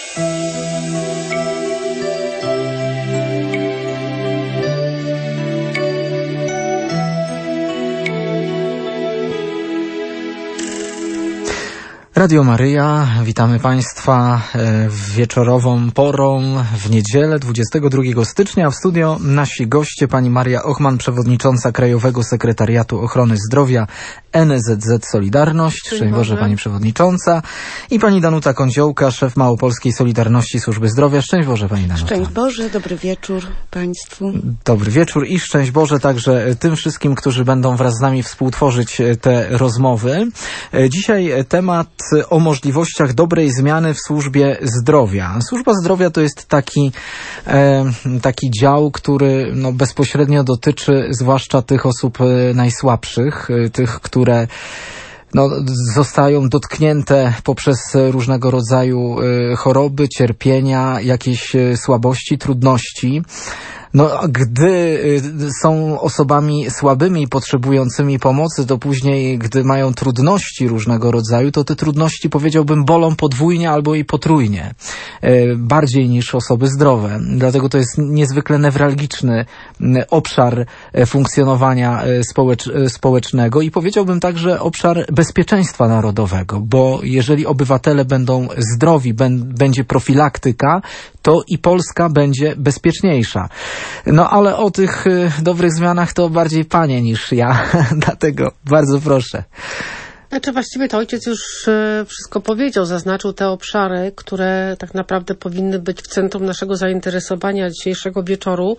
Radio Maryja, witamy Państwa wieczorową porą w niedzielę 22 stycznia. W studio nasi goście, pani Maria Ochman, przewodnicząca Krajowego Sekretariatu Ochrony Zdrowia NSZZ Solidarność. Szczęść Boże, pani przewodnicząca. I pani Danuta Kądziołka, szef Małopolskiej Solidarności Służby Zdrowia. Szczęść Boże, pani Danuta. Szczęść Boże, dobry wieczór Państwu. Dobry wieczór i szczęść Boże także tym wszystkim, którzy będą wraz z nami współtworzyć te rozmowy. Dzisiaj temat o możliwościach dobrej zmiany w służbie zdrowia. Służba zdrowia to jest taki dział, który bezpośrednio dotyczy zwłaszcza tych osób najsłabszych, tych, które zostają dotknięte poprzez różnego rodzaju choroby, cierpienia, jakieś słabości, trudności. Gdy są osobami słabymi i potrzebującymi pomocy, to później, gdy mają trudności różnego rodzaju, to te trudności, powiedziałbym, bolą podwójnie albo i potrójnie. Bardziej niż osoby zdrowe. Dlatego to jest niezwykle newralgiczny obszar funkcjonowania społecznego i powiedziałbym także obszar bezpieczeństwa narodowego, bo jeżeli obywatele będą zdrowi, będzie profilaktyka, to i Polska będzie bezpieczniejsza. Ale o tych dobrych zmianach to bardziej panie niż ja, dlatego bardzo proszę. Właściwie to ojciec już wszystko powiedział, zaznaczył te obszary, które tak naprawdę powinny być w centrum naszego zainteresowania dzisiejszego wieczoru.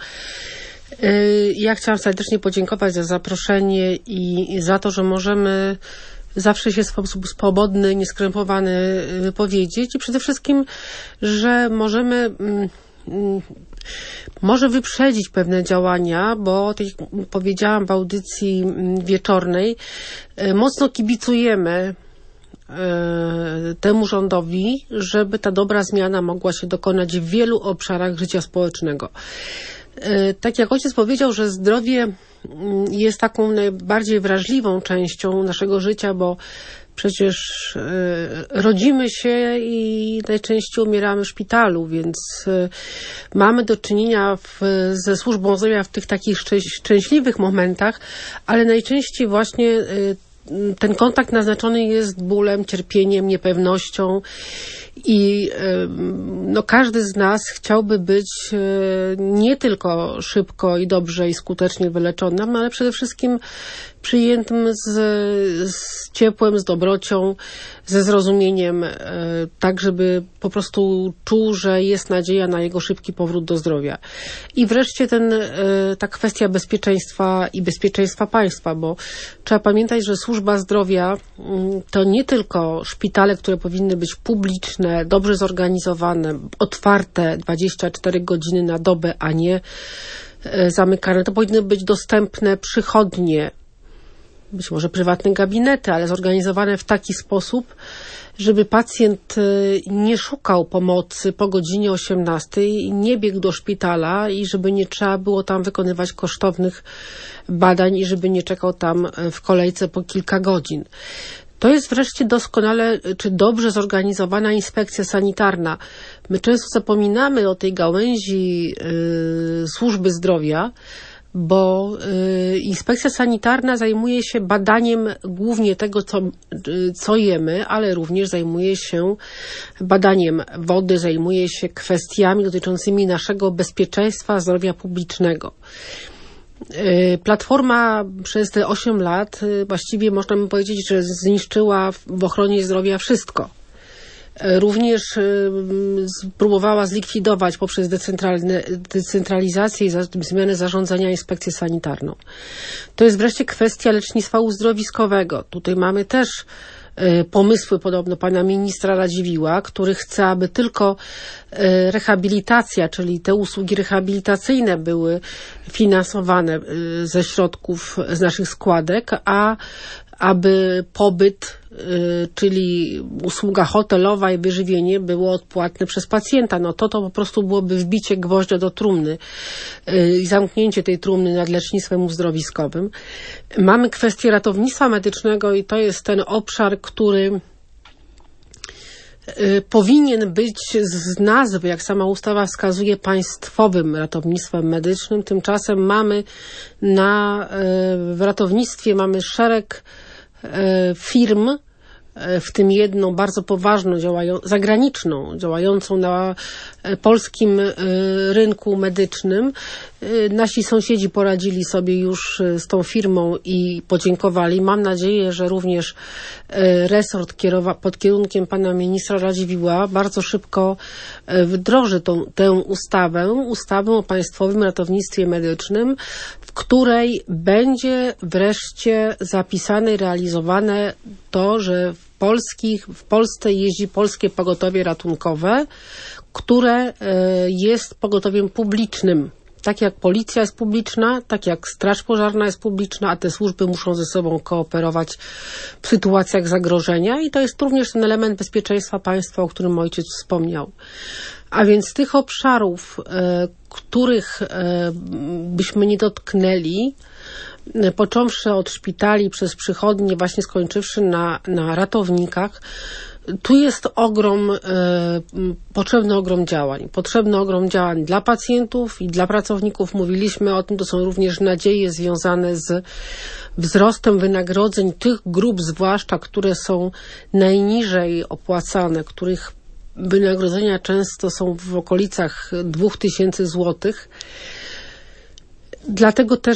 Ja chciałam serdecznie podziękować za zaproszenie i za to, że możemy zawsze się w sposób swobodny, nieskrępowany wypowiedzieć i przede wszystkim, że możemy może wyprzedzić pewne działania, bo tak jak powiedziałam w audycji wieczornej, mocno kibicujemy temu rządowi, żeby ta dobra zmiana mogła się dokonać w wielu obszarach życia społecznego. Tak jak ojciec powiedział, że zdrowie jest taką najbardziej wrażliwą częścią naszego życia, bo przecież rodzimy się i najczęściej umieramy w szpitalu, więc mamy do czynienia ze służbą zdrowia w tych takich szczęśliwych momentach, ale najczęściej właśnie ten kontakt naznaczony jest bólem, cierpieniem, niepewnością i każdy z nas chciałby być nie tylko szybko i dobrze i skutecznie wyleczonym, ale przede wszystkim przyjętym z ciepłem, z dobrocią, ze zrozumieniem, tak żeby po prostu czuł, że jest nadzieja na jego szybki powrót do zdrowia. I wreszcie ta kwestia bezpieczeństwa i bezpieczeństwa państwa, bo trzeba pamiętać, że służba zdrowia to nie tylko szpitale, które powinny być publiczne, dobrze zorganizowane, otwarte 24 godziny na dobę, a nie zamykane. To powinny być dostępne przychodnie, być może prywatne gabinety, ale zorganizowane w taki sposób, żeby pacjent nie szukał pomocy po godzinie 18, nie biegł do szpitala i żeby nie trzeba było tam wykonywać kosztownych badań i żeby nie czekał tam w kolejce po kilka godzin. To jest wreszcie doskonale czy dobrze zorganizowana inspekcja sanitarna. My często zapominamy o tej gałęzi służby zdrowia, bo inspekcja sanitarna zajmuje się badaniem głównie tego, co jemy, ale również zajmuje się badaniem wody, zajmuje się kwestiami dotyczącymi naszego bezpieczeństwa, zdrowia publicznego. Platforma przez te 8 lat właściwie można by powiedzieć, że zniszczyła w ochronie zdrowia wszystko. Również próbowała zlikwidować poprzez decentralizację i zmianę zarządzania inspekcję sanitarną. To jest wreszcie kwestia lecznictwa uzdrowiskowego. Tutaj mamy też pomysły podobno pana ministra Radziwiłła, który chce, aby tylko rehabilitacja, czyli te usługi rehabilitacyjne były finansowane ze środków z naszych składek, a aby pobyt, czyli usługa hotelowa i wyżywienie było odpłatne przez pacjenta. To po prostu byłoby wbicie gwoździa do trumny i zamknięcie tej trumny nad lecznictwem uzdrowiskowym. Mamy kwestię ratownictwa medycznego i to jest ten obszar, który powinien być z nazwy, jak sama ustawa wskazuje, państwowym ratownictwem medycznym. Tymczasem mamy w ratownictwie mamy szereg firm, w tym jedną bardzo poważną, zagraniczną, działającą na polskim rynku medycznym. Nasi sąsiedzi poradzili sobie już z tą firmą i podziękowali. Mam nadzieję, że również resort pod kierunkiem pana ministra Radziwiłła bardzo szybko wdroży tę ustawę o państwowym ratownictwie medycznym, w której będzie wreszcie zapisane i realizowane to, że w Polsce jeździ polskie pogotowie ratunkowe, które jest pogotowiem publicznym. Tak jak policja jest publiczna, tak jak straż pożarna jest publiczna, a te służby muszą ze sobą kooperować w sytuacjach zagrożenia i to jest również ten element bezpieczeństwa państwa, o którym ojciec wspomniał. A więc z tych obszarów, których byśmy nie dotknęli, począwszy od szpitali, przez przychodnie, właśnie skończywszy na ratownikach, tu jest potrzebny ogrom działań. Potrzebny ogrom działań dla pacjentów i dla pracowników. Mówiliśmy o tym, to są również nadzieje związane z wzrostem wynagrodzeń tych grup, zwłaszcza, które są najniżej opłacane, których wynagrodzenia często są w okolicach 2000 złotych. Dlatego też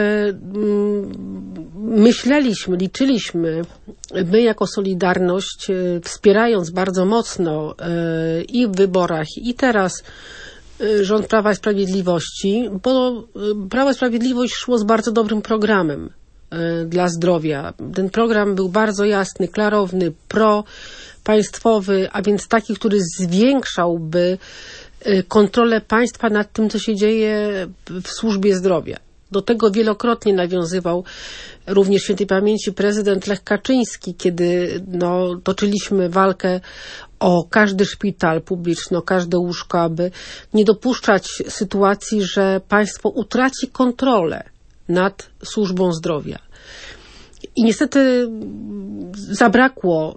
liczyliśmy, my jako Solidarność, wspierając bardzo mocno i w wyborach, i teraz rząd Prawa i Sprawiedliwości, bo Prawo i Sprawiedliwość szło z bardzo dobrym programem dla zdrowia. Ten program był bardzo jasny, klarowny, propaństwowy, a więc taki, który zwiększałby kontrolę państwa nad tym, co się dzieje w służbie zdrowia. Do tego wielokrotnie nawiązywał również świętej pamięci prezydent Lech Kaczyński, kiedy toczyliśmy walkę o każdy szpital publiczny, o każde łóżko, aby nie dopuszczać sytuacji, że państwo utraci kontrolę nad służbą zdrowia. I niestety zabrakło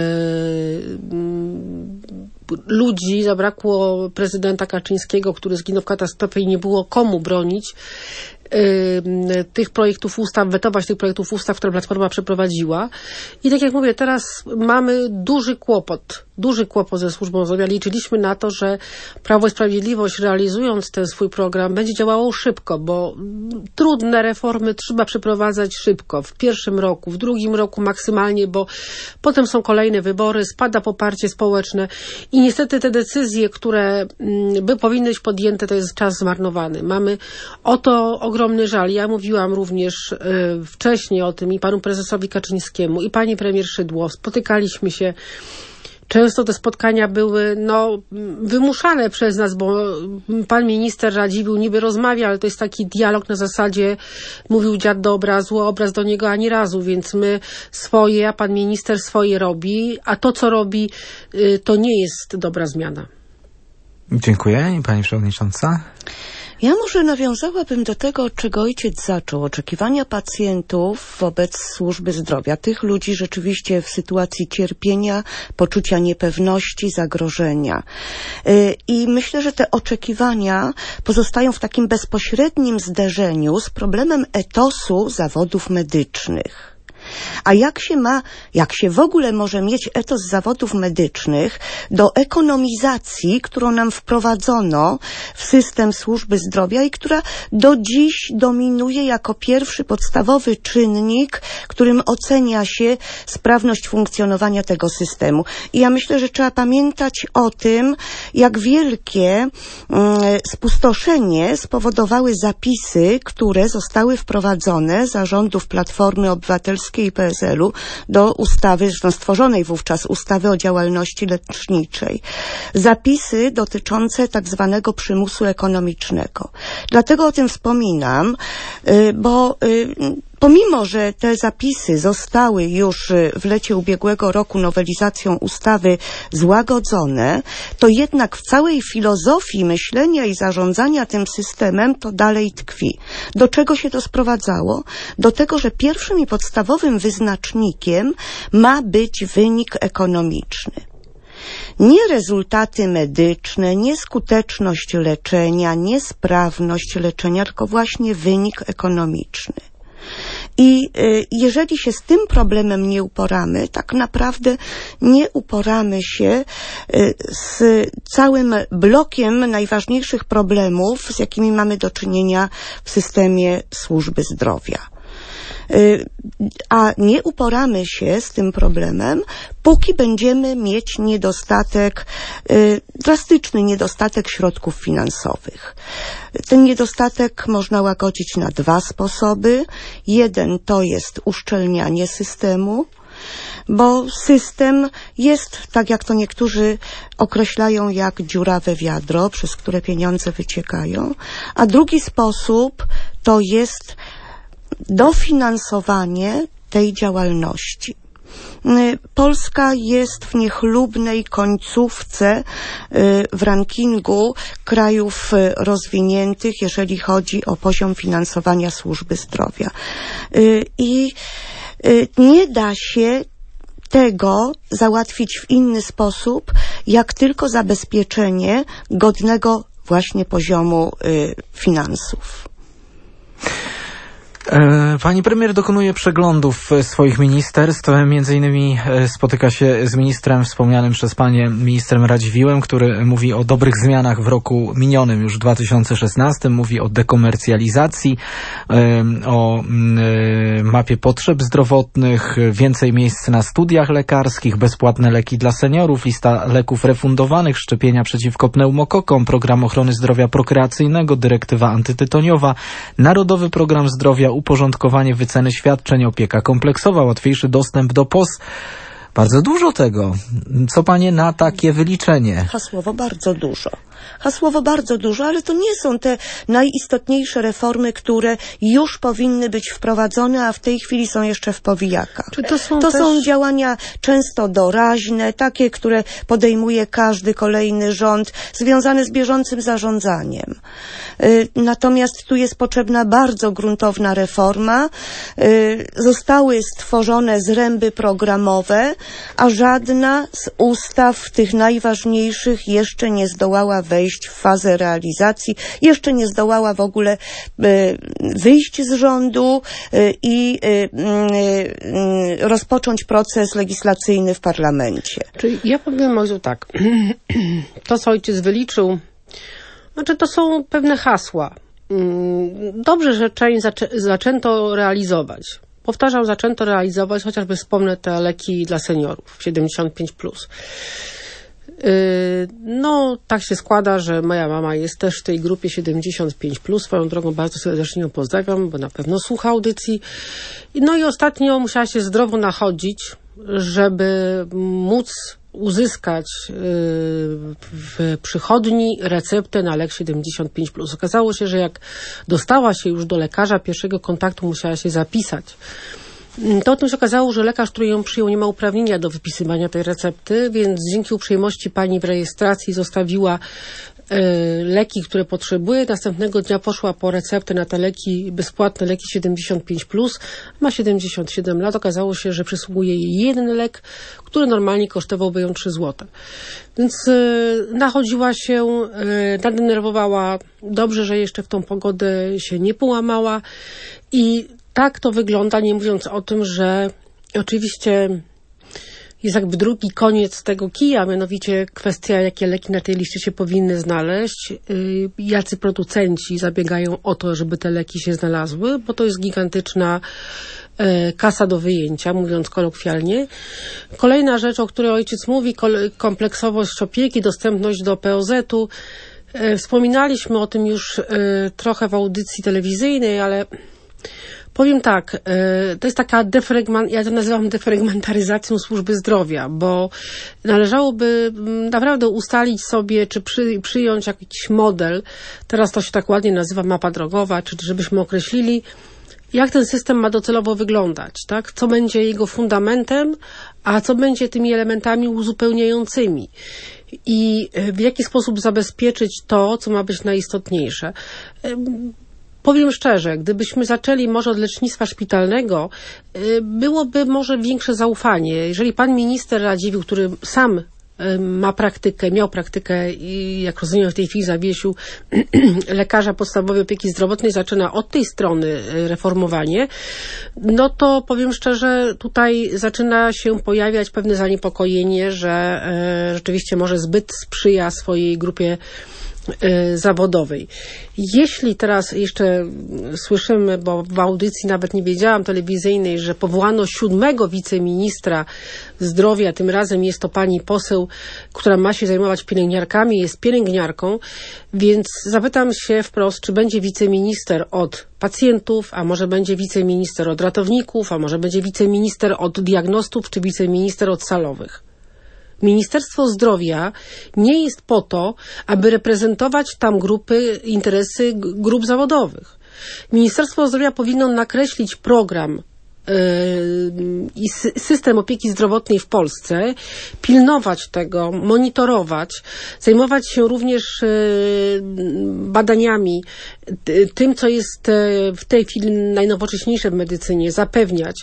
ludzi, zabrakło prezydenta Kaczyńskiego, który zginął w katastrofie i nie było komu bronić tych projektów ustaw, wetować tych projektów ustaw, które Platforma przeprowadziła. I tak jak mówię, teraz mamy duży kłopot ze służbą zdrowia. Liczyliśmy na to, że Prawo i Sprawiedliwość, realizując ten swój program, będzie działało szybko, bo trudne reformy trzeba przeprowadzać szybko. W pierwszym roku, w drugim roku maksymalnie, bo potem są kolejne wybory, spada poparcie społeczne i niestety te decyzje, które by powinny być podjęte, to jest czas zmarnowany. Mamy o to ogromny żal. Ja mówiłam również wcześniej o tym i panu prezesowi Kaczyńskiemu, i pani premier Szydło. Spotykaliśmy się. Często te spotkania były wymuszane przez nas, bo pan minister Radziwiłł niby rozmawia, ale to jest taki dialog na zasadzie mówił dziad do obrazu, a obraz do niego ani razu, więc my swoje, a pan minister swoje robi, a to, co robi, to nie jest dobra zmiana. Dziękuję. I pani przewodnicząca? Ja może nawiązałabym do tego, od czego ojciec zaczął. Oczekiwania pacjentów wobec służby zdrowia. Tych ludzi rzeczywiście w sytuacji cierpienia, poczucia niepewności, zagrożenia. I myślę, że te oczekiwania pozostają w takim bezpośrednim zderzeniu z problemem etosu zawodów medycznych. A jak się w ogóle może mieć etos zawodów medycznych do ekonomizacji, którą nam wprowadzono w system służby zdrowia i która do dziś dominuje jako pierwszy podstawowy czynnik, którym ocenia się sprawność funkcjonowania tego systemu. I ja myślę, że trzeba pamiętać o tym, jak wielkie spustoszenie spowodowały zapisy, które zostały wprowadzone za rządów Platformy Obywatelskiej i PSL-u do ustawy, zresztą stworzonej wówczas ustawy o działalności leczniczej. Zapisy dotyczące tak zwanego przymusu ekonomicznego. Dlatego o tym wspominam, bo pomimo, że te zapisy zostały już w lecie ubiegłego roku nowelizacją ustawy złagodzone, to jednak w całej filozofii myślenia i zarządzania tym systemem to dalej tkwi. Do czego się to sprowadzało? Do tego, że pierwszym i podstawowym wyznacznikiem ma być wynik ekonomiczny. Nie rezultaty medyczne, nie skuteczność leczenia, nie sprawność leczenia, tylko właśnie wynik ekonomiczny. I jeżeli się z tym problemem nie uporamy, tak naprawdę nie uporamy się z całym blokiem najważniejszych problemów, z jakimi mamy do czynienia w systemie służby zdrowia. A nie uporamy się z tym problemem, póki będziemy mieć niedostatek, drastyczny niedostatek środków finansowych. Ten niedostatek można łagodzić na 2 sposoby. Jeden to jest uszczelnianie systemu, bo system jest, tak jak to niektórzy określają, jak dziurawe wiadro, przez które pieniądze wyciekają. A drugi sposób to jest dofinansowanie tej działalności. Polska jest w niechlubnej końcówce w rankingu krajów rozwiniętych, jeżeli chodzi o poziom finansowania służby zdrowia. I nie da się tego załatwić w inny sposób, jak tylko zabezpieczenie godnego właśnie poziomu finansów. Pani premier dokonuje przeglądów swoich ministerstw, między innymi spotyka się z ministrem wspomnianym przez panie, ministrem Radziwiłłem, który mówi o dobrych zmianach w roku minionym, już 2016, mówi o dekomercjalizacji, o mapie potrzeb zdrowotnych, więcej miejsc na studiach lekarskich, bezpłatne leki dla seniorów, lista leków refundowanych, szczepienia przeciwko pneumokokom, program ochrony zdrowia prokreacyjnego, dyrektywa antytytoniowa, Narodowy Program Zdrowia, uporządkowanie wyceny świadczeń, opieka kompleksowa, łatwiejszy dostęp do POZ. Bardzo dużo tego. Co panie na takie wyliczenie? Hasłowo bardzo dużo. Hasłowo bardzo dużo, ale to nie są te najistotniejsze reformy, które już powinny być wprowadzone, a w tej chwili są jeszcze w powijakach. To są działania często doraźne, takie, które podejmuje każdy kolejny rząd, związane z bieżącym zarządzaniem. Natomiast tu jest potrzebna bardzo gruntowna reforma. Zostały stworzone zręby programowe, a żadna z ustaw tych najważniejszych jeszcze nie zdołała wejść w fazę realizacji, jeszcze nie zdołała w ogóle wyjść z rządu i rozpocząć proces legislacyjny w parlamencie. Czyli ja powiem może tak, to co ojciec wyliczył, znaczy to są pewne hasła. Dobrze, że część zaczęto realizować. Powtarzam, zaczęto realizować, chociażby wspomnę te leki dla seniorów 75+. No, tak się składa, że moja mama jest też w tej grupie 75+. Swoją drogą bardzo serdecznie ją pozdrawiam, bo na pewno słucha audycji. No i ostatnio musiała się zdrowo nachodzić, żeby móc uzyskać w przychodni receptę na lek 75+. Okazało się, że jak dostała się już do lekarza, pierwszego kontaktu musiała się zapisać. To o tym się okazało, że lekarz, który ją przyjął, nie ma uprawnienia do wypisywania tej recepty, więc dzięki uprzejmości pani w rejestracji zostawiła leki, które potrzebuje. Następnego dnia poszła po receptę na te leki, bezpłatne leki 75+. Ma 77 lat. Okazało się, że przysługuje jej jeden lek, który normalnie kosztowałby ją 3 zł. Więc nachodziła się, nadenerwowała. Dobrze, że jeszcze w tą pogodę się nie połamała. I tak to wygląda, nie mówiąc o tym, że oczywiście jest jakby drugi koniec tego kija, mianowicie kwestia, jakie leki na tej liście się powinny znaleźć, jacy producenci zabiegają o to, żeby te leki się znalazły, bo to jest gigantyczna kasa do wyjęcia, mówiąc kolokwialnie. Kolejna rzecz, o której ojciec mówi, kompleksowość opieki, dostępność do POZ-u. Wspominaliśmy o tym już trochę w audycji telewizyjnej, ale powiem tak, to jest taka ja to nazywam defragmentaryzacją służby zdrowia, bo należałoby naprawdę ustalić sobie, czy przyjąć jakiś model, teraz to się tak ładnie nazywa mapa drogowa, czy żebyśmy określili, jak ten system ma docelowo wyglądać, tak? Co będzie jego fundamentem, a co będzie tymi elementami uzupełniającymi. I w jaki sposób zabezpieczyć to, co ma być najistotniejsze. Powiem szczerze, gdybyśmy zaczęli może od lecznictwa szpitalnego, byłoby może większe zaufanie. Jeżeli pan minister Radziwiłł, który sam miał praktykę i jak rozumiem w tej chwili zawiesił lekarza podstawowej opieki zdrowotnej, zaczyna od tej strony reformowanie, no to powiem szczerze, tutaj zaczyna się pojawiać pewne zaniepokojenie, że rzeczywiście może zbyt sprzyja swojej grupie zawodowej. Jeśli teraz jeszcze słyszymy, bo w audycji nawet nie wiedziałam telewizyjnej, że powołano 7. wiceministra zdrowia, tym razem jest to pani poseł, która ma się zajmować pielęgniarkami, jest pielęgniarką, więc zapytam się wprost, czy będzie wiceminister od pacjentów, a może będzie wiceminister od ratowników, a może będzie wiceminister od diagnostów, czy wiceminister od salowych. Ministerstwo Zdrowia nie jest po to, aby reprezentować tam interesy grup zawodowych. Ministerstwo Zdrowia powinno nakreślić program i system opieki zdrowotnej w Polsce, pilnować tego, monitorować, zajmować się również badaniami, tym, co jest w tej chwili najnowocześniejsze w medycynie, zapewniać,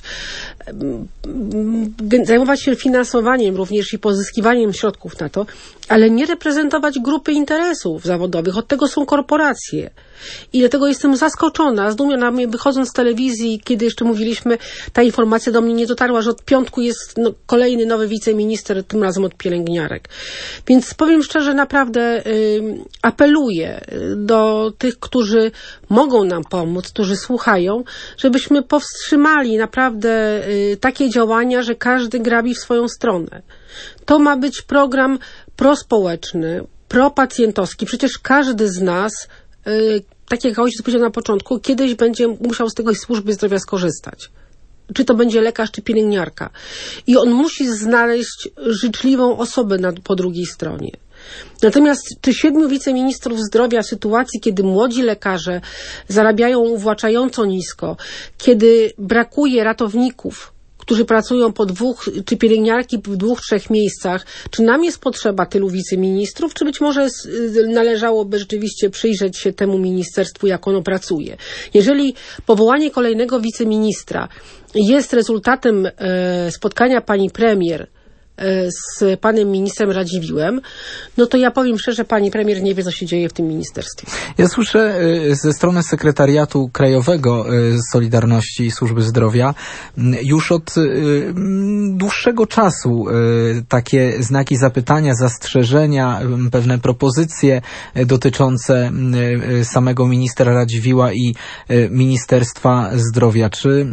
zajmować się finansowaniem również i pozyskiwaniem środków na to, ale nie reprezentować grupy interesów zawodowych. Od tego są korporacje. I dlatego jestem zaskoczona, zdumiona, wychodząc z telewizji, kiedy jeszcze mówiliśmy, ta informacja do mnie nie dotarła, że od piątku jest kolejny nowy wiceminister, tym razem od pielęgniarek. Więc powiem szczerze, naprawdę apeluję do tych, którzy mogą nam pomóc, którzy słuchają, żebyśmy powstrzymali naprawdę takie działania, że każdy grabi w swoją stronę. To ma być program prospołeczny, propacjentowski. Przecież każdy z nas, tak jak ojciec powiedział na początku, kiedyś będzie musiał z tego służby zdrowia skorzystać. Czy to będzie lekarz, czy pielęgniarka. I on musi znaleźć życzliwą osobę po drugiej stronie. Natomiast czy 7 wiceministrów zdrowia w sytuacji, kiedy młodzi lekarze zarabiają uwłaczająco nisko, kiedy brakuje ratowników, którzy pracują po 2, czy pielęgniarki w 2-3 miejscach, czy nam jest potrzeba tylu wiceministrów, czy być może należałoby rzeczywiście przyjrzeć się temu ministerstwu, jak ono pracuje. Jeżeli powołanie kolejnego wiceministra jest rezultatem spotkania pani premier z panem ministrem Radziwiłłem, no to ja powiem szczerze, pani premier nie wie, co się dzieje w tym ministerstwie. Ja słyszę ze strony Sekretariatu Krajowego Solidarności i Służby Zdrowia już od dłuższego czasu takie znaki zapytania, zastrzeżenia, pewne propozycje dotyczące samego ministra Radziwiłła i Ministerstwa Zdrowia. Czy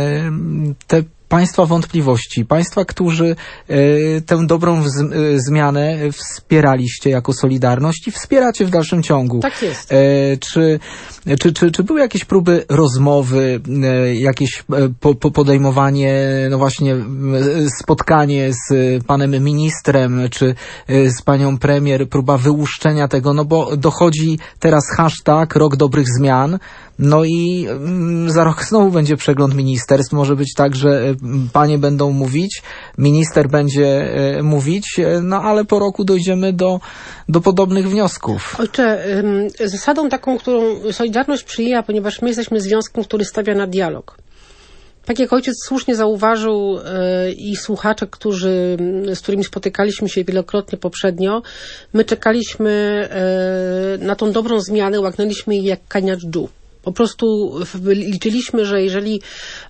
te Państwa wątpliwości, Państwa, którzy tę dobrą zmianę wspieraliście jako Solidarność i wspieracie w dalszym ciągu. Tak jest. Czy były jakieś próby rozmowy, jakieś podejmowanie, no właśnie spotkanie z panem ministrem, czy z panią premier, próba wyłuszczenia tego, no bo dochodzi teraz hashtag Rok Dobrych Zmian, no i za rok znowu będzie przegląd ministerstw. Może być tak, że panie będą mówić, minister będzie mówić, no ale po roku dojdziemy do podobnych wniosków. Ojcze, zasadą taką, którą Solidarność przyjęła, ponieważ my jesteśmy związkiem, który stawia na dialog. Tak jak ojciec słusznie zauważył i słuchacze, z którymi spotykaliśmy się wielokrotnie poprzednio, my czekaliśmy na tą dobrą zmianę, łaknęliśmy jej jak kania dżdżu. Po prostu liczyliśmy, że jeżeli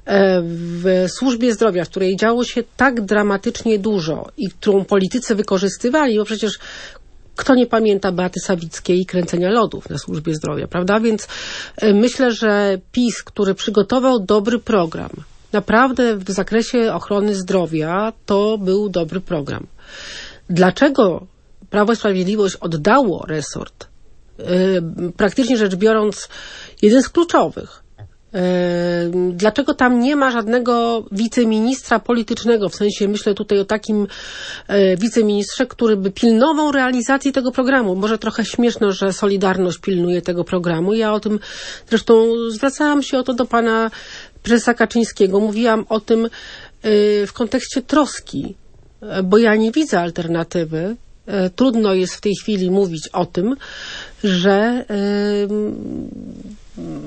w służbie zdrowia, w której działo się tak dramatycznie dużo i którą politycy wykorzystywali, bo przecież kto nie pamięta Beaty Sawickiej i kręcenia lodów na służbie zdrowia, prawda? Więc myślę, że PiS, który przygotował dobry program, naprawdę w zakresie ochrony zdrowia, to był dobry program. Dlaczego Prawo i Sprawiedliwość oddało resort? Praktycznie rzecz biorąc, jeden z kluczowych. Dlaczego tam nie ma żadnego wiceministra politycznego? W sensie myślę tutaj o takim wiceministrze, który by pilnował realizacji tego programu. Może trochę śmieszne, że Solidarność pilnuje tego programu. Ja o tym zresztą zwracałam się o to do pana prezesa Kaczyńskiego. Mówiłam o tym w kontekście troski, bo ja nie widzę alternatywy. Trudno jest w tej chwili mówić o tym, że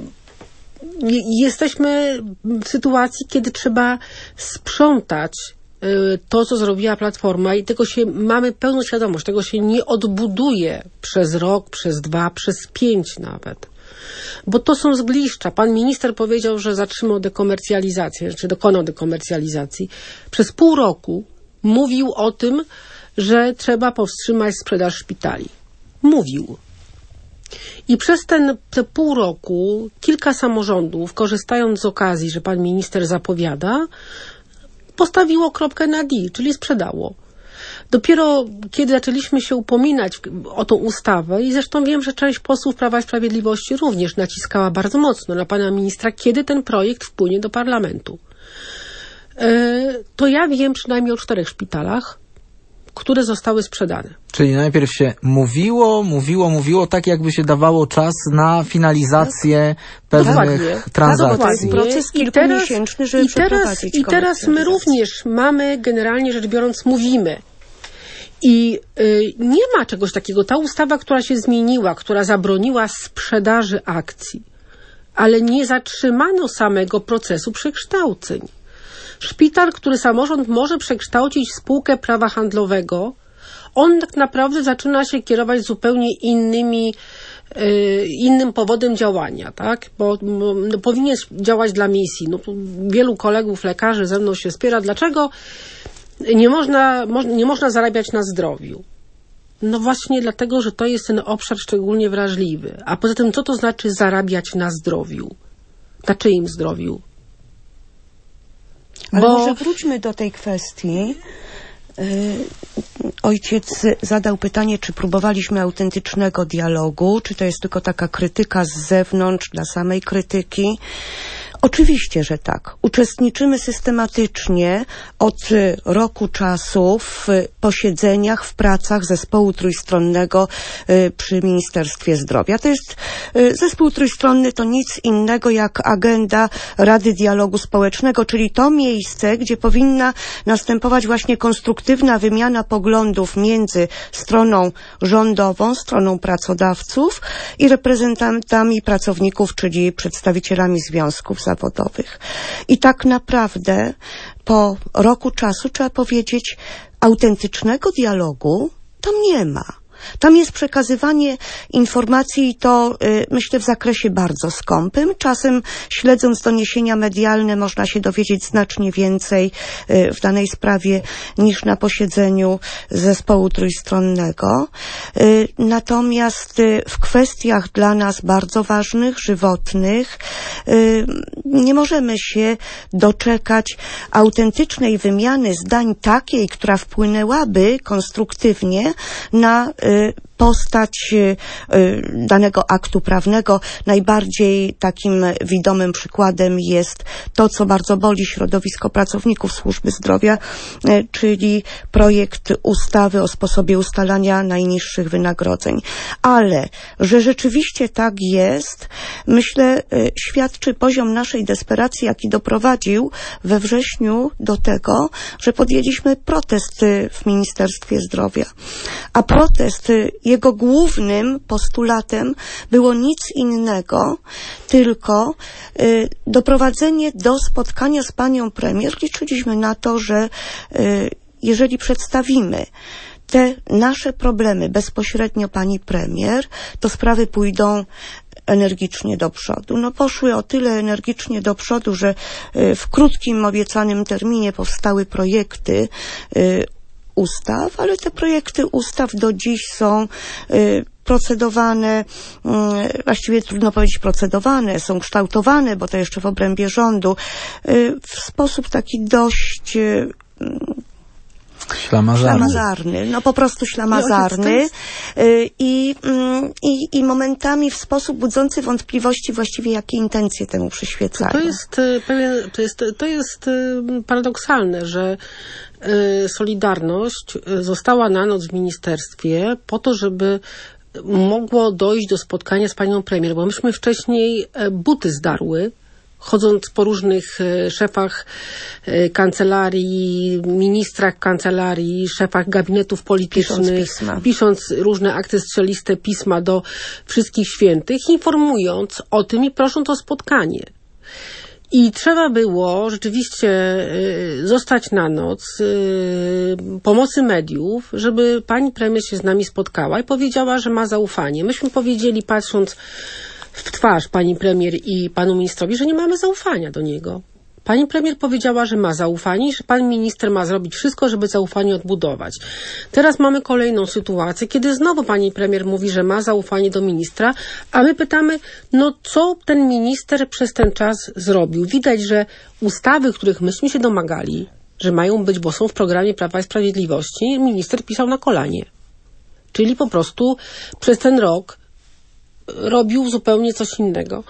jesteśmy w sytuacji, kiedy trzeba sprzątać to, co zrobiła Platforma i tego mamy pełną świadomość, tego się nie odbuduje przez rok, przez 2, przez 5 nawet. Bo to są zgliszcza. Pan minister powiedział, że zatrzymał dekomercjalizację, czy dokonał dekomercjalizacji. Przez pół roku mówił o tym, że trzeba powstrzymać sprzedaż szpitali. Mówił. I przez te pół roku kilka samorządów, korzystając z okazji, że pan minister zapowiada, postawiło kropkę na D, czyli sprzedało. Dopiero kiedy zaczęliśmy się upominać o tą ustawę i zresztą wiem, że część posłów Prawa i Sprawiedliwości również naciskała bardzo mocno na pana ministra, kiedy ten projekt wpłynie do parlamentu. To ja wiem przynajmniej o 4 szpitalach, które zostały sprzedane. Czyli najpierw się mówiło, tak jakby się dawało czas na finalizację pewnych transakcji. To jest proces kilkumiesięczny, żeby przeprowadzić. I teraz my również mamy, generalnie rzecz biorąc, mówimy. I nie ma czegoś takiego. Ta ustawa, która się zmieniła, która zabroniła sprzedaży akcji, ale nie zatrzymano samego procesu przekształceń. Szpital, który samorząd może przekształcić w spółkę prawa handlowego, on tak naprawdę zaczyna się kierować zupełnie innym powodem działania, tak? Bo powinien działać dla misji. Wielu kolegów, lekarzy ze mną się spiera. Dlaczego nie można zarabiać na zdrowiu? No właśnie dlatego, że to jest ten obszar szczególnie wrażliwy. A poza tym, co to znaczy zarabiać na zdrowiu? Na czyim zdrowiu? Ale może wróćmy do tej kwestii. Ojciec zadał pytanie, czy próbowaliśmy autentycznego dialogu, czy to jest tylko taka krytyka z zewnątrz dla samej krytyki. Oczywiście, że tak. Uczestniczymy systematycznie od roku czasu w posiedzeniach, w pracach zespołu trójstronnego przy Ministerstwie Zdrowia. To jest zespół trójstronny, to nic innego jak agenda Rady Dialogu Społecznego, czyli to miejsce, gdzie powinna następować właśnie konstruktywna wymiana poglądów między stroną rządową, stroną pracodawców i reprezentantami pracowników, czyli przedstawicielami związków zawodowych. I tak naprawdę po roku czasu trzeba powiedzieć, autentycznego dialogu tam nie ma. Tam jest przekazywanie informacji i to myślę w zakresie bardzo skąpym. Czasem śledząc doniesienia medialne można się dowiedzieć znacznie więcej w danej sprawie niż na posiedzeniu zespołu trójstronnego. Natomiast w kwestiach dla nas bardzo ważnych, żywotnych nie możemy się doczekać autentycznej wymiany zdań takiej, która wpłynęłaby konstruktywnie na postać danego aktu prawnego. Najbardziej takim widomym przykładem jest to, co bardzo boli środowisko pracowników służby zdrowia, czyli projekt ustawy o sposobie ustalania najniższych wynagrodzeń. Ale, że rzeczywiście tak jest, myślę, świadczy poziom naszej desperacji, jaki doprowadził we wrześniu do tego, że podjęliśmy protest w Ministerstwie Zdrowia. A protest, jego głównym postulatem było nic innego, tylko doprowadzenie do spotkania z panią premier. Liczyliśmy na to, że jeżeli przedstawimy te nasze problemy bezpośrednio pani premier, to sprawy pójdą energicznie do przodu. No poszły o tyle energicznie do przodu, że w krótkim obiecanym terminie powstały projekty ustaw, ale te projekty ustaw do dziś są procedowane, właściwie trudno powiedzieć procedowane, są kształtowane, bo to jeszcze w obrębie rządu, w sposób taki dość ślamazarny, no po prostu ślamazarny i momentami w sposób budzący wątpliwości właściwie jakie intencje temu przyświecają. To jest paradoksalne, że Solidarność została na noc w ministerstwie po to, żeby mogło dojść do spotkania z panią premier, bo myśmy wcześniej buty zdarły, chodząc po różnych szefach kancelarii, ministrach kancelarii, szefach gabinetów politycznych, pisząc różne akty strzeliste, pisma do wszystkich świętych, informując o tym i prosząc o spotkanie. I trzeba było rzeczywiście zostać na noc, pomocy mediów, żeby pani premier się z nami spotkała i powiedziała, że ma zaufanie. Myśmy powiedzieli, patrząc w twarz pani premier i panu ministrowi, że nie mamy zaufania do niego. Pani premier powiedziała, że ma zaufanie i że pan minister ma zrobić wszystko, żeby zaufanie odbudować. Teraz mamy kolejną sytuację, kiedy znowu pani premier mówi, że ma zaufanie do ministra, a my pytamy, no co ten minister przez ten czas zrobił? Widać, że ustawy, których myśmy się domagali, że mają być, bo są w programie Prawa i Sprawiedliwości, minister pisał na kolanie. Czyli po prostu przez ten rok robił zupełnie coś innego.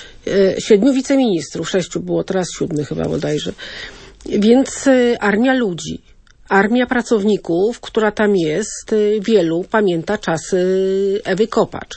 7 wiceministrów, 6 było, teraz 7 chyba bodajże. Więc armia ludzi, armia pracowników, która tam jest, wielu pamięta czasy Ewy Kopacz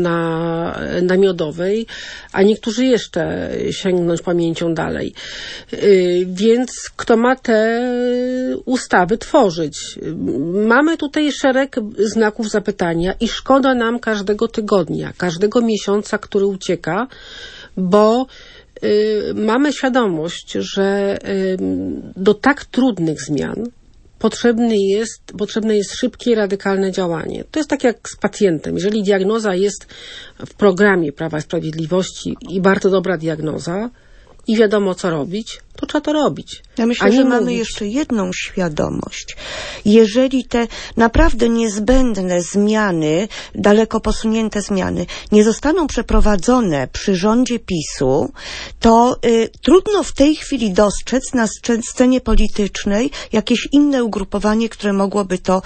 na Miodowej, a niektórzy jeszcze sięgnąć pamięcią dalej. Więc kto ma te ustawy tworzyć? Mamy tutaj szereg znaków zapytania i szkoda nam każdego tygodnia, każdego miesiąca, który ucieka, bo mamy świadomość, że do tak trudnych zmian potrzebne jest szybkie i radykalne działanie. To jest tak jak z pacjentem. Jeżeli diagnoza jest w programie Prawa i Sprawiedliwości i bardzo dobra diagnoza i wiadomo co robić, to trzeba to robić. Ja myślę, że mamy jeszcze jedną świadomość. Jeżeli te naprawdę niezbędne zmiany, daleko posunięte zmiany, nie zostaną przeprowadzone przy rządzie PiS-u, to trudno w tej chwili dostrzec na scenie politycznej jakieś inne ugrupowanie, które mogłoby to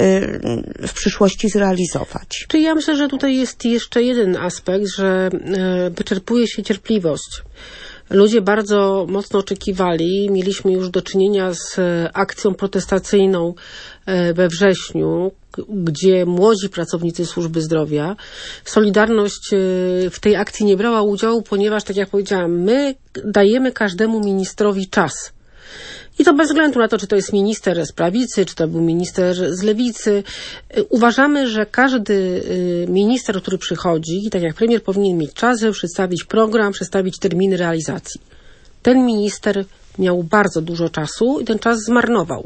w przyszłości zrealizować. Czyli ja myślę, że tutaj jest jeszcze jeden aspekt, że wyczerpuje się cierpliwość. Ludzie bardzo mocno oczekiwali. Mieliśmy już do czynienia z akcją protestacyjną we wrześniu, gdzie młodzi pracownicy służby zdrowia, Solidarność w tej akcji nie brała udziału, ponieważ, tak jak powiedziałam, my dajemy każdemu ministrowi czas. I to bez względu na to, czy to jest minister z prawicy, czy to był minister z lewicy. Uważamy, że każdy minister, który przychodzi, tak jak premier, powinien mieć czas, żeby przedstawić program, przedstawić terminy realizacji. Ten minister miał bardzo dużo czasu i ten czas zmarnował.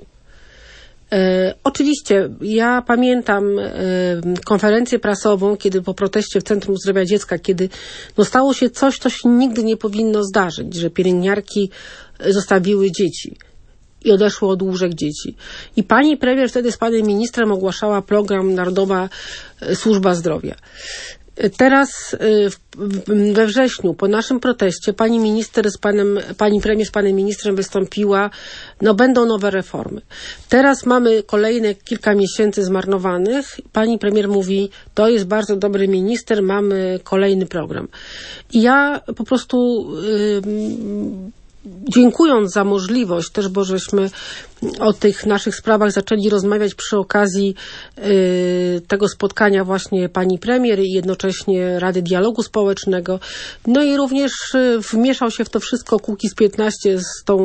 Oczywiście, ja pamiętam konferencję prasową, kiedy po proteście w Centrum Zdrowia Dziecka, kiedy stało się coś, co się nigdy nie powinno zdarzyć, że pielęgniarki zostawiły dzieci i odeszło od łóżek dzieci. I pani premier wtedy z panem ministrem ogłaszała program Narodowa Służba Zdrowia. Teraz we wrześniu, po naszym proteście, pani premier z panem ministrem wystąpiła, będą nowe reformy. Teraz mamy kolejne kilka miesięcy zmarnowanych. Pani premier mówi, to jest bardzo dobry minister, mamy kolejny program. I ja po prostu dziękując za możliwość też, bo żeśmy o tych naszych sprawach zaczęli rozmawiać przy okazji tego spotkania właśnie pani premier i jednocześnie Rady Dialogu Społecznego. No i również wmieszał się w to wszystko Kukiz 15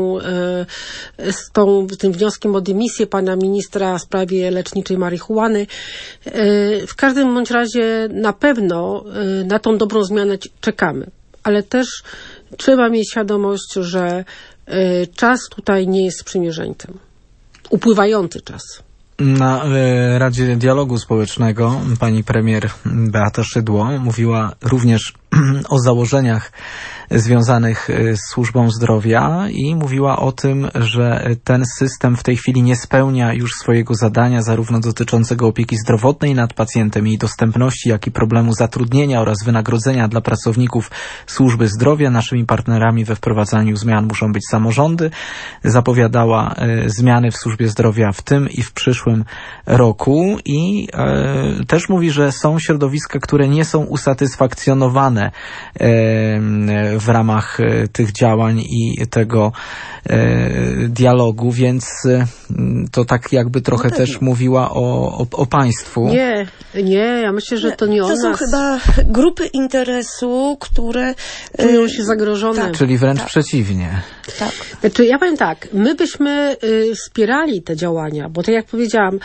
z tym wnioskiem o dymisję pana ministra w sprawie leczniczej marihuany. W każdym bądź razie na pewno na tą dobrą zmianę czekamy, ale też trzeba mieć świadomość, że czas tutaj nie jest sprzymierzeńcem. Upływający czas. Na Radzie Dialogu Społecznego pani premier Beata Szydło mówiła również o założeniach związanych z służbą zdrowia i mówiła o tym, że ten system w tej chwili nie spełnia już swojego zadania zarówno dotyczącego opieki zdrowotnej nad pacjentem, jej dostępności, jak i problemu zatrudnienia oraz wynagrodzenia dla pracowników służby zdrowia. Naszymi partnerami we wprowadzaniu zmian muszą być samorządy. Zapowiadała zmiany w służbie zdrowia w tym i w przyszłym roku i też mówi, że są środowiska, które nie są usatysfakcjonowane w ramach tych działań i tego dialogu, więc to tak jakby trochę też mówiła o państwu. Nie, ja myślę, że to nie o nas. To są chyba grupy interesu, które czują się zagrożone. Tak, czyli wręcz przeciwnie. Tak. Znaczy, ja powiem tak, my byśmy wspierali te działania, bo tak jak powiedziałam,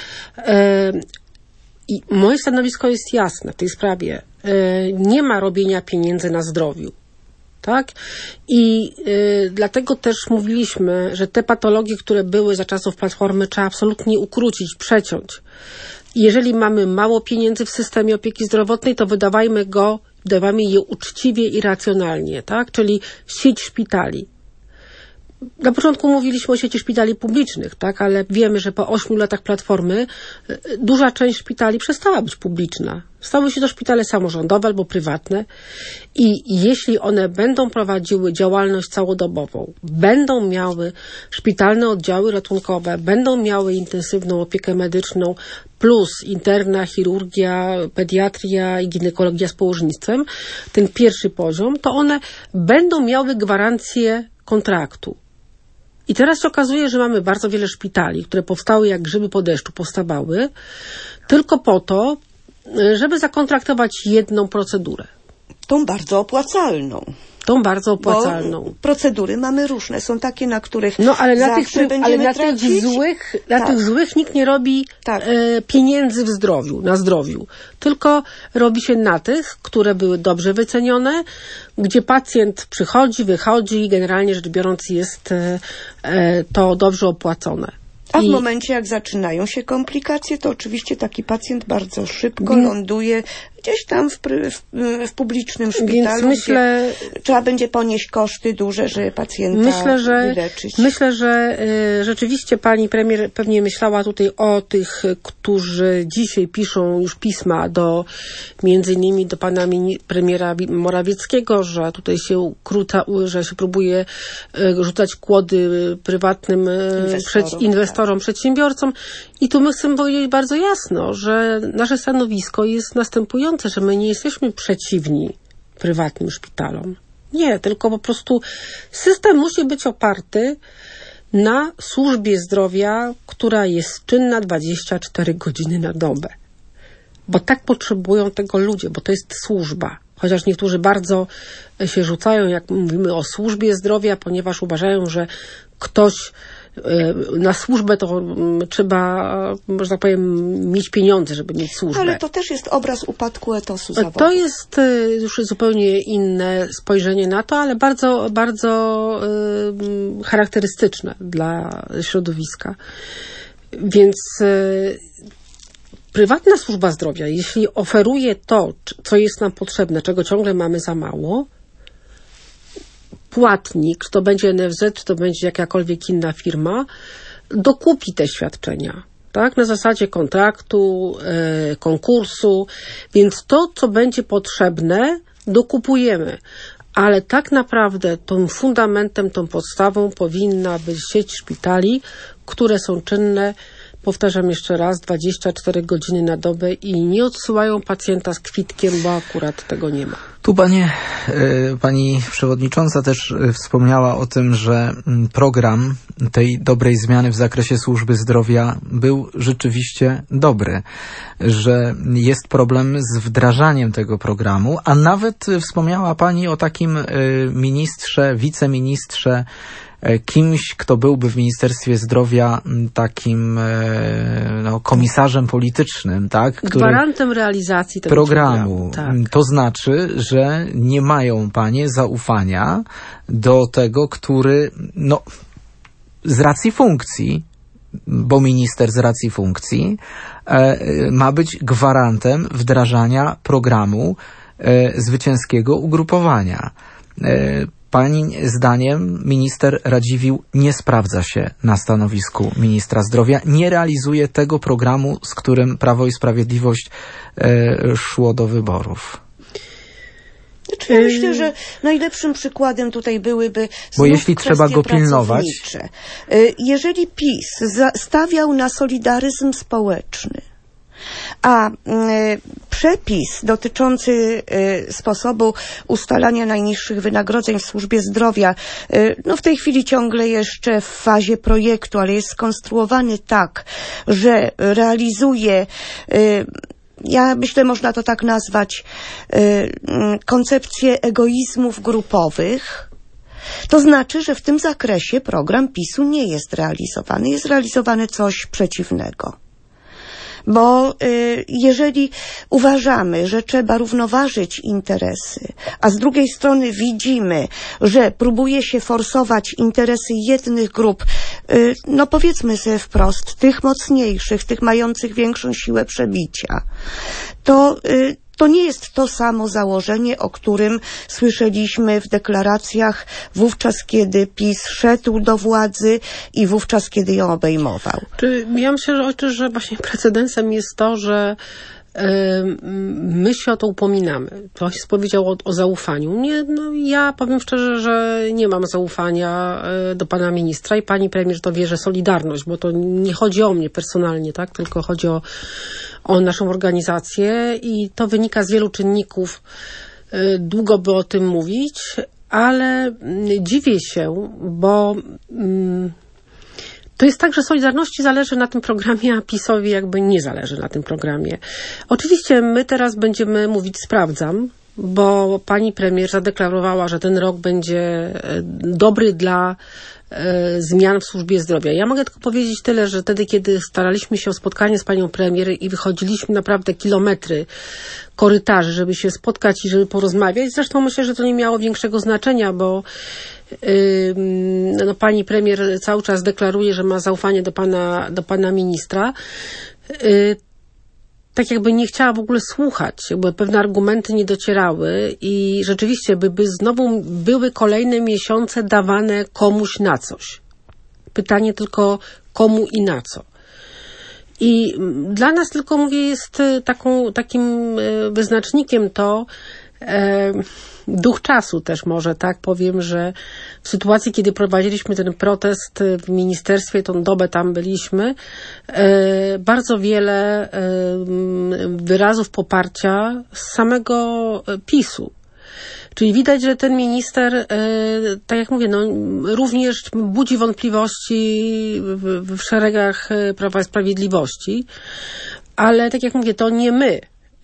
i moje stanowisko jest jasne w tej sprawie. Nie ma robienia pieniędzy na zdrowiu. tak? I dlatego też mówiliśmy, że te patologie, które były za czasów Platformy, trzeba absolutnie ukrócić, przeciąć. Jeżeli mamy mało pieniędzy w systemie opieki zdrowotnej, to wydawajmy je uczciwie i racjonalnie, tak? Czyli sieć szpitali. Na początku mówiliśmy o sieci szpitali publicznych, tak? Ale wiemy, że po 8 latach Platformy duża część szpitali przestała być publiczna. Stały się to szpitale samorządowe albo prywatne i jeśli one będą prowadziły działalność całodobową, będą miały szpitalne oddziały ratunkowe, będą miały intensywną opiekę medyczną plus interna, chirurgia, pediatria i ginekologia z położnictwem, ten pierwszy poziom, to one będą miały gwarancję kontraktu. I teraz się okazuje, że mamy bardzo wiele szpitali, które powstały jak grzyby po deszczu, powstawały tylko po to, żeby zakontraktować jedną procedurę. Tą bardzo opłacalną. Bo procedury mamy różne. Są takie, na których ale zawsze będziemy tracić. Tych złych nikt nie robi pieniędzy na zdrowiu. Tylko robi się na tych, które były dobrze wycenione, gdzie pacjent przychodzi, wychodzi i generalnie rzecz biorąc jest to dobrze opłacone. A w momencie, jak zaczynają się komplikacje, to oczywiście taki pacjent bardzo szybko ląduje gdzieś tam w publicznym szpitalu, gdzie trzeba będzie ponieść koszty duże, żeby pacjenta wyleczyć. Myślę, że rzeczywiście pani premier pewnie myślała tutaj o tych, którzy dzisiaj piszą już pisma między innymi do pana premiera Morawieckiego, że tutaj się że się próbuje rzucać kłody prywatnym inwestorom, przedsiębiorcom. I tu my chcemy powiedzieć bardzo jasno, że nasze stanowisko jest następujące, że my nie jesteśmy przeciwni prywatnym szpitalom. Nie, tylko po prostu system musi być oparty na służbie zdrowia, która jest czynna 24 godziny na dobę. Bo tak potrzebują tego ludzie, bo to jest służba. Chociaż niektórzy bardzo się rzucają, jak mówimy o służbie zdrowia, ponieważ uważają, że ktoś na służbę to trzeba, że tak powiem, mieć pieniądze, żeby mieć służbę. Ale to też jest obraz upadku etosu zawodu. To jest już zupełnie inne spojrzenie na to, ale bardzo, bardzo charakterystyczne dla środowiska. Więc prywatna służba zdrowia, jeśli oferuje to, co jest nam potrzebne, czego ciągle mamy za mało, płatnik, czy to będzie NFZ, czy to będzie jakakolwiek inna firma, dokupi te świadczenia, tak? Na zasadzie kontraktu, konkursu, więc to, co będzie potrzebne, dokupujemy. Ale tak naprawdę tym fundamentem, tą podstawą powinna być sieć szpitali, które są czynne, powtarzam jeszcze raz, 24 godziny na dobę i nie odsyłają pacjenta z kwitkiem, bo akurat tego nie ma. Tu pani przewodnicząca też wspomniała o tym, że program tej dobrej zmiany w zakresie służby zdrowia był rzeczywiście dobry, że jest problem z wdrażaniem tego programu, a nawet wspomniała pani o takim ministrze, wiceministrze, kimś, kto byłby w Ministerstwie Zdrowia takim komisarzem politycznym, tak? Gwarantem realizacji tego programu. Tak. To znaczy, że nie mają panie zaufania do tego, który z racji funkcji, bo minister z racji funkcji ma być gwarantem wdrażania programu zwycięskiego ugrupowania. Pani zdaniem minister Radziwiłł nie sprawdza się na stanowisku ministra zdrowia, nie realizuje tego programu, z którym Prawo i Sprawiedliwość szło do wyborów. Ja myślę, że najlepszym przykładem tutaj byłyby bo jeśli trzeba go pilnować. Jeżeli PiS stawiał na solidaryzm społeczny, a przepis dotyczący sposobu ustalania najniższych wynagrodzeń w służbie zdrowia, w tej chwili ciągle jeszcze w fazie projektu, ale jest skonstruowany tak, że realizuje, ja myślę, można to tak nazwać, koncepcję egoizmów grupowych. To znaczy, że w tym zakresie program PiS-u nie jest realizowany. Jest realizowane coś przeciwnego. Bo jeżeli uważamy, że trzeba równoważyć interesy, a z drugiej strony widzimy, że próbuje się forsować interesy jednych grup, no powiedzmy sobie wprost, tych mocniejszych, tych mających większą siłę przebicia, to nie jest to samo założenie, o którym słyszeliśmy w deklaracjach wówczas, kiedy PiS szedł do władzy i wówczas, kiedy ją obejmował. Ja myślę, że właśnie precedensem jest to, że my się o to upominamy. Ktoś powiedział o zaufaniu. Ja powiem szczerze, że nie mam zaufania do pana ministra i pani premier to wie, że Solidarność, bo to nie chodzi o mnie personalnie, tak? Tylko chodzi o naszą organizację i to wynika z wielu czynników. Długo by o tym mówić, ale dziwię się, bo to jest tak, że Solidarności zależy na tym programie, a PiS-owi jakby nie zależy na tym programie. Oczywiście my teraz będziemy mówić sprawdzam, bo pani premier zadeklarowała, że ten rok będzie dobry dla zmian w służbie zdrowia. Ja mogę tylko powiedzieć tyle, że wtedy, kiedy staraliśmy się o spotkanie z panią premier i wychodziliśmy naprawdę kilometry korytarzy, żeby się spotkać i żeby porozmawiać, zresztą myślę, że to nie miało większego znaczenia, bo pani premier cały czas deklaruje, że ma zaufanie do pana ministra. Tak jakby nie chciała w ogóle słuchać, jakby pewne argumenty nie docierały i rzeczywiście by znowu były kolejne miesiące dawane komuś na coś. Pytanie tylko komu i na co. I dla nas tylko mówię jest takim wyznacznikiem to duch czasu też może, tak powiem, że w sytuacji, kiedy prowadziliśmy ten protest w ministerstwie, tą dobę tam byliśmy, bardzo wiele wyrazów poparcia z samego PiS-u. Czyli widać, że ten minister, tak jak mówię, również budzi wątpliwości w szeregach Prawa i Sprawiedliwości, ale tak jak mówię, to nie my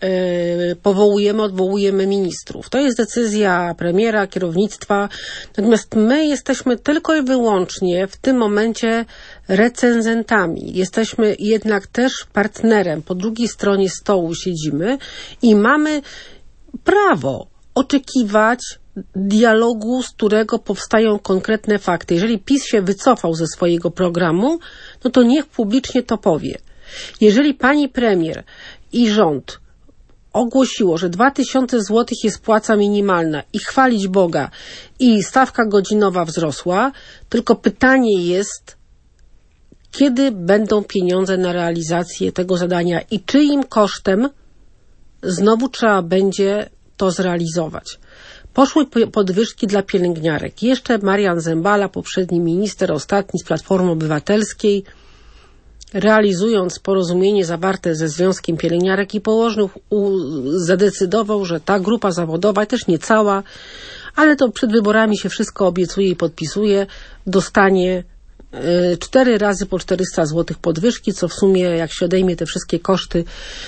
odwołujemy ministrów. To jest decyzja premiera, kierownictwa. Natomiast my jesteśmy tylko i wyłącznie w tym momencie recenzentami. Jesteśmy jednak też partnerem. Po drugiej stronie stołu siedzimy i mamy prawo oczekiwać dialogu, z którego powstają konkretne fakty. Jeżeli PiS się wycofał ze swojego programu, no to niech publicznie to powie. Jeżeli pani premier i rząd ogłosiło, że 2000 zł jest płaca minimalna i chwalić Boga i stawka godzinowa wzrosła, tylko pytanie jest, kiedy będą pieniądze na realizację tego zadania i czyim kosztem znowu trzeba będzie to zrealizować. Poszły podwyżki dla pielęgniarek. Jeszcze Marian Zembala, poprzedni minister, ostatni z Platformy Obywatelskiej, realizując porozumienie zawarte ze Związkiem Pielęgniarek i Położnych, zadecydował, że ta grupa zawodowa, też nie cała, ale to przed wyborami się wszystko obiecuje i podpisuje, dostanie 4 razy po 400 zł podwyżki, co w sumie, jak się odejmie te wszystkie koszty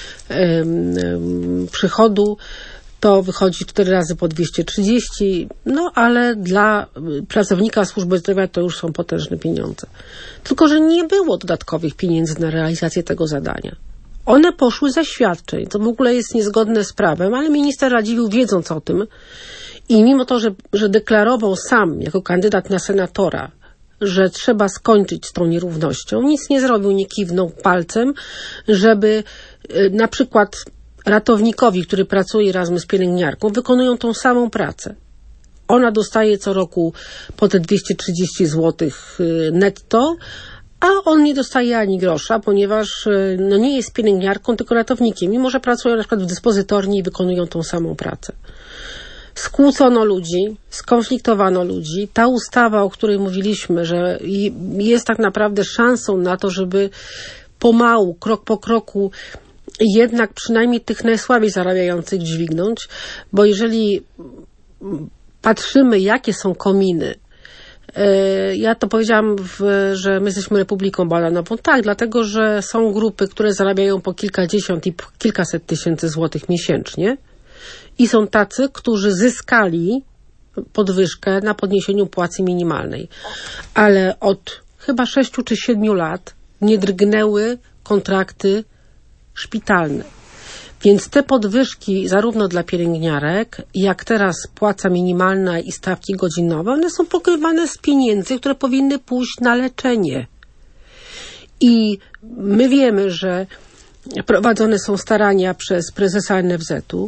przychodu, to wychodzi 4 razy po 230, ale dla pracownika służby zdrowia to już są potężne pieniądze. Tylko że nie było dodatkowych pieniędzy na realizację tego zadania. One poszły ze świadczeń. To w ogóle jest niezgodne z prawem, ale minister Radziwiłł, wiedząc o tym i mimo to, że deklarował sam jako kandydat na senatora, że trzeba skończyć z tą nierównością, nic nie zrobił, nie kiwnął palcem, żeby na przykład ratownikowi, który pracuje razem z pielęgniarką, wykonują tą samą pracę. Ona dostaje co roku po te 230 zł netto, a on nie dostaje ani grosza, ponieważ nie jest pielęgniarką, tylko ratownikiem, mimo że pracują na przykład w dyspozytorni i wykonują tą samą pracę. Skłócono ludzi, skonfliktowano ludzi. Ta ustawa, o której mówiliśmy, że jest tak naprawdę szansą na to, żeby pomału, krok po kroku jednak przynajmniej tych najsłabiej zarabiających dźwignąć, bo jeżeli patrzymy, jakie są kominy, ja to powiedziałam, że my jesteśmy Republiką Bananową. Tak, dlatego, że są grupy, które zarabiają po kilkadziesiąt i kilkaset tysięcy złotych miesięcznie i są tacy, którzy zyskali podwyżkę na podniesieniu płacy minimalnej. Ale od chyba 6 czy 7 lat nie drgnęły kontrakty szpitalne. Więc te podwyżki zarówno dla pielęgniarek, jak teraz płaca minimalna i stawki godzinowe, one są pokrywane z pieniędzy, które powinny pójść na leczenie. I my wiemy, że prowadzone są starania przez prezesa NFZ-u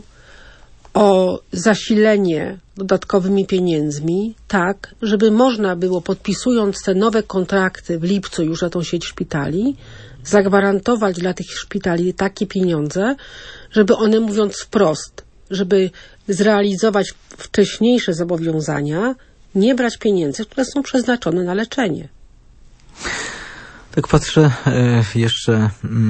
o zasilenie dodatkowymi pieniędzmi, tak, żeby można było, podpisując te nowe kontrakty w lipcu już na tą sieć szpitali, zagwarantować dla tych szpitali takie pieniądze, żeby one, mówiąc wprost, żeby zrealizować wcześniejsze zobowiązania, nie brać pieniędzy, które są przeznaczone na leczenie. Tak patrzę jeszcze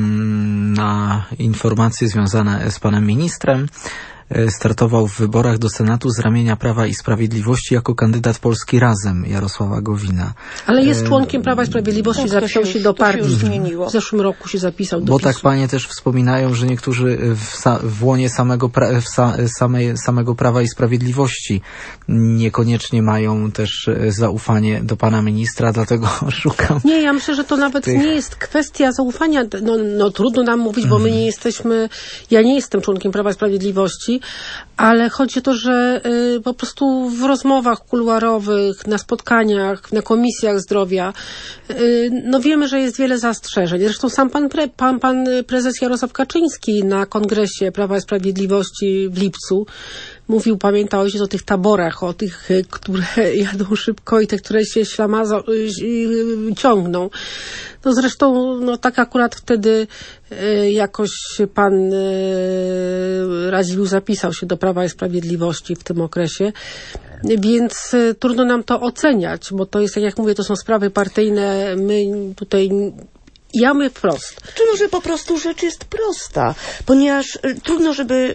na informacje związane z panem ministrem. Startował w wyborach do Senatu z ramienia Prawa i Sprawiedliwości jako kandydat Polski Razem Jarosława Gowina. Ale jest członkiem Prawa i Sprawiedliwości, zapisał się do partii. Zmieniło. W zeszłym roku się zapisał do Bo PiSu. tak panie też wspominają, że niektórzy w łonie samego Prawa i Sprawiedliwości niekoniecznie mają też zaufanie do pana ministra, dlatego szukam. Nie, ja myślę, że to nawet nie jest kwestia zaufania. No trudno nam mówić, bo my nie jesteśmy, ja nie jestem członkiem Prawa i Sprawiedliwości, ale chodzi o to, że po prostu w rozmowach kuluarowych, na spotkaniach, na komisjach zdrowia, no wiemy, że jest wiele zastrzeżeń. Zresztą sam pan prezes Jarosław Kaczyński na kongresie Prawa i Sprawiedliwości w lipcu mówił, pamięta ojciec, o tych taborach, o tych, które jadą szybko i te, które się ciągną. No zresztą, no tak akurat wtedy jakoś pan Radziwiłł zapisał się do Prawa i Sprawiedliwości w tym okresie, więc trudno nam to oceniać, bo to jest, tak jak mówię, to są sprawy partyjne, my tutaj... Ja mówię wprost. Czy może po prostu rzecz jest prosta, ponieważ trudno,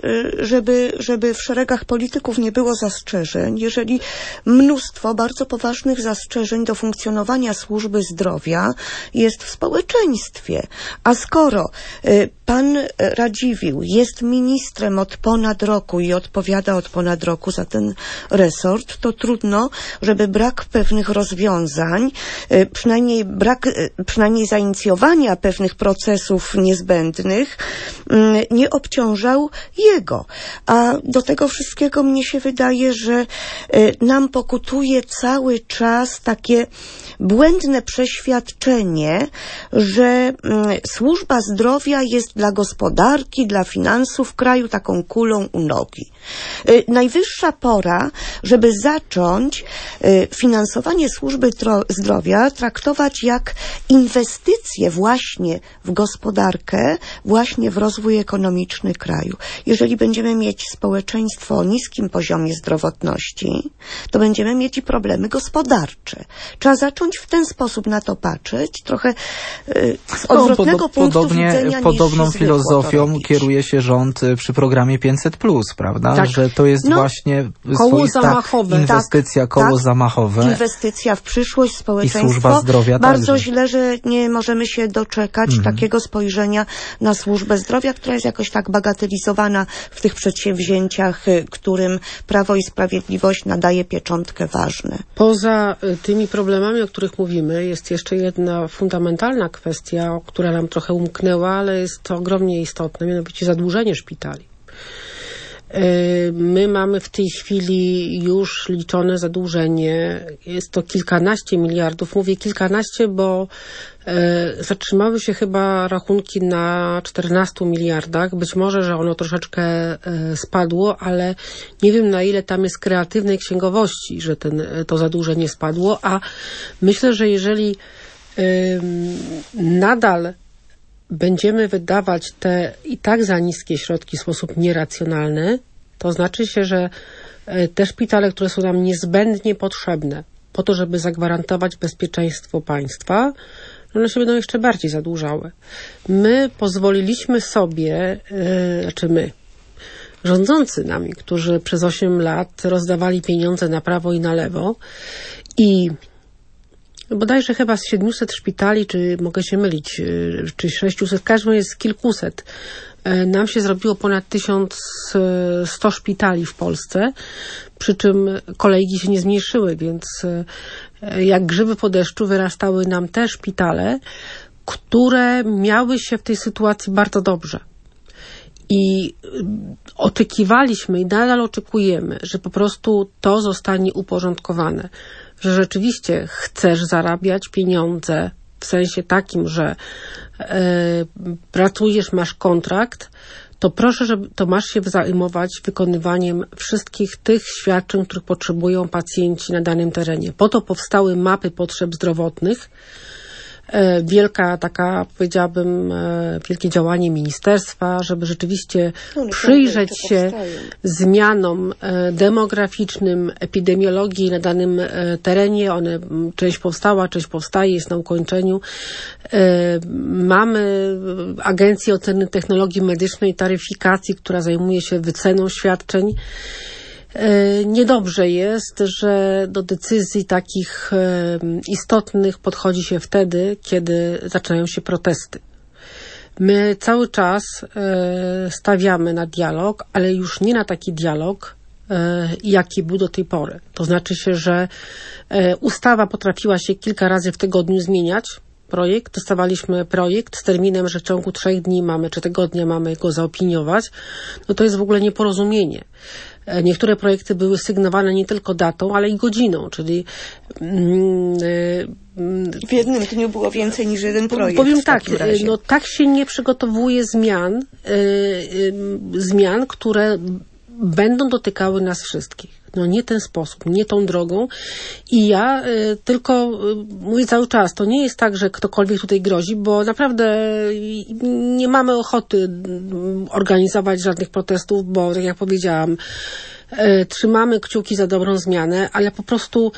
żeby w szeregach polityków nie było zastrzeżeń, jeżeli mnóstwo bardzo poważnych zastrzeżeń do funkcjonowania służby zdrowia jest w społeczeństwie. A skoro pan Radziwiłł jest ministrem od ponad roku i odpowiada od ponad roku za ten resort, to trudno, żeby brak pewnych rozwiązań, przynajmniej zainicjowania pewnych procesów niezbędnych nie obciążał jego. A do tego wszystkiego mnie się wydaje, że nam pokutuje cały czas takie błędne przeświadczenie, że służba zdrowia jest dla gospodarki, dla finansów kraju taką kulą u nogi. Najwyższa pora, żeby zacząć finansowanie służby zdrowia traktować jak inwestycje właśnie w gospodarkę, właśnie w rozwój ekonomiczny kraju. Jeżeli będziemy mieć społeczeństwo o niskim poziomie zdrowotności, to będziemy mieć i problemy gospodarcze. Trzeba zacząć w ten sposób na to patrzeć, trochę z odwrotnego punktu widzenia. Podobną filozofią kieruje się rząd przy programie 500+, prawda? Tak. Że to jest właśnie swoista inwestycja, koło zamachowe. Inwestycja w przyszłość, społeczeństwo. I służba zdrowia bardzo także. źle, że nie możemy się doczekać takiego spojrzenia na służbę zdrowia, która jest jakoś tak bagatelizowana w tych przedsięwzięciach, którym Prawo i Sprawiedliwość nadaje pieczątkę ważne. Poza tymi problemami, o których mówimy, jest jeszcze jedna fundamentalna kwestia, która nam trochę umknęła, ale jest to ogromnie istotne, mianowicie zadłużenie szpitali. My mamy w tej chwili już liczone zadłużenie, jest to kilkanaście miliardów, mówię kilkanaście, bo zatrzymały się chyba rachunki na 14 miliardach, być może, że ono troszeczkę spadło, ale nie wiem, na ile tam jest kreatywnej księgowości, że to zadłużenie spadło, a myślę, że jeżeli nadal będziemy wydawać te i tak za niskie środki w sposób nieracjonalny, to znaczy się, że te szpitale, które są nam niezbędnie potrzebne po to, żeby zagwarantować bezpieczeństwo państwa, one się będą jeszcze bardziej zadłużały. My pozwoliliśmy sobie, rządzący nami, którzy przez 8 lat rozdawali pieniądze na prawo i na lewo i bodajże chyba z 700 szpitali, czy mogę się mylić, czy 600, każdy jest kilkuset. Nam się zrobiło ponad 1100 szpitali w Polsce, przy czym kolejki się nie zmniejszyły, więc jak grzyby po deszczu wyrastały nam te szpitale, które miały się w tej sytuacji bardzo dobrze. I oczekiwaliśmy i nadal oczekujemy, że po prostu to zostanie uporządkowane, że rzeczywiście chcesz zarabiać pieniądze w sensie takim, że pracujesz, masz kontrakt, to proszę, to masz się zajmować wykonywaniem wszystkich tych świadczeń, których potrzebują pacjenci na danym terenie. Po to powstały mapy potrzeb zdrowotnych. Wielka taka, powiedziałabym, wielkie działanie ministerstwa, żeby rzeczywiście przyjrzeć się zmianom demograficznym, epidemiologii na danym terenie. Część powstała, część powstaje, jest na ukończeniu. Mamy Agencję Oceny Technologii Medycznej i Taryfikacji, która zajmuje się wyceną świadczeń. Niedobrze jest, że do decyzji takich istotnych podchodzi się wtedy, kiedy zaczynają się protesty. My cały czas stawiamy na dialog, ale już nie na taki dialog, jaki był do tej pory. To znaczy się, że ustawa potrafiła się kilka razy w tygodniu zmieniać. Dostawaliśmy projekt z terminem, że w ciągu 3 dni czy tygodnia mamy go zaopiniować. No to jest w ogóle nieporozumienie. Niektóre projekty były sygnowane nie tylko datą, ale i godziną, czyli w jednym dniu było więcej niż jeden projekt. Powiem tak, no tak się nie przygotowuje zmian, które będą dotykały nas wszystkich. No nie ten sposób, nie tą drogą. I ja tylko mówię cały czas, to nie jest tak, że ktokolwiek tutaj grozi, bo naprawdę nie mamy ochoty organizować żadnych protestów, bo tak jak powiedziałam, trzymamy kciuki za dobrą zmianę, ale po prostu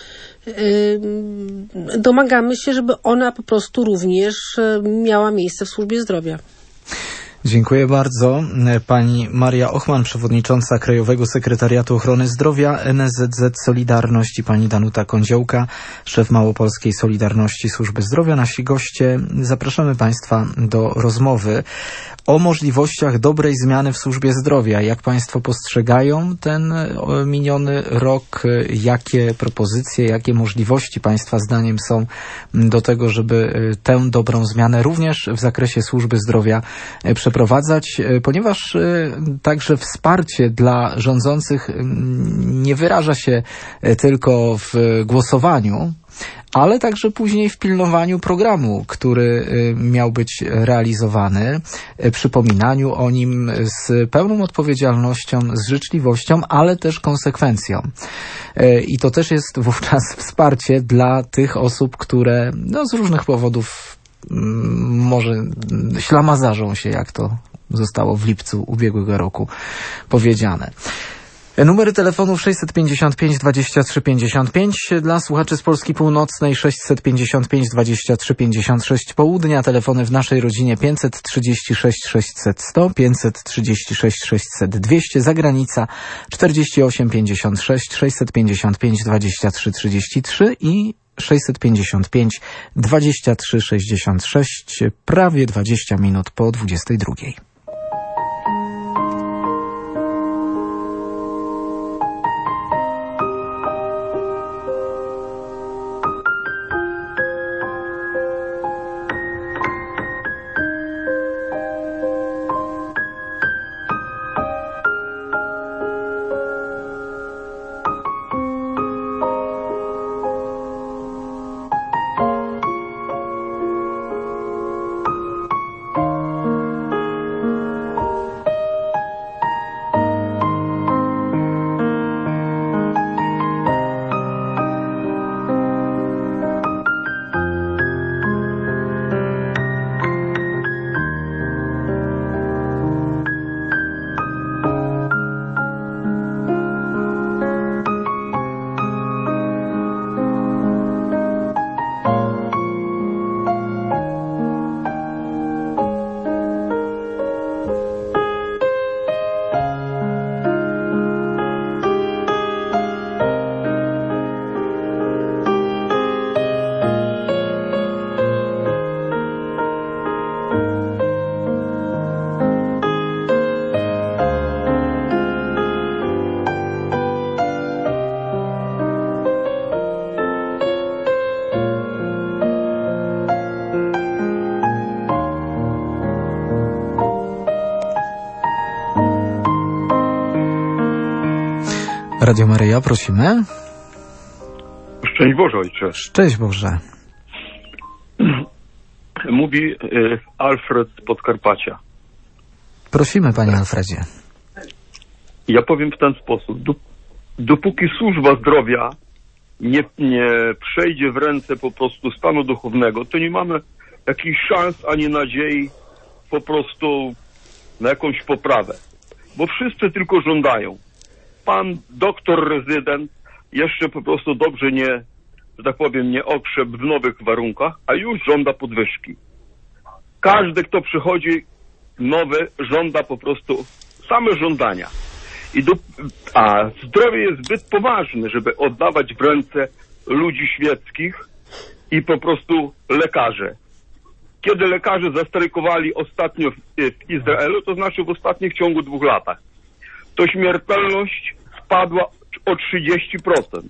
domagamy się, żeby ona po prostu również miała miejsce w służbie zdrowia. Dziękuję bardzo. Pani Maria Ochman, przewodnicząca Krajowego Sekretariatu Ochrony Zdrowia NSZZ Solidarność i pani Danuta Kądziołka, szef Małopolskiej Solidarności Służby Zdrowia. Nasi goście. Zapraszamy Państwa do rozmowy o możliwościach dobrej zmiany w służbie zdrowia. Jak Państwo postrzegają ten miniony rok? Jakie propozycje, jakie możliwości Państwa zdaniem są do tego, żeby tę dobrą zmianę również w zakresie służby zdrowia przeprowadzać? Ponieważ także wsparcie dla rządzących nie wyraża się tylko w głosowaniu, ale także później w pilnowaniu programu, który miał być realizowany, przypominaniu o nim z pełną odpowiedzialnością, z życzliwością, ale też konsekwencją. I to też jest wówczas wsparcie dla tych osób, które z różnych powodów może ślamazarzą się, jak to zostało w lipcu ubiegłego roku powiedziane. Numery telefonów 655 23 55 dla słuchaczy z Polski Północnej, 655 23 56 południa, telefony w naszej rodzinie 536 600 100, 536 600 200, zagranica 48 56 655 23 33 i 655 23 66, prawie 20 minut po 22. Radio Maryja, prosimy. Szczęść Boże, ojcze. Szczęść Boże. Mówi Alfred z Podkarpacia. Prosimy, panie Alfredzie. Ja powiem w ten sposób. Dopóki służba zdrowia nie przejdzie w ręce po prostu stanu duchownego, to nie mamy jakichś szans ani nadziei po prostu na jakąś poprawę. Bo wszyscy tylko żądają. Pan doktor rezydent jeszcze po prostu dobrze nie, że tak powiem, nie okrzep w nowych warunkach, a już żąda podwyżki. Każdy, kto przychodzi nowy, żąda po prostu same żądania. A zdrowie jest zbyt poważne, żeby oddawać w ręce ludzi świeckich i po prostu lekarzy. Kiedy lekarze zastrajkowali ostatnio w Izraelu, to znaczy w ostatnich ciągu 2 latach, to śmiertelność spadła o 30%.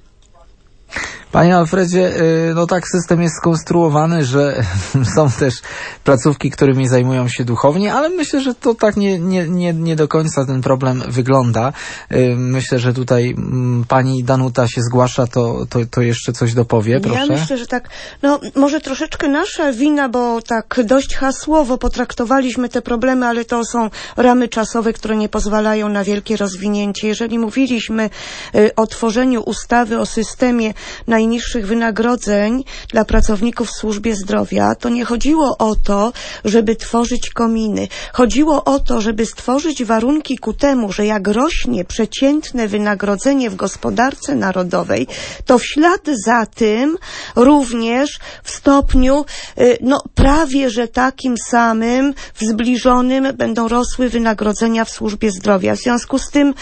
Panie Alfredzie, no tak system jest skonstruowany, że są też placówki, którymi zajmują się duchowni, ale myślę, że to tak nie do końca ten problem wygląda. Myślę, że tutaj pani Danuta się zgłasza, to jeszcze coś dopowie, proszę. Ja myślę, że tak, no może troszeczkę nasza wina, bo tak dość hasłowo potraktowaliśmy te problemy, ale to są ramy czasowe, które nie pozwalają na wielkie rozwinięcie. Jeżeli mówiliśmy o tworzeniu ustawy o systemie najniższych wynagrodzeń dla pracowników w służbie zdrowia, to nie chodziło o to, żeby tworzyć kominy. Chodziło o to, żeby stworzyć warunki ku temu, że jak rośnie przeciętne wynagrodzenie w gospodarce narodowej, to w ślad za tym również w stopniu prawie że takim samym, w zbliżonym będą rosły wynagrodzenia w służbie zdrowia. W związku z tym,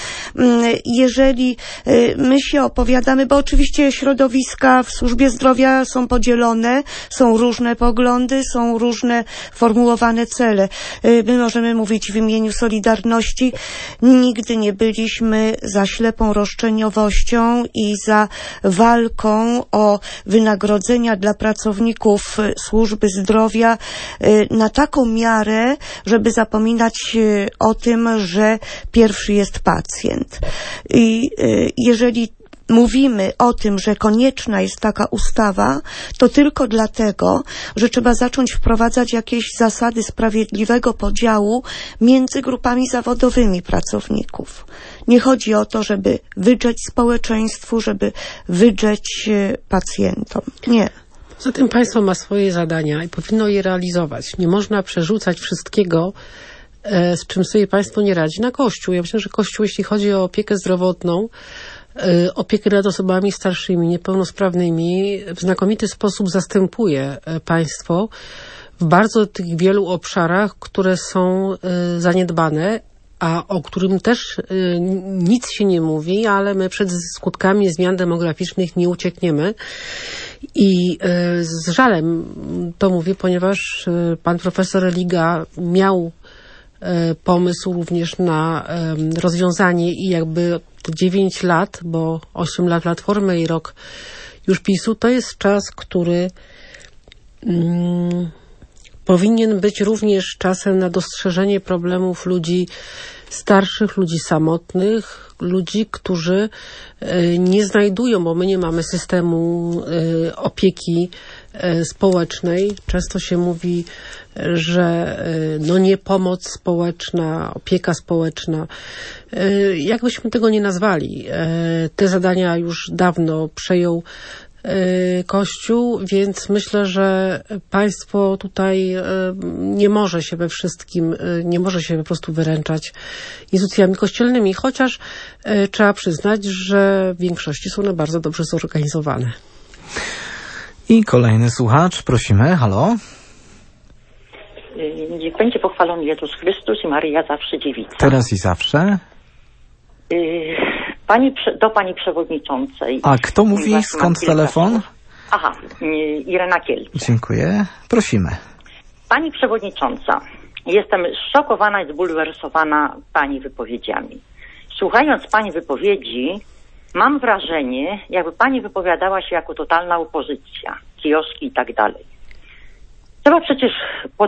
jeżeli my się opowiadamy, bo oczywiście środowiska w służbie zdrowia są podzielone, są różne poglądy, są różne formułowane cele. My możemy mówić w imieniu Solidarności. Nigdy nie byliśmy za ślepą roszczeniowością i za walką o wynagrodzenia dla pracowników służby zdrowia na taką miarę, żeby zapominać o tym, że pierwszy jest pacjent. I jeżeli mówimy o tym, że konieczna jest taka ustawa, to tylko dlatego, że trzeba zacząć wprowadzać jakieś zasady sprawiedliwego podziału między grupami zawodowymi pracowników. Nie chodzi o to, żeby wydrzeć społeczeństwu, żeby wydrzeć pacjentom. Nie. Zatem państwo ma swoje zadania i powinno je realizować. Nie można przerzucać wszystkiego, z czym sobie państwo nie radzi, na Kościół. Ja myślę, że Kościół, jeśli chodzi o opiekę zdrowotną, opiekę nad osobami starszymi, niepełnosprawnymi, w znakomity sposób zastępuje państwo w bardzo tych wielu obszarach, które są zaniedbane, a o którym też nic się nie mówi, ale my przed skutkami zmian demograficznych nie uciekniemy. I z żalem to mówię, ponieważ pan profesor Religa miał pomysł również na rozwiązanie i jakby te 9 lat, bo 8 lat Platformy i rok już PiS-u, to jest czas, który powinien być również czasem na dostrzeżenie problemów ludzi starszych, ludzi samotnych, ludzi, którzy nie znajdują, bo my nie mamy systemu opieki społecznej. Często się mówi, że nie pomoc społeczna, opieka społeczna. Jakbyśmy tego nie nazwali, te zadania już dawno przejął Kościół, więc myślę, że państwo tutaj nie może się we wszystkim, nie może się po prostu wyręczać instytucjami kościelnymi, chociaż trzeba przyznać, że w większości są one bardzo dobrze zorganizowane. I kolejny słuchacz, prosimy, halo. Niech będzie pochwalony Jezus Chrystus i Maryja zawsze dziewica. Teraz i zawsze. Do pani przewodniczącej. A kto mówi? Skąd telefon? Aha, Irena Kielce. Dziękuję. Prosimy. Pani przewodnicząca, jestem zszokowana i zbulwersowana pani wypowiedziami. Słuchając pani wypowiedzi, mam wrażenie, jakby pani wypowiadała się jako totalna opozycja, kioski i tak dalej. Trzeba przecież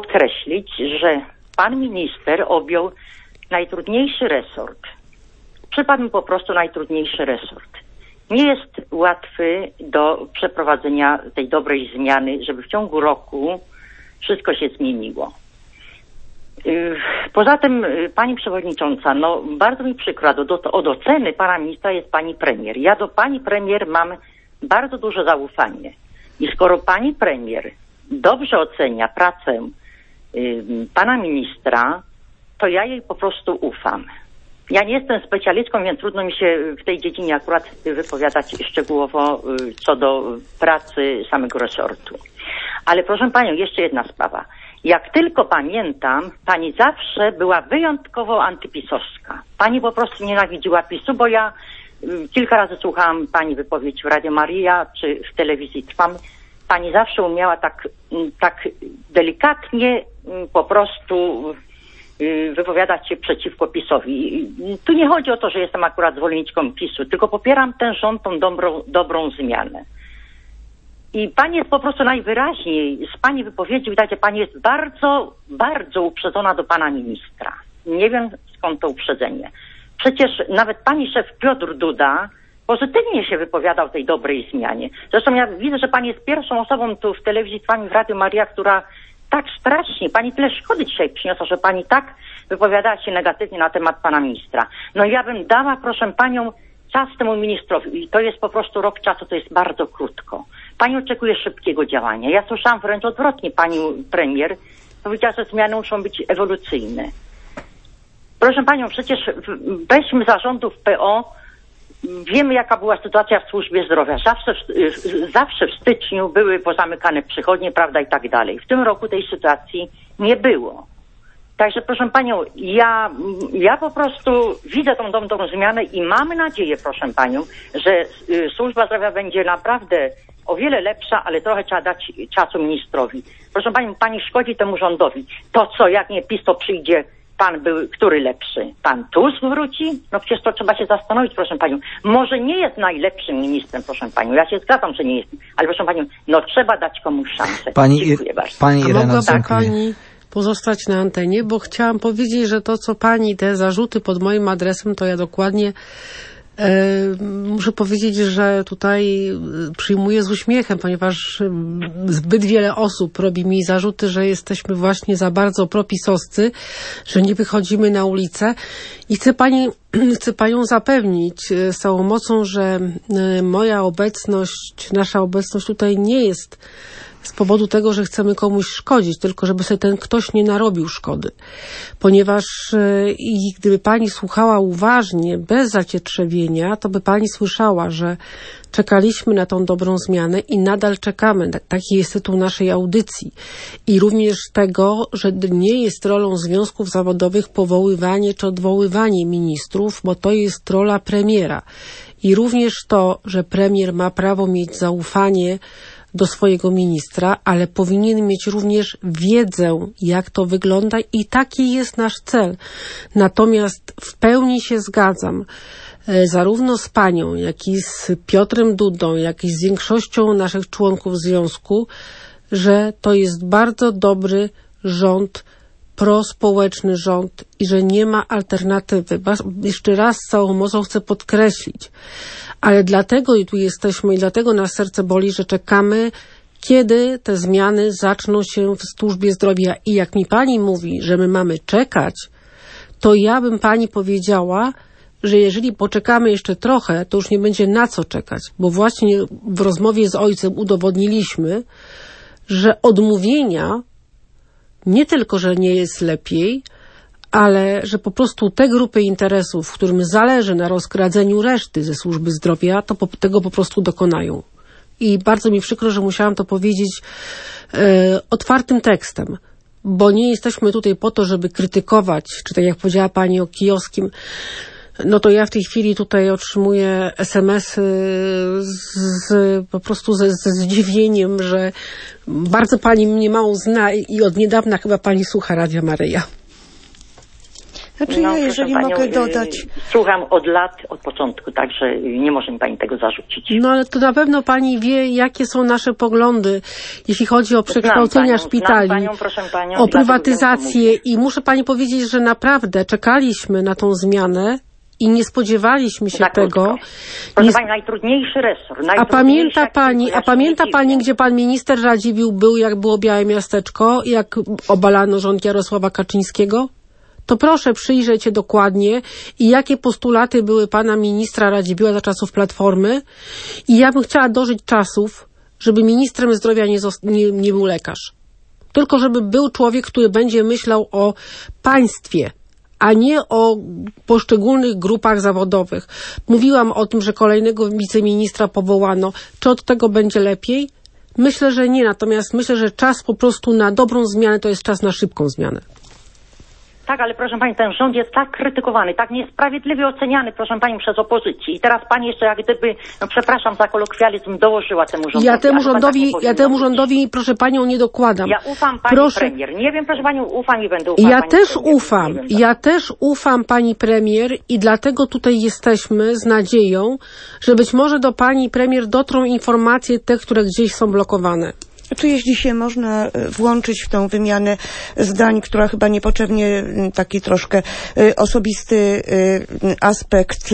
podkreślić, że pan minister objął najtrudniejszy resort. przypadł mi po prostu najtrudniejszy resort. Nie jest łatwy do przeprowadzenia tej dobrej zmiany, żeby w ciągu roku wszystko się zmieniło. Poza tym, pani przewodnicząca, no bardzo mi przykro, od oceny pana ministra jest pani premier. Ja do pani premier mam bardzo duże zaufanie. I skoro pani premier dobrze ocenia pracę pana ministra, to ja jej po prostu ufam. Ja nie jestem specjalistką, więc trudno mi się w tej dziedzinie akurat wypowiadać szczegółowo co do pracy samego resortu. Ale proszę panią, jeszcze jedna sprawa. Jak tylko pamiętam, pani zawsze była wyjątkowo antypisowska. Pani po prostu nienawidziła PiS-u, bo ja kilka razy słuchałam pani wypowiedzi w Radio Maria czy w telewizji Trwam. Pani zawsze umiała tak delikatnie po prostu wypowiadać się przeciwko PiS-owi. Tu nie chodzi o to, że jestem akurat zwolenniczką PiS-u, tylko popieram ten rząd, tą dobrą zmianę. I pani jest po prostu najwyraźniej, z pani wypowiedzi widać, że pani jest bardzo, bardzo uprzedzona do pana ministra. Nie wiem skąd to uprzedzenie. Przecież nawet pani szef Piotr Duda pozytywnie się wypowiadał o tej dobrej zmianie. Zresztą ja widzę, że pani jest pierwszą osobą tu w telewizji Trwam, w Radiu Maria, która tak strasznie, pani tyle szkody dzisiaj przyniosła, że pani tak wypowiadała się negatywnie na temat pana ministra. No ja bym dała, proszę panią, czas temu ministrowi. I to jest po prostu rok czasu, to jest bardzo krótko. Pani oczekuje szybkiego działania. Ja słyszałam wręcz odwrotnie pani premier. Powiedziała, że zmiany muszą być ewolucyjne. Proszę panią, przecież weźmy zarządów PO. Wiemy, jaka była sytuacja w służbie zdrowia. Zawsze w styczniu były pozamykane przychodnie, prawda, i tak dalej. W tym roku tej sytuacji nie było. Także proszę panią, ja po prostu widzę tą dobrą zmianę i mamy nadzieję, proszę panią, że służba zdrowia będzie naprawdę o wiele lepsza, ale trochę trzeba dać czasu ministrowi. Proszę panią, pani szkodzi temu rządowi. To co, jak nie PiS, to przyjdzie pan był, który lepszy? Pan Tusk wróci? No przecież to trzeba się zastanowić, proszę panią. Może nie jest najlepszym ministrem, proszę panią. Ja się zgadzam, że nie jest. Ale proszę panią, no trzeba dać komuś szansę. Dziękuję bardzo. Pani Irena, mogłaby pani pozostać na antenie, bo chciałam powiedzieć, że to, co pani, te zarzuty pod moim adresem, to ja dokładnie muszę powiedzieć, że tutaj przyjmuję z uśmiechem, ponieważ zbyt wiele osób robi mi zarzuty, że jesteśmy właśnie za bardzo propisowscy, że nie wychodzimy na ulicę i chcę panią zapewnić z całą mocą, że moja obecność, nasza obecność tutaj nie jest z powodu tego, że chcemy komuś szkodzić, tylko żeby sobie ten ktoś nie narobił szkody. Ponieważ gdyby pani słuchała uważnie, bez zacietrzewienia, to by pani słyszała, że czekaliśmy na tą dobrą zmianę i nadal czekamy. Taki jest tytuł naszej audycji. I również tego, że nie jest rolą związków zawodowych powoływanie czy odwoływanie ministrów, bo to jest rola premiera. I również to, że premier ma prawo mieć zaufanie do swojego ministra, ale powinien mieć również wiedzę, jak to wygląda i taki jest nasz cel. Natomiast w pełni się zgadzam zarówno z panią, jak i z Piotrem Dudą, jak i z większością naszych członków związku, że to jest bardzo dobry rząd, prospołeczny rząd i że nie ma alternatywy. Jeszcze raz z całą mocą chcę podkreślić. Ale dlatego i tu jesteśmy i dlatego nas serce boli, że czekamy, kiedy te zmiany zaczną się w służbie zdrowia. I jak mi pani mówi, że my mamy czekać, to ja bym pani powiedziała, że jeżeli poczekamy jeszcze trochę, to już nie będzie na co czekać. Bo właśnie w rozmowie z ojcem udowodniliśmy, że odmówienia nie tylko, że nie jest lepiej, ale że po prostu te grupy interesów, którym zależy na rozkradzeniu reszty ze służby zdrowia, to tego po prostu dokonają. I bardzo mi przykro, że musiałam to powiedzieć otwartym tekstem, bo nie jesteśmy tutaj po to, żeby krytykować, czy tak jak powiedziała pani o Kijowskim, no to ja w tej chwili tutaj otrzymuję SMS-y po prostu ze zdziwieniem, że bardzo pani mnie mało zna i od niedawna chyba pani słucha Radia Maryja. Znaczy ja, jeżeli mogę dodać... Słucham od lat, od początku, także nie może mi pani tego zarzucić. No ale to na pewno pani wie, jakie są nasze poglądy, jeśli chodzi o przekształcenia szpitali, proszę panią, o prywatyzację i muszę pani powiedzieć, że naprawdę czekaliśmy na tą zmianę i nie spodziewaliśmy się tego. Proszę pani, najtrudniejszy resort. A pamięta pani, gdzie pan minister Radziwiłł był, jak było Białe Miasteczko, jak obalano rząd Jarosława Kaczyńskiego? To proszę przyjrzeć się dokładnie i jakie postulaty były pana ministra Radziwiłła za czasów Platformy. I ja bym chciała dożyć czasów, żeby ministrem zdrowia nie był lekarz. Tylko żeby był człowiek, który będzie myślał o państwie, a nie o poszczególnych grupach zawodowych. Mówiłam o tym, że kolejnego wiceministra powołano. Czy od tego będzie lepiej? Myślę, że nie. Natomiast myślę, że czas po prostu na dobrą zmianę to jest czas na szybką zmianę. Tak, ale proszę pani, ten rząd jest tak krytykowany, tak niesprawiedliwie oceniany, proszę pani, przez opozycję. I teraz pani jeszcze jak gdyby, no przepraszam za kolokwializm, dołożyła temu rządowi. Ja temu rządowi, proszę panią, nie dokładam. Ja ufam pani premier. Nie wiem, proszę panią, ufam i będę ufał Ja też ufam pani premier i dlatego tutaj jesteśmy z nadzieją, że być może do pani premier dotrą informacje te, które gdzieś są blokowane. Czy jeśli się można włączyć w tą wymianę zdań, która chyba niepotrzebnie taki troszkę osobisty aspekt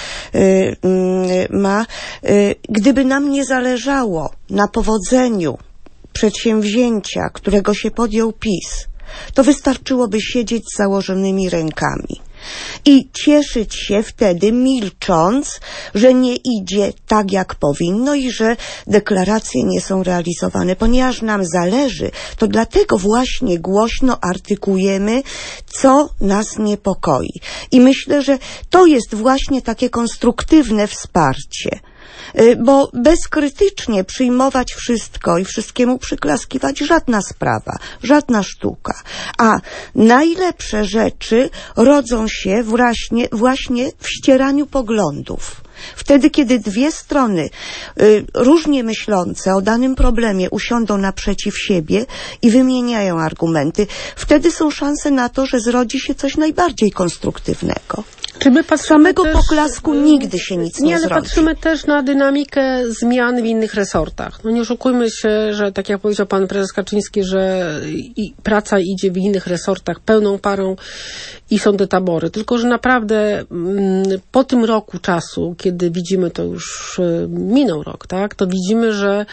ma, gdyby nam nie zależało na powodzeniu przedsięwzięcia, którego się podjął PiS, to wystarczyłoby siedzieć z założonymi rękami i cieszyć się wtedy, milcząc, że nie idzie tak, jak powinno i że deklaracje nie są realizowane. Ponieważ nam zależy, to dlatego właśnie głośno artykułujemy, co nas niepokoi. I myślę, że to jest właśnie takie konstruktywne wsparcie. Bo bezkrytycznie przyjmować wszystko i wszystkiemu przyklaskiwać żadna sprawa, żadna sztuka. A najlepsze rzeczy rodzą się właśnie w ścieraniu poglądów. Wtedy, kiedy dwie strony różnie myślące o danym problemie usiądą naprzeciw siebie i wymieniają argumenty, wtedy są szanse na to, że zrodzi się coś najbardziej konstruktywnego. Czy my samego poklasku nigdy się nic nie zrodzi. Ale patrzymy też na dynamikę zmian w innych resortach. No nie oszukujmy się, że tak jak powiedział pan prezes Kaczyński, że praca idzie w innych resortach pełną parą i są te tabory. Tylko że naprawdę po tym roku czasu, kiedy widzimy, to już minął rok, tak, to widzimy, że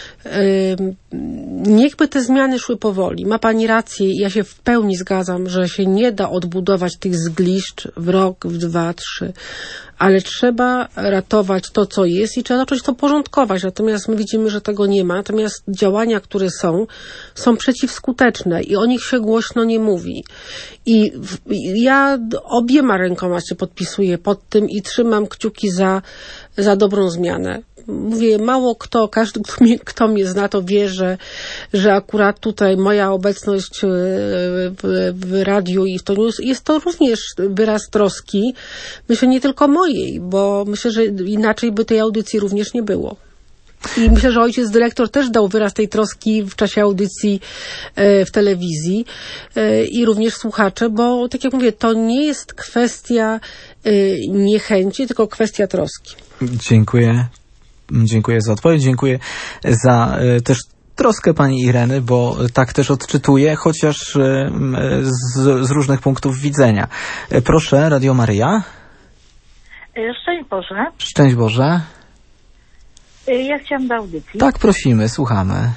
niechby te zmiany szły powoli. Ma pani rację i ja się w pełni zgadzam, że się nie da odbudować tych zgliszcz w rok, w 2, 3, ale trzeba ratować to, co jest i trzeba zacząć to porządkować. Natomiast my widzimy, że tego nie ma. Natomiast działania, które są przeciwskuteczne i o nich się głośno nie mówi. I ja obiema rękoma się podpisuję pod tym i trzymam kciuki za dobrą zmianę. Mówię, mało kto, każdy, kto mnie zna, to wie, że akurat tutaj moja obecność w radiu i w to news jest to również wyraz troski. Myślę, nie tylko mojej, bo myślę, że inaczej by tej audycji również nie było. I myślę, że ojciec dyrektor też dał wyraz tej troski w czasie audycji w telewizji i również słuchacze, bo tak jak mówię, to nie jest kwestia niechęci, tylko kwestia troski. Dziękuję za odpowiedź, dziękuję za też troskę pani Ireny, bo tak też odczytuję, chociaż z różnych punktów widzenia. Proszę, Radio Maryja. Szczęść Boże. Szczęść Boże. Ja chciałam do audycji. Tak, prosimy, słuchamy.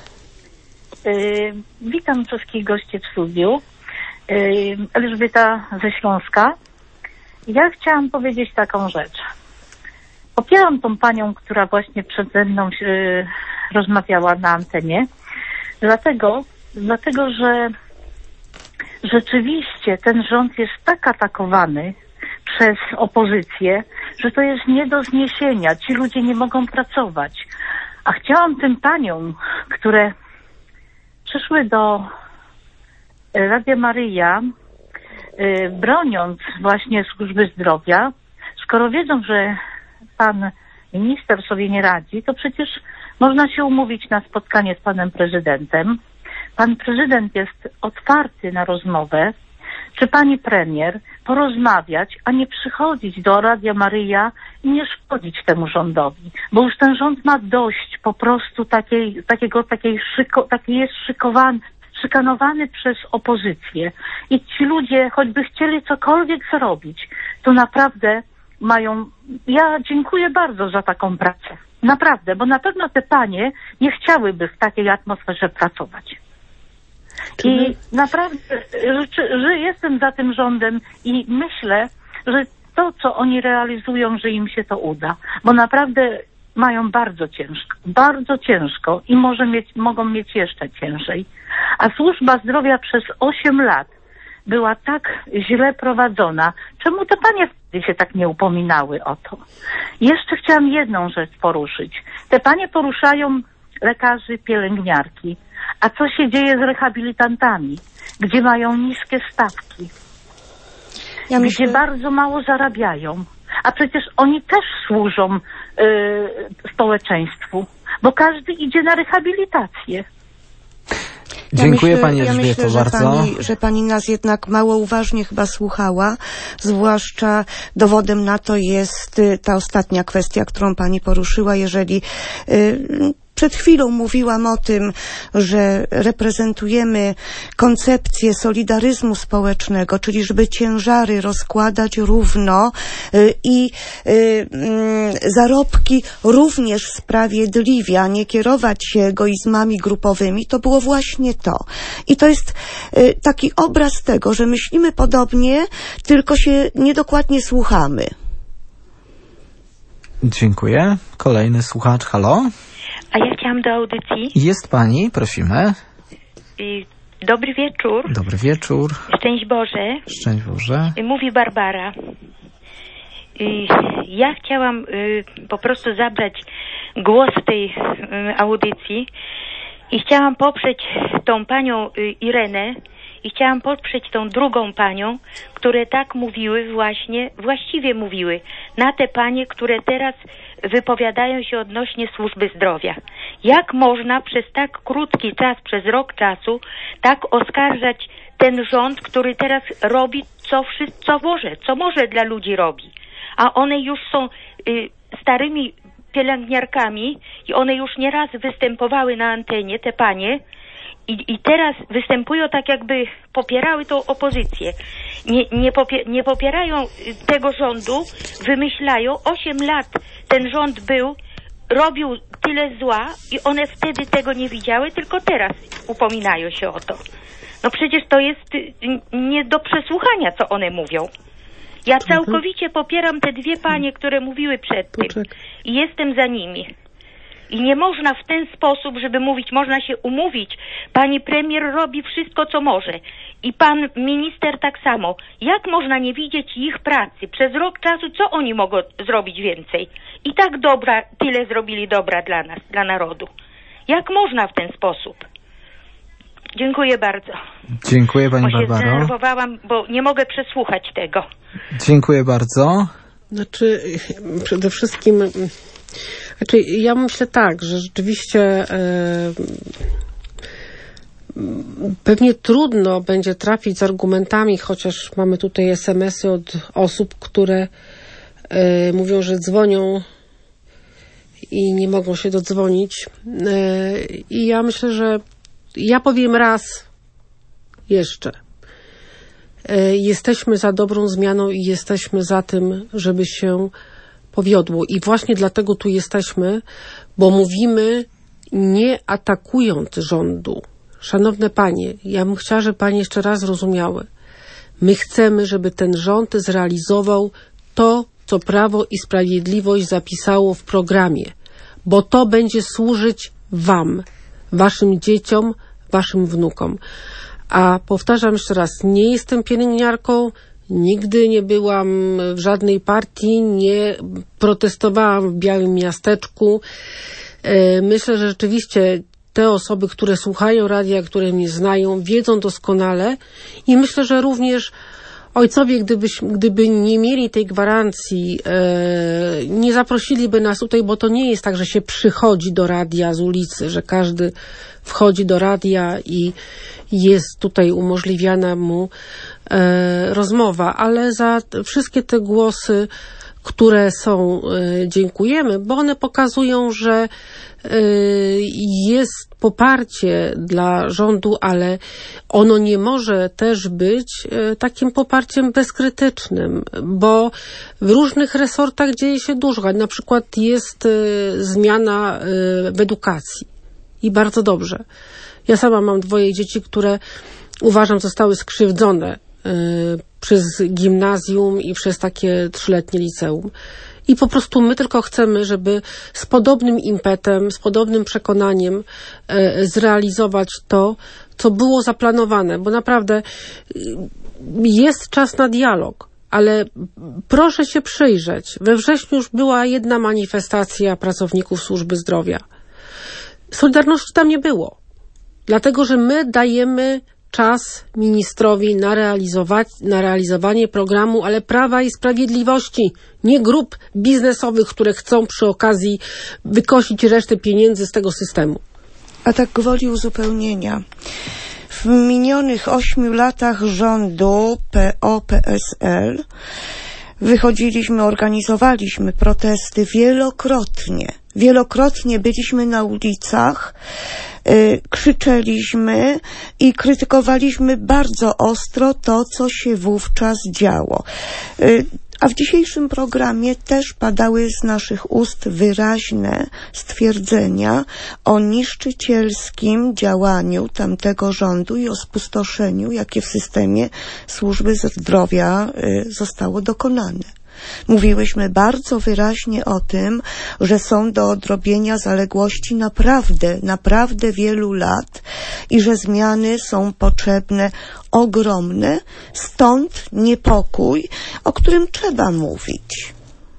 Witam wszystkich gości w studiu. Elżbieta ze Śląska. Ja chciałam powiedzieć taką rzecz. Popieram tą panią, która właśnie przede mną rozmawiała na antenie, dlatego, że rzeczywiście ten rząd jest tak atakowany przez opozycję, że to jest nie do zniesienia. Ci ludzie nie mogą pracować. A chciałam tym paniom, które przyszły do Radia Maryja, broniąc właśnie służby zdrowia, skoro wiedzą, że pan minister sobie nie radzi, to przecież można się umówić na spotkanie z panem prezydentem. Pan prezydent jest otwarty na rozmowę, czy pani premier, porozmawiać, a nie przychodzić do Radia Maryja i nie szkodzić temu rządowi. Bo już ten rząd ma dość po prostu taki jest szykanowany przez opozycję. I ci ludzie, choćby chcieli cokolwiek zrobić, to naprawdę Ja dziękuję bardzo za taką pracę. Naprawdę, bo na pewno te panie nie chciałyby w takiej atmosferze pracować. I naprawdę, że jestem za tym rządem i myślę, że to, co oni realizują, że im się to uda. Bo naprawdę mają bardzo ciężko i mogą mieć jeszcze ciężej. A służba zdrowia przez 8 lat była tak źle prowadzona. Czemu te panie wtedy się tak nie upominały o to? Jeszcze chciałam jedną rzecz poruszyć. Te panie poruszają lekarzy, pielęgniarki. A co się dzieje z rehabilitantami, gdzie mają niskie stawki, gdzie bardzo mało zarabiają? A przecież oni też służą społeczeństwu, bo każdy idzie na rehabilitację. Dziękuję Pani Elżbieto bardzo. Że Pani nas jednak mało uważnie chyba słuchała, zwłaszcza dowodem na to jest ta ostatnia kwestia, którą Pani poruszyła, jeżeli przed chwilą mówiłam o tym, że reprezentujemy koncepcję solidaryzmu społecznego, czyli żeby ciężary rozkładać równo i zarobki również sprawiedliwie, a nie kierować się egoizmami grupowymi, to było właśnie to. I to jest taki obraz tego, że myślimy podobnie, tylko się niedokładnie słuchamy. Dziękuję. Kolejny słuchacz, halo? A ja chciałam do audycji. Jest Pani, prosimy. Dobry wieczór. Dobry wieczór. Szczęść Boże. Szczęść Boże. Mówi Barbara. Ja chciałam po prostu zabrać głos w tej audycji i chciałam poprzeć tą panią Irenę i chciałam poprzeć tą drugą panią, które tak mówiły właściwie mówiły na te panie, które teraz wypowiadają się odnośnie służby zdrowia. Jak można przez tak krótki czas, przez rok czasu, tak oskarżać ten rząd, który teraz robi co może dla ludzi robi. A one już są starymi pielęgniarkami i one już nieraz występowały na antenie, te panie, i teraz występują tak, jakby popierały tą opozycję. Nie popierają tego rządu, wymyślają. 8 lat ten rząd robił tyle zła i one wtedy tego nie widziały, tylko teraz upominają się o to. No przecież to jest nie do przesłuchania, co one mówią. Ja całkowicie popieram te dwie panie, które mówiły przed tym i jestem za nimi. I nie można w ten sposób, żeby mówić, można się umówić. Pani premier robi wszystko, co może. I pan minister tak samo. Jak można nie widzieć ich pracy? Przez rok czasu co oni mogą zrobić więcej? I tak tyle zrobili dobra dla nas, dla narodu. Jak można w ten sposób? Dziękuję bardzo. Dziękuję Pani Barbaro. Bo się zdenerwowałam, bo nie mogę przesłuchać tego. Dziękuję bardzo. Znaczy, przede wszystkim... ja myślę tak, że rzeczywiście pewnie trudno będzie trafić z argumentami, chociaż mamy tutaj SMS-y od osób, które mówią, że dzwonią i nie mogą się dodzwonić. I ja myślę, że ja powiem raz jeszcze. Jesteśmy za dobrą zmianą i jesteśmy za tym, żeby się powiodło. I właśnie dlatego tu jesteśmy, bo mówimy nie atakując rządu. Szanowne panie, ja bym chciała, żeby panie jeszcze raz rozumiały. My chcemy, żeby ten rząd zrealizował to, co Prawo i Sprawiedliwość zapisało w programie, bo to będzie służyć wam, waszym dzieciom, waszym wnukom. A powtarzam jeszcze raz, nie jestem pielęgniarką, nigdy nie byłam w żadnej partii, nie protestowałam w Białym Miasteczku. Myślę, że rzeczywiście te osoby, które słuchają radia, które mnie znają, wiedzą doskonale i myślę, że również ojcowie, gdyby nie mieli tej gwarancji, nie zaprosiliby nas tutaj, bo to nie jest tak, że się przychodzi do radia z ulicy, że każdy wchodzi do radia i jest tutaj umożliwiana mu rozmowa, ale za wszystkie te głosy, które są, dziękujemy, bo one pokazują, że jest poparcie dla rządu, ale ono nie może też być takim poparciem bezkrytycznym, bo w różnych resortach dzieje się dużo. Na przykład jest zmiana w edukacji i bardzo dobrze. Ja sama mam 2 dzieci, które uważam zostały skrzywdzone przez gimnazjum i przez takie 3-letnie liceum. I po prostu my tylko chcemy, żeby z podobnym impetem, z podobnym przekonaniem zrealizować to, co było zaplanowane, bo naprawdę jest czas na dialog, ale proszę się przyjrzeć. We wrześniu już była jedna manifestacja pracowników służby zdrowia. Solidarności tam nie było, dlatego że my dajemy czas ministrowi na realizowanie programu, ale Prawa i Sprawiedliwości, nie grup biznesowych, które chcą przy okazji wykosić resztę pieniędzy z tego systemu. A tak gwoli uzupełnienia. W minionych 8 latach rządu PO-PSL organizowaliśmy protesty wielokrotnie. Wielokrotnie byliśmy na ulicach, krzyczeliśmy i krytykowaliśmy bardzo ostro to, co się wówczas działo. A w dzisiejszym programie też padały z naszych ust wyraźne stwierdzenia o niszczycielskim działaniu tamtego rządu i o spustoszeniu, jakie w systemie służby zdrowia zostało dokonane. Mówiłyśmy bardzo wyraźnie o tym, że są do odrobienia zaległości naprawdę wielu lat i że zmiany są potrzebne ogromne, stąd niepokój, o którym trzeba mówić.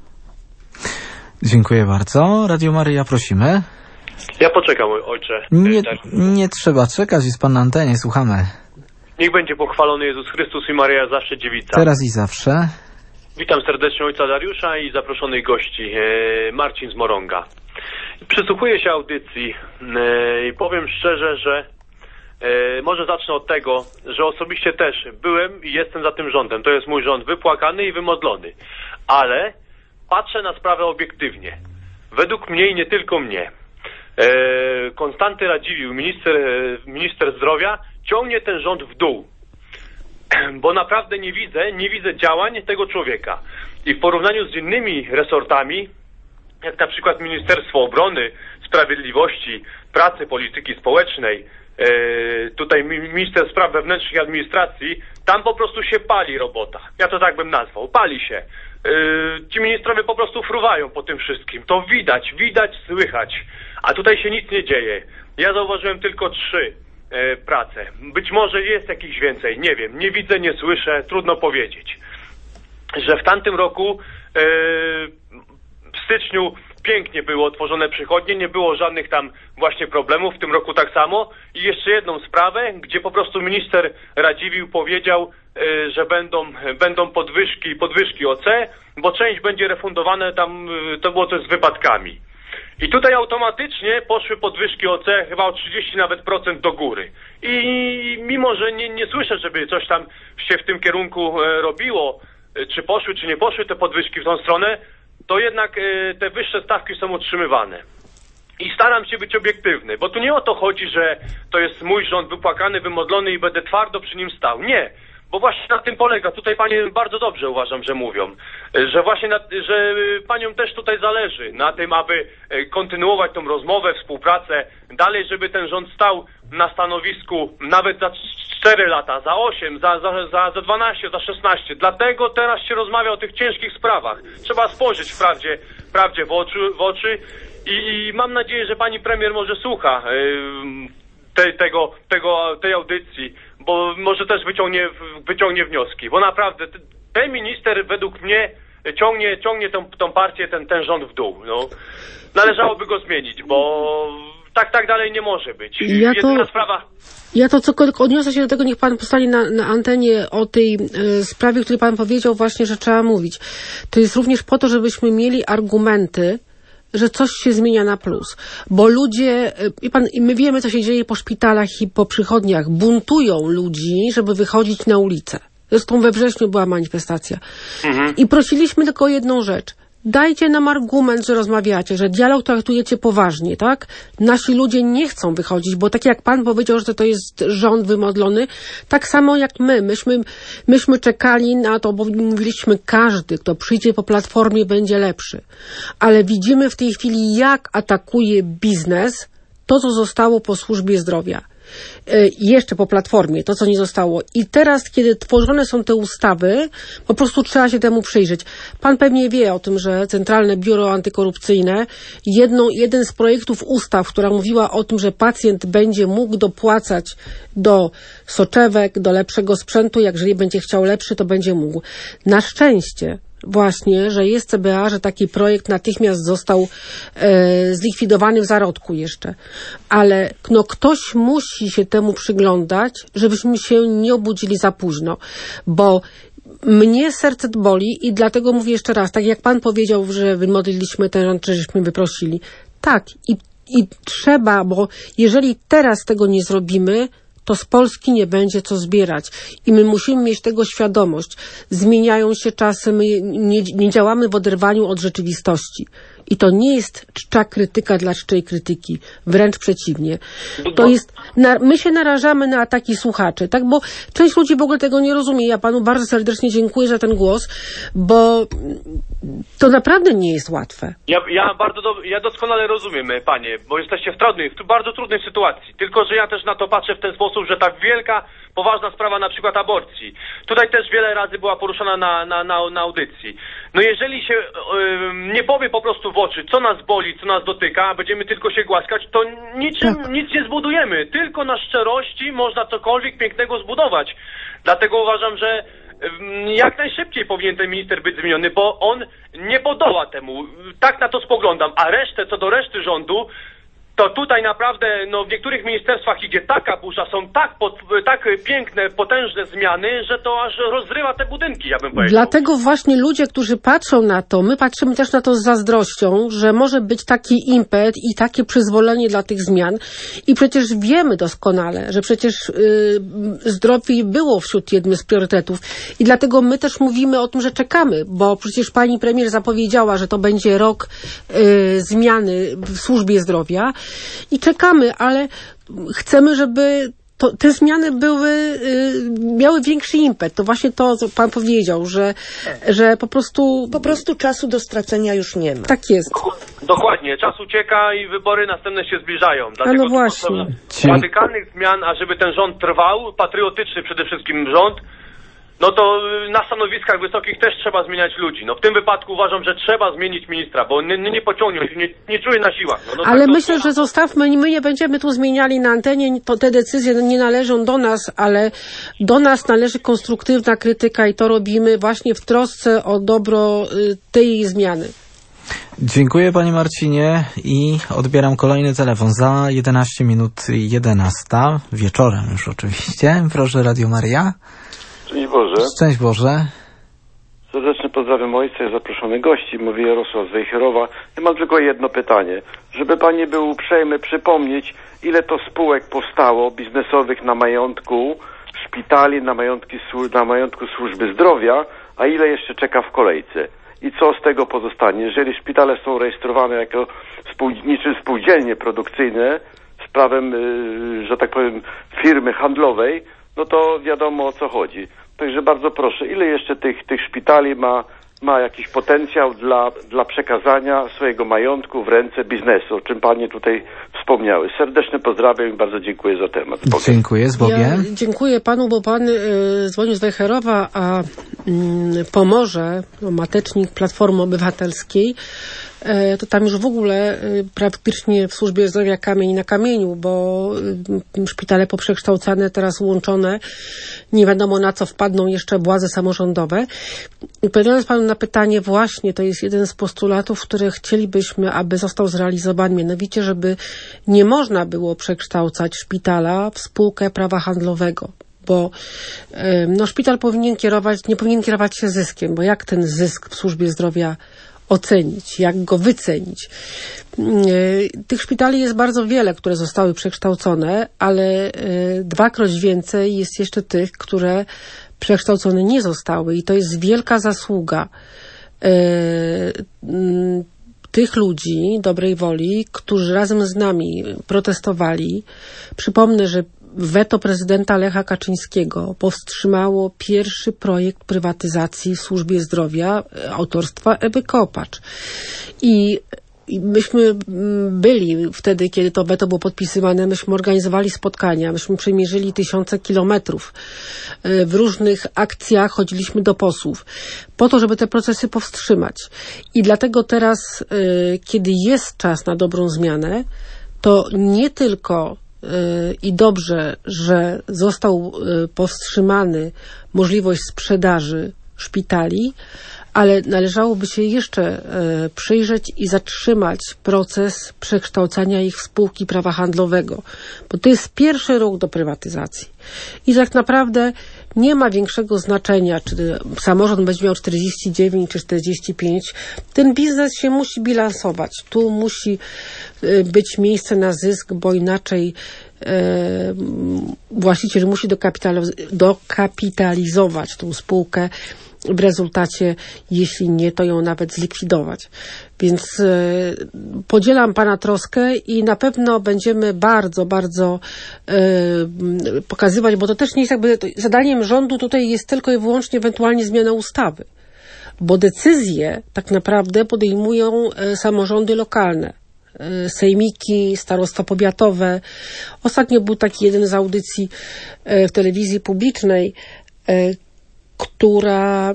Dziękuję bardzo. Radio Maryja, prosimy. Ja poczekam, ojcze. Nie trzeba czekać, jest pan na antenie, słuchamy. Niech będzie pochwalony Jezus Chrystus i Maryja zawsze dziewica. Teraz i zawsze. Witam serdecznie ojca Dariusza i zaproszonych gości, Marcin z Morąga. Przysłuchuję się audycji i powiem szczerze, że może zacznę od tego, że osobiście też byłem i jestem za tym rządem. To jest mój rząd wypłakany i wymodlony. Ale patrzę na sprawę obiektywnie. Według mnie i nie tylko mnie. Konstanty Radziwiłł, minister zdrowia, ciągnie ten rząd w dół. Bo naprawdę nie widzę działań tego człowieka. I w porównaniu z innymi resortami, jak na przykład Ministerstwo Obrony, Sprawiedliwości, Pracy, Polityki Społecznej, tutaj Minister Spraw Wewnętrznych i Administracji, tam po prostu się pali robota. Ja to tak bym nazwał. Pali się. Ci ministrowie po prostu fruwają po tym wszystkim. To widać, słychać. A tutaj się nic nie dzieje. Ja zauważyłem tylko 3 pracę. Być może jest jakichś więcej, nie wiem. Nie widzę, nie słyszę, trudno powiedzieć. Że w tamtym roku w styczniu pięknie były otworzone przychodnie, nie było żadnych tam właśnie problemów, w tym roku tak samo. I jeszcze jedną sprawę, gdzie po prostu minister Radziwiłł powiedział, że będą podwyżki OC, bo część będzie refundowane tam, to było coś z wypadkami. I tutaj automatycznie poszły podwyżki OC chyba o 30 nawet procent do góry. I mimo, że nie słyszę, żeby coś tam się w tym kierunku robiło, czy poszły, czy nie poszły te podwyżki w tą stronę, to jednak te wyższe stawki są utrzymywane. I staram się być obiektywny, bo tu nie o to chodzi, że to jest mój rząd wypłakany, wymodlony i będę twardo przy nim stał. Nie. Bo właśnie na tym polega. Tutaj panie bardzo dobrze uważam, że mówią, że właśnie że paniom też tutaj zależy na tym, aby kontynuować tą rozmowę, współpracę dalej, żeby ten rząd stał na stanowisku nawet za 4 lata, za 8, za 12, za 16. Dlatego teraz się rozmawia o tych ciężkich sprawach. Trzeba spojrzeć prawdzie w oczy i mam nadzieję, że pani premier może słucha tej audycji, bo może też wyciągnie wnioski, bo naprawdę ten minister według mnie ciągnie tą partię, ten rząd w dół. No. Należałoby go zmienić, bo tak dalej nie może być. Ja to cokolwiek odniosę się do tego, niech pan postanie na antenie o tej sprawie, o której pan powiedział właśnie, że trzeba mówić. To jest również po to, żebyśmy mieli argumenty, że coś się zmienia na plus. Bo ludzie, my wiemy, co się dzieje po szpitalach i po przychodniach. Buntują ludzi, żeby wychodzić na ulicę. Zresztą we wrześniu była manifestacja. I prosiliśmy tylko jedną rzecz. Dajcie nam argument, że rozmawiacie, że dialog traktujecie poważnie, tak? Nasi ludzie nie chcą wychodzić, bo tak jak pan powiedział, że to jest rząd wymodlony, tak samo jak my. Myśmy czekali na to, bo mówiliśmy, każdy, kto przyjdzie po Platformie, będzie lepszy. Ale widzimy w tej chwili, jak atakuje biznes to, co zostało po służbie zdrowia. Jeszcze po Platformie, to co nie zostało. I teraz, kiedy tworzone są te ustawy, po prostu trzeba się temu przyjrzeć. Pan pewnie wie o tym, że Centralne Biuro Antykorupcyjne, jeden z projektów ustaw, która mówiła o tym, że pacjent będzie mógł dopłacać do soczewek, do lepszego sprzętu, jeżeli będzie chciał lepszy, to będzie mógł. Na szczęście właśnie, że jest CBA, że taki projekt natychmiast został zlikwidowany w zarodku jeszcze. Ale ktoś musi się temu przyglądać, żebyśmy się nie obudzili za późno. Bo mnie serce boli i dlatego mówię jeszcze raz, tak jak pan powiedział, że wymodliliśmy ten rząd, żeśmy wyprosili. Tak, i trzeba, bo jeżeli teraz tego nie zrobimy, to z Polski nie będzie co zbierać. I my musimy mieć tego świadomość. Zmieniają się czasy, my nie działamy w oderwaniu od rzeczywistości. I to nie jest czcza krytyka dla czczej krytyki. Wręcz przeciwnie. To jest, my się narażamy na ataki słuchaczy, tak? Bo część ludzi w ogóle tego nie rozumie. Ja panu bardzo serdecznie dziękuję za ten głos, bo to naprawdę nie jest łatwe. Ja doskonale rozumiem, panie, bo jesteście w bardzo trudnej sytuacji. Tylko, że ja też na to patrzę w ten sposób, że ta wielka, poważna sprawa, na przykład aborcji. Tutaj też wiele razy była poruszana na audycji. No jeżeli się nie powie po prostu w oczy, co nas boli, co nas dotyka, a będziemy tylko się głaskać, to nic nie zbudujemy. Tylko na szczerości można cokolwiek pięknego zbudować. Dlatego uważam, że jak najszybciej powinien ten minister być zmieniony, bo on nie podoła temu. Tak na to spoglądam. A co do reszty rządu, to tutaj naprawdę w niektórych ministerstwach idzie taka burza, są tak piękne, potężne zmiany, że to aż rozrywa te budynki, ja bym powiedział. Dlatego właśnie ludzie, którzy patrzą na to, my patrzymy też na to z zazdrością, że może być taki impet i takie przyzwolenie dla tych zmian. I przecież wiemy doskonale, że przecież zdrowie było wśród jednym z priorytetów. I dlatego my też mówimy o tym, że czekamy, bo przecież pani premier zapowiedziała, że to będzie rok zmiany w służbie zdrowia. I czekamy, ale chcemy, żeby te zmiany miały większy impet. To właśnie to, co pan powiedział, że po prostu czasu do stracenia już nie ma. Tak jest. Dokładnie. Czas ucieka i wybory następne się zbliżają. Dlatego no właśnie. Radykalnych zmian, a żeby ten rząd trwał, patriotyczny przede wszystkim rząd, no to na stanowiskach wysokich też trzeba zmieniać ludzi. W tym wypadku uważam, że trzeba zmienić ministra, bo nie pociągnie, nie czuje na siłach. Ale tak myślę, że zostawmy, my nie będziemy tu zmieniali na antenie, te decyzje nie należą do nas, ale do nas należy konstruktywna krytyka i to robimy właśnie w trosce o dobro tej zmiany. Dziękuję panie Marcinie i odbieram kolejny telefon za 11 minut 11, wieczorem już oczywiście. Proszę, Radio Maryja. Szczęść Boże. Szczęść Boże. Serdecznie pozdrawiam ojca i zaproszonych gości. Mówi Jarosław z Wejherowa. Ja mam tylko jedno pytanie. Żeby pani był uprzejmy przypomnieć, ile to spółek powstało biznesowych na majątku szpitali, na majątku służby zdrowia, a ile jeszcze czeka w kolejce? I co z tego pozostanie? Jeżeli szpitale są rejestrowane jako niczym spółdzielnie produkcyjne z prawem, że tak powiem, firmy handlowej, no to wiadomo o co chodzi. Także bardzo proszę, ile jeszcze tych szpitali ma jakiś potencjał dla przekazania swojego majątku w ręce biznesu, o czym panie tutaj wspomniały. Serdecznie pozdrawiam i bardzo dziękuję za temat. Dziękuję, z Bogiem. Ja dziękuję panu, bo pan dzwonił z Wejherowa, a Pomorze, matecznik Platformy Obywatelskiej, to tam już w ogóle praktycznie w służbie zdrowia kamień na kamieniu, bo szpitale poprzekształcane, teraz łączone, nie wiadomo na co wpadną jeszcze władze samorządowe. Odpowiadając panu na pytanie, właśnie to jest jeden z postulatów, które chcielibyśmy, aby został zrealizowany, mianowicie, żeby nie można było przekształcać szpitala w spółkę prawa handlowego. Bo szpital nie powinien kierować się zyskiem, bo jak ten zysk w służbie zdrowia ocenić, jak go wycenić. Tych szpitali jest bardzo wiele, które zostały przekształcone, ale dwakroć więcej jest jeszcze tych, które przekształcone nie zostały i to jest wielka zasługa tych ludzi dobrej woli, którzy razem z nami protestowali. Przypomnę, że weto prezydenta Lecha Kaczyńskiego powstrzymało pierwszy projekt prywatyzacji w służbie zdrowia autorstwa Ewy Kopacz. I myśmy byli wtedy, kiedy to weto było podpisywane, myśmy organizowali spotkania, myśmy przemierzyli tysiące kilometrów. W różnych akcjach chodziliśmy do posłów po to, żeby te procesy powstrzymać. I dlatego teraz, kiedy jest czas na dobrą zmianę, to nie tylko i dobrze, że został powstrzymany możliwość sprzedaży szpitali, ale należałoby się jeszcze przyjrzeć i zatrzymać proces przekształcania ich w spółki prawa handlowego, bo to jest pierwszy ruch do prywatyzacji. I tak naprawdę nie ma większego znaczenia, czy samorząd będzie miał 49 czy 45. Ten biznes się musi bilansować. Tu musi być miejsce na zysk, bo inaczej właściciel musi dokapitalizować tą spółkę. W rezultacie, jeśli nie, to ją nawet zlikwidować. Więc podzielam Pana troskę i na pewno będziemy bardzo, bardzo pokazywać, bo to też nie jest jakby zadaniem rządu tutaj jest tylko i wyłącznie ewentualnie zmiana ustawy. Bo decyzje tak naprawdę podejmują samorządy lokalne. Sejmiki, starostwa powiatowe. Ostatnio był taki jeden z audycji w telewizji publicznej, która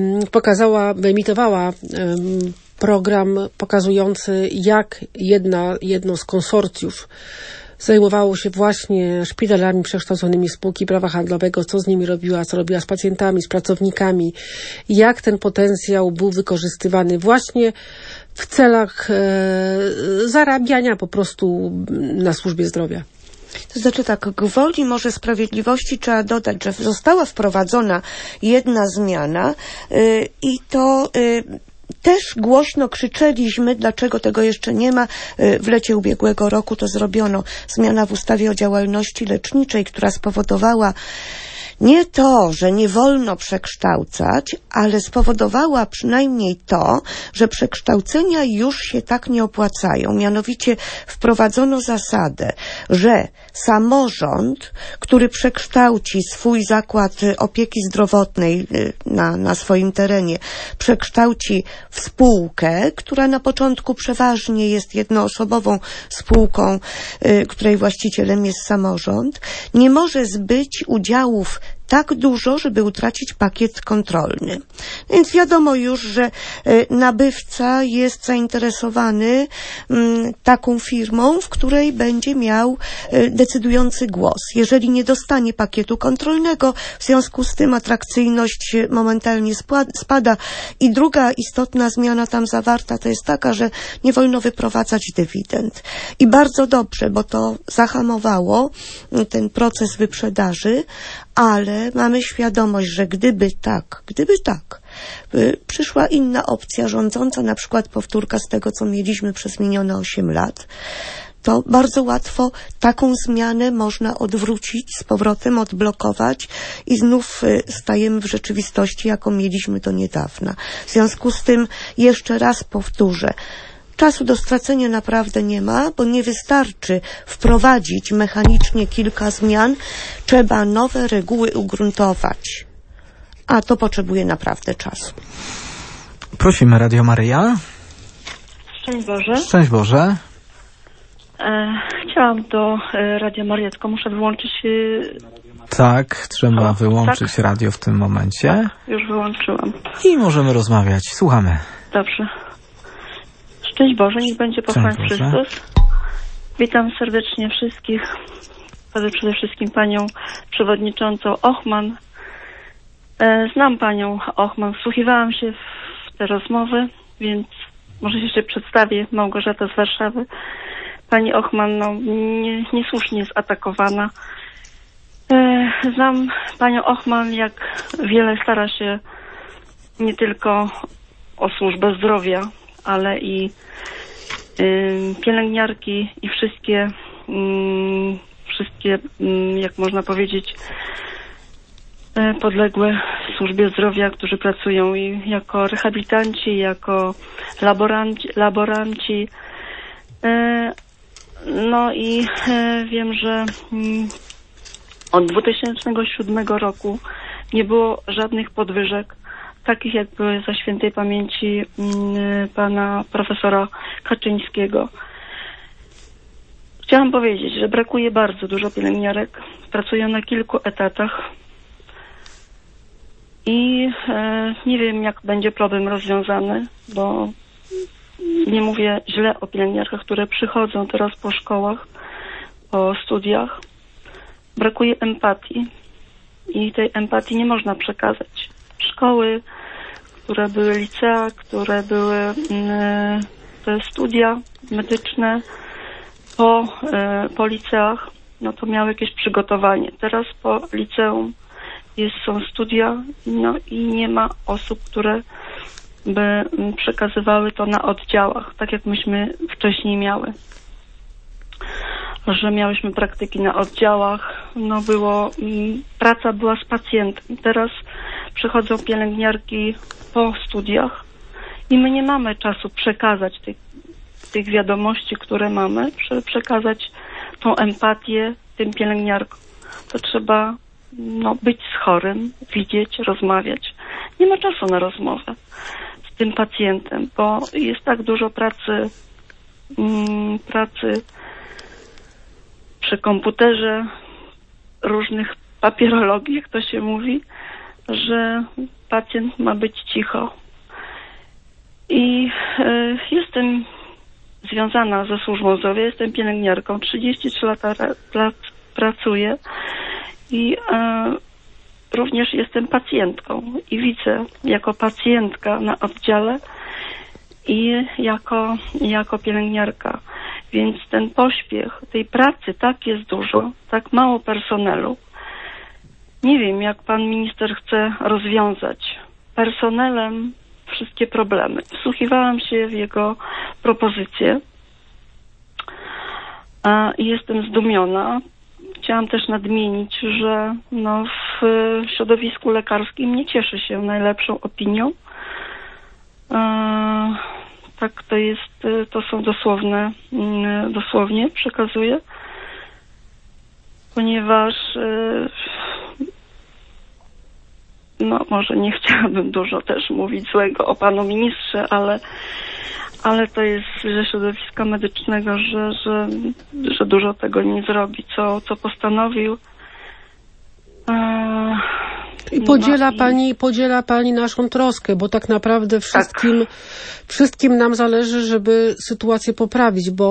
wyemitowała program pokazujący, jak jedno z konsorcjów zajmowało się właśnie szpitalami przekształconymi w spółki prawa handlowego, co z nimi robiła, co robiła z pacjentami, z pracownikami, jak ten potencjał był wykorzystywany właśnie w celach zarabiania po prostu na służbie zdrowia. To znaczy tak, gwoli może sprawiedliwości trzeba dodać, że została wprowadzona jedna zmiana i to też głośno krzyczeliśmy, dlaczego tego jeszcze nie ma. W lecie ubiegłego roku to zrobiono. Zmiana w ustawie o działalności leczniczej, która spowodowała nie to, że nie wolno przekształcać, ale spowodowała przynajmniej to, że przekształcenia już się tak nie opłacają. Mianowicie wprowadzono zasadę, że samorząd, który przekształci swój zakład opieki zdrowotnej na swoim terenie, przekształci w spółkę, która na początku przeważnie jest jednoosobową spółką, której właścicielem jest samorząd, nie może zbyć udziałów tak dużo, żeby utracić pakiet kontrolny. Więc wiadomo już, że nabywca jest zainteresowany taką firmą, w której będzie miał decydujący głos. Jeżeli nie dostanie pakietu kontrolnego, w związku z tym atrakcyjność momentalnie spada. I druga istotna zmiana tam zawarta to jest taka, że nie wolno wyprowadzać dywidend. I bardzo dobrze, bo to zahamowało ten proces wyprzedaży, ale mamy świadomość, że gdyby tak, przyszła inna opcja rządząca, na przykład powtórka z tego, co mieliśmy przez minione 8 lat, to bardzo łatwo taką zmianę można odwrócić, z powrotem odblokować i znów stajemy w rzeczywistości, jaką mieliśmy do niedawna. W związku z tym jeszcze raz powtórzę, czasu do stracenia naprawdę nie ma, bo nie wystarczy wprowadzić mechanicznie kilka zmian. Trzeba nowe reguły ugruntować. A to potrzebuje naprawdę czasu. Prosimy, Radio Maryja. Szczęść Boże. Szczęść Boże. Chciałam do Radia Maryja, tylko muszę wyłączyć... Tak, trzeba wyłączyć radio w tym momencie. Tak, już wyłączyłam. I możemy rozmawiać. Słuchamy. Dobrze. Szczęść Boże, niech będzie pochwalony Chrystus. Witam serdecznie wszystkich, przede wszystkim Panią Przewodniczącą Ochman. Znam Panią Ochman, wsłuchiwałam się w te rozmowy, więc może się jeszcze przedstawię. Małgorzata z Warszawy. Pani Ochman niesłusznie jest atakowana. Znam Panią Ochman, jak wiele stara się nie tylko o służbę zdrowia, ale i pielęgniarki i wszystkie, jak można powiedzieć, podległe służbie zdrowia, którzy pracują i jako rehabilitanci, jako laboranci. No i wiem, że od 2007 roku nie było żadnych podwyżek, takich jak były za świętej pamięci pana profesora Kaczyńskiego. Chciałam powiedzieć, że brakuje bardzo dużo pielęgniarek. Pracują na kilku etatach. I nie wiem, jak będzie problem rozwiązany, bo nie mówię źle o pielęgniarkach, które przychodzą teraz po szkołach, po studiach. Brakuje empatii i tej empatii nie można przekazać. Szkoły, które były licea, które były te studia medyczne po liceach, no to miały jakieś przygotowanie. Teraz po liceum są studia, no i nie ma osób, które by przekazywały to na oddziałach, tak jak myśmy wcześniej miały. Że miałyśmy praktyki na oddziałach, no praca była z pacjentem. Teraz przychodzą pielęgniarki po studiach i my nie mamy czasu przekazać tych wiadomości, które mamy, przekazać tą empatię tym pielęgniarkom. To trzeba być z chorym, widzieć, rozmawiać. Nie ma czasu na rozmowę z tym pacjentem, bo jest tak dużo pracy przy komputerze, różnych papierologii, jak to się mówi, że pacjent ma być cicho. I jestem związana ze służbą zdrowia, jestem pielęgniarką, 33 lata pracuję i również jestem pacjentką i widzę jako pacjentka na oddziale i jako pielęgniarka. Więc ten pośpiech tej pracy, tak jest dużo, tak mało personelu. Nie wiem, jak pan minister chce rozwiązać personelem wszystkie problemy. Wsłuchiwałam się w jego propozycje i jestem zdumiona. Chciałam też nadmienić, że w środowisku lekarskim nie cieszy się najlepszą opinią. Tak to jest, to są dosłownie przekazuję, ponieważ może nie chciałabym dużo też mówić złego o panu ministrze, ale to jest ze środowiska medycznego, że dużo tego nie zrobi, co postanowił. I podziela pani naszą troskę, bo tak naprawdę wszystkim nam zależy, żeby sytuację poprawić, bo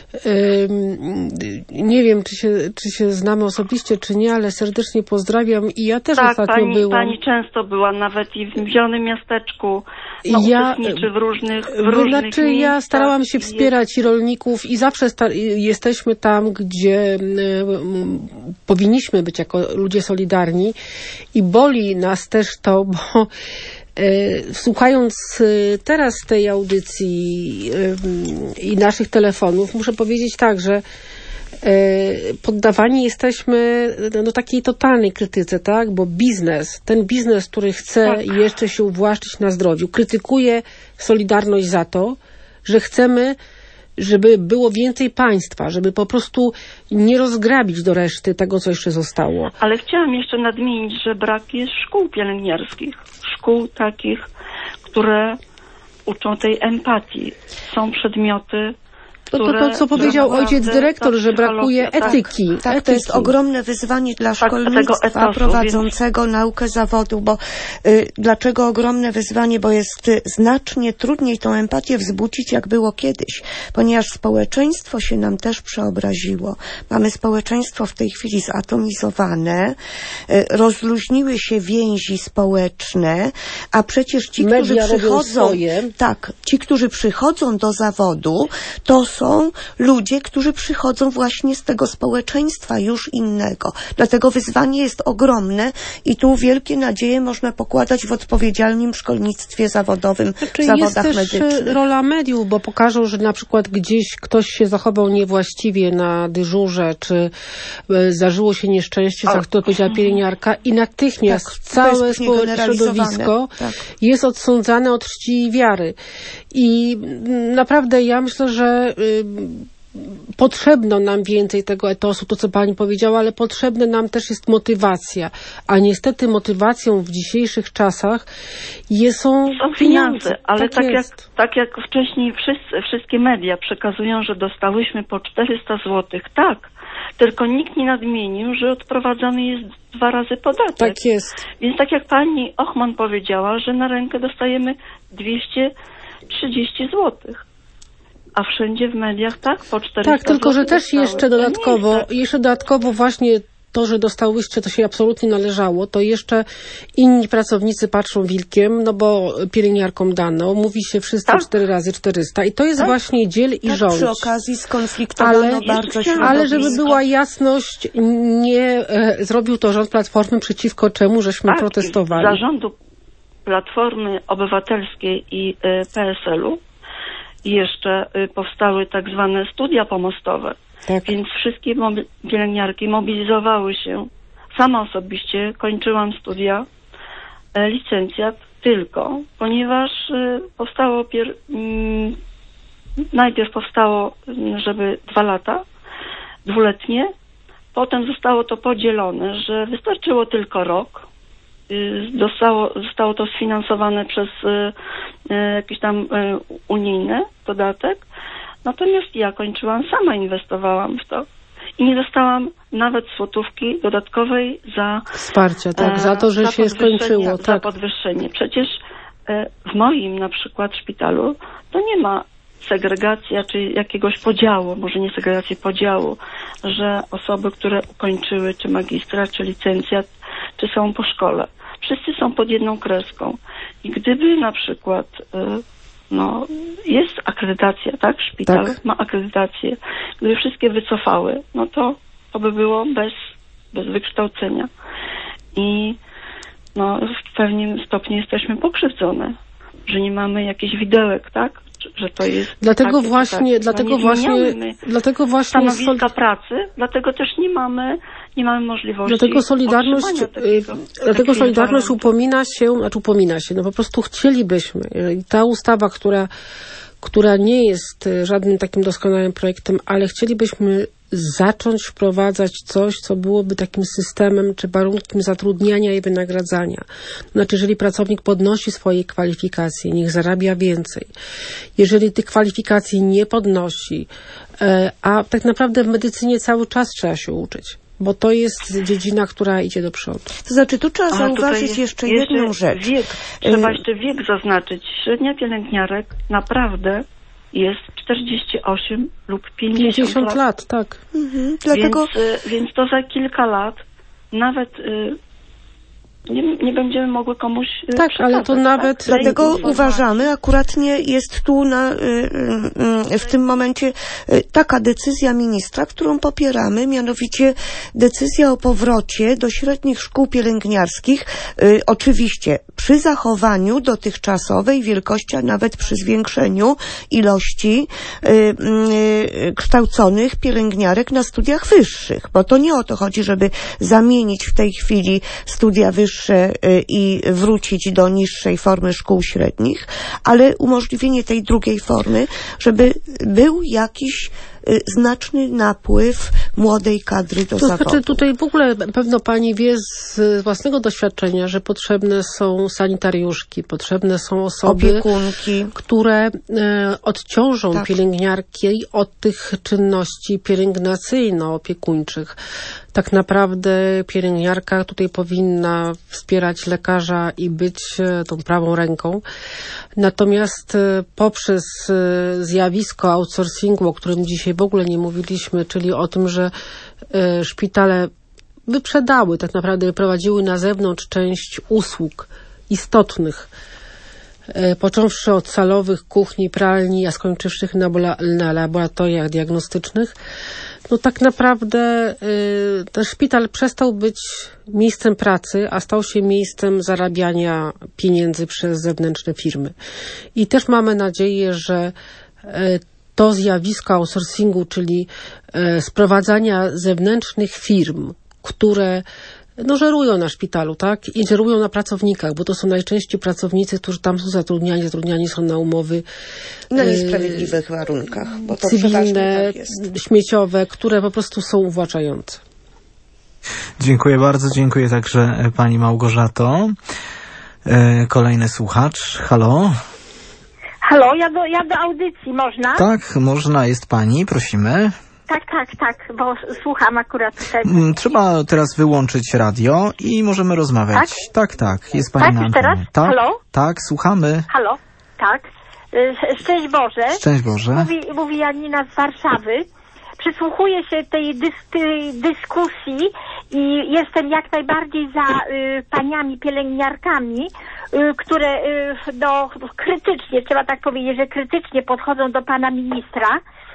nie wiem, czy się znamy osobiście, czy nie, ale serdecznie pozdrawiam i ja też ostatnio byłam. Pani często była nawet i w Zielonym Miasteczku, uczestniczy w różnych miejscach. Ja starałam się wspierać i rolników i zawsze jesteśmy tam, gdzie powinniśmy być jako ludzie solidarni i boli nas też to, bo słuchając teraz tej audycji i naszych telefonów, muszę powiedzieć tak, że poddawani jesteśmy takiej totalnej krytyce, tak? Bo ten biznes, który chce jeszcze się uwłaszczyć na zdrowiu, krytykuje Solidarność za to, że chcemy, żeby było więcej państwa, żeby po prostu nie rozgrabić do reszty tego, co jeszcze zostało. Ale chciałam jeszcze nadmienić, że brak jest szkół pielęgniarskich. Szkół takich, które uczą tej empatii. Są przedmioty, to co powiedział ojciec dyrektor, że brakuje etyki. Tak, to jest ogromne wyzwanie dla szkolnictwa prowadzącego naukę zawodu, bo dlaczego ogromne wyzwanie? Bo jest znacznie trudniej tą empatię wzbudzić, jak było kiedyś, ponieważ społeczeństwo się nam też przeobraziło. Mamy społeczeństwo w tej chwili zatomizowane, rozluźniły się więzi społeczne, a przecież ci, którzy przychodzą do zawodu, to są są ludzie, którzy przychodzą właśnie z tego społeczeństwa już innego. Dlatego wyzwanie jest ogromne i tu wielkie nadzieje można pokładać w odpowiedzialnym szkolnictwie zawodowym, w zawodach medycznych. Jest też rola mediów, bo pokażą, że na przykład gdzieś ktoś się zachował niewłaściwie na dyżurze, czy zdarzyło się nieszczęście, za które powiedziała pielęgniarka, i natychmiast całe środowisko jest odsądzane od czci i wiary. I naprawdę ja myślę, że potrzebno nam więcej tego etosu, to co pani powiedziała, ale potrzebna nam też jest motywacja. A niestety motywacją w dzisiejszych czasach są finanse. Ale tak jak wcześniej wszystkie media przekazują, że dostałyśmy po 400 zł. Tak, tylko nikt nie nadmienił, że odprowadzany jest 2 razy podatek. Tak jest. Więc tak jak pani Ochman powiedziała, że na rękę dostajemy 230 zł. A wszędzie w mediach po 400 Tak, tylko że też dostały. jeszcze dodatkowo właśnie to, że dostałyście, to się absolutnie należało, to jeszcze inni pracownicy patrzą wilkiem, no bo pielęgniarkom dano, mówi się wszyscy 4 razy 400 i to jest właśnie dziel i rządź. Przy okazji skonfliktowano bardzo środowisko. Ale żeby była jasność, nie zrobił to rząd Platformy, przeciwko czemu żeśmy protestowali. Zarządu Platformy Obywatelskiej i PSL-u jeszcze powstały tak zwane studia pomostowe. Tak. Więc wszystkie pielęgniarki mobilizowały się. Sama osobiście kończyłam studia, licencjat tylko, ponieważ powstało najpierw powstało, żeby 2 lata, 2-letnie, potem zostało to podzielone, że wystarczyło tylko rok. Zostało to sfinansowane przez jakiś tam unijny dodatek. Natomiast ja kończyłam, sama inwestowałam w to i nie dostałam nawet złotówki dodatkowej za wsparcie, za to, że się skończyło. Za podwyższenie. Przecież w moim na przykład szpitalu to nie ma segregacji, czy jakiegoś podziału, może nie segregacji, podziału, że osoby, które ukończyły czy magistra, czy licencjat, czy są po szkole. Wszyscy są pod jedną kreską. I gdyby na przykład jest akredytacja, tak? Szpital ma akredytację. Gdyby wszystkie wycofały, no to by było bez wykształcenia. I w pewnym stopniu jesteśmy pokrzywdzone, że nie mamy jakichś widełek, tak? Że to jest dlatego właśnie stanowiska pracy, dlatego też nie mamy możliwości. Dlatego Solidarność upomina się, po prostu chcielibyśmy. Ta ustawa, która nie jest żadnym takim doskonałym projektem, ale chcielibyśmy zacząć wprowadzać coś, co byłoby takim systemem czy warunkiem zatrudniania i wynagradzania. Znaczy, jeżeli pracownik podnosi swoje kwalifikacje, niech zarabia więcej. Jeżeli tych kwalifikacji nie podnosi, a tak naprawdę w medycynie cały czas trzeba się uczyć, bo to jest dziedzina, która idzie do przodu. To znaczy, tu trzeba zauważyć jeszcze jedną rzecz. Trzeba jeszcze wiek zaznaczyć. Średnia pielęgniarek naprawdę jest 48 lub 50 lat, tak. Dlatego... Więc to za kilka lat nawet nie będziemy mogły komuś ale to nawet... Tak? Dlatego uważamy, akuratnie jest tu w tym momencie taka decyzja ministra, którą popieramy, mianowicie decyzja o powrocie do średnich szkół pielęgniarskich, oczywiście przy zachowaniu dotychczasowej wielkości, a nawet przy zwiększeniu ilości kształconych pielęgniarek na studiach wyższych, bo to nie o to chodzi, żeby zamienić w tej chwili studia wyższe i wrócić do niższej formy szkół średnich, ale umożliwienie tej drugiej formy, żeby był jakiś znaczny napływ młodej kadry do zawodu. Znaczy tutaj w ogóle pewno pani wie z własnego doświadczenia, że potrzebne są sanitariuszki, potrzebne są osoby, opiekunki, które odciążą pielęgniarki od tych czynności pielęgnacyjno-opiekuńczych. Tak naprawdę pielęgniarka tutaj powinna wspierać lekarza i być tą prawą ręką. Natomiast poprzez zjawisko outsourcingu, o którym dzisiaj w ogóle nie mówiliśmy, czyli o tym, że szpitale wyprzedały, tak naprawdę wyprowadziły na zewnątrz część usług istotnych począwszy od salowych, kuchni, pralni, a skończywszy na laboratoriach diagnostycznych, no tak naprawdę ten szpital przestał być miejscem pracy, a stał się miejscem zarabiania pieniędzy przez zewnętrzne firmy. I też mamy nadzieję, że to zjawisko outsourcingu, czyli sprowadzania zewnętrznych firm, które żerują na szpitalu, tak? I żerują na pracownikach, bo to są najczęściej pracownicy, którzy tam są zatrudniani są na umowy na niesprawiedliwych warunkach, bo to cywilne, tak śmieciowe, które po prostu są uwłaczające. Dziękuję bardzo, dziękuję także pani Małgorzato. Kolejny słuchacz, halo? Halo, ja do audycji, można? Tak, można, jest pani, prosimy. Tak, bo słucham akurat tutaj. Trzeba teraz wyłączyć radio i możemy rozmawiać. Tak, jest pani na antenie. Teraz? Tak, halo? Tak, słuchamy. Halo, tak. Szczęść Boże. Szczęść Boże. Mówi Janina z Warszawy. Przysłuchuję się tej dyskusji i jestem jak najbardziej za paniami pielęgniarkami, które krytycznie, trzeba tak powiedzieć, że krytycznie podchodzą do pana ministra.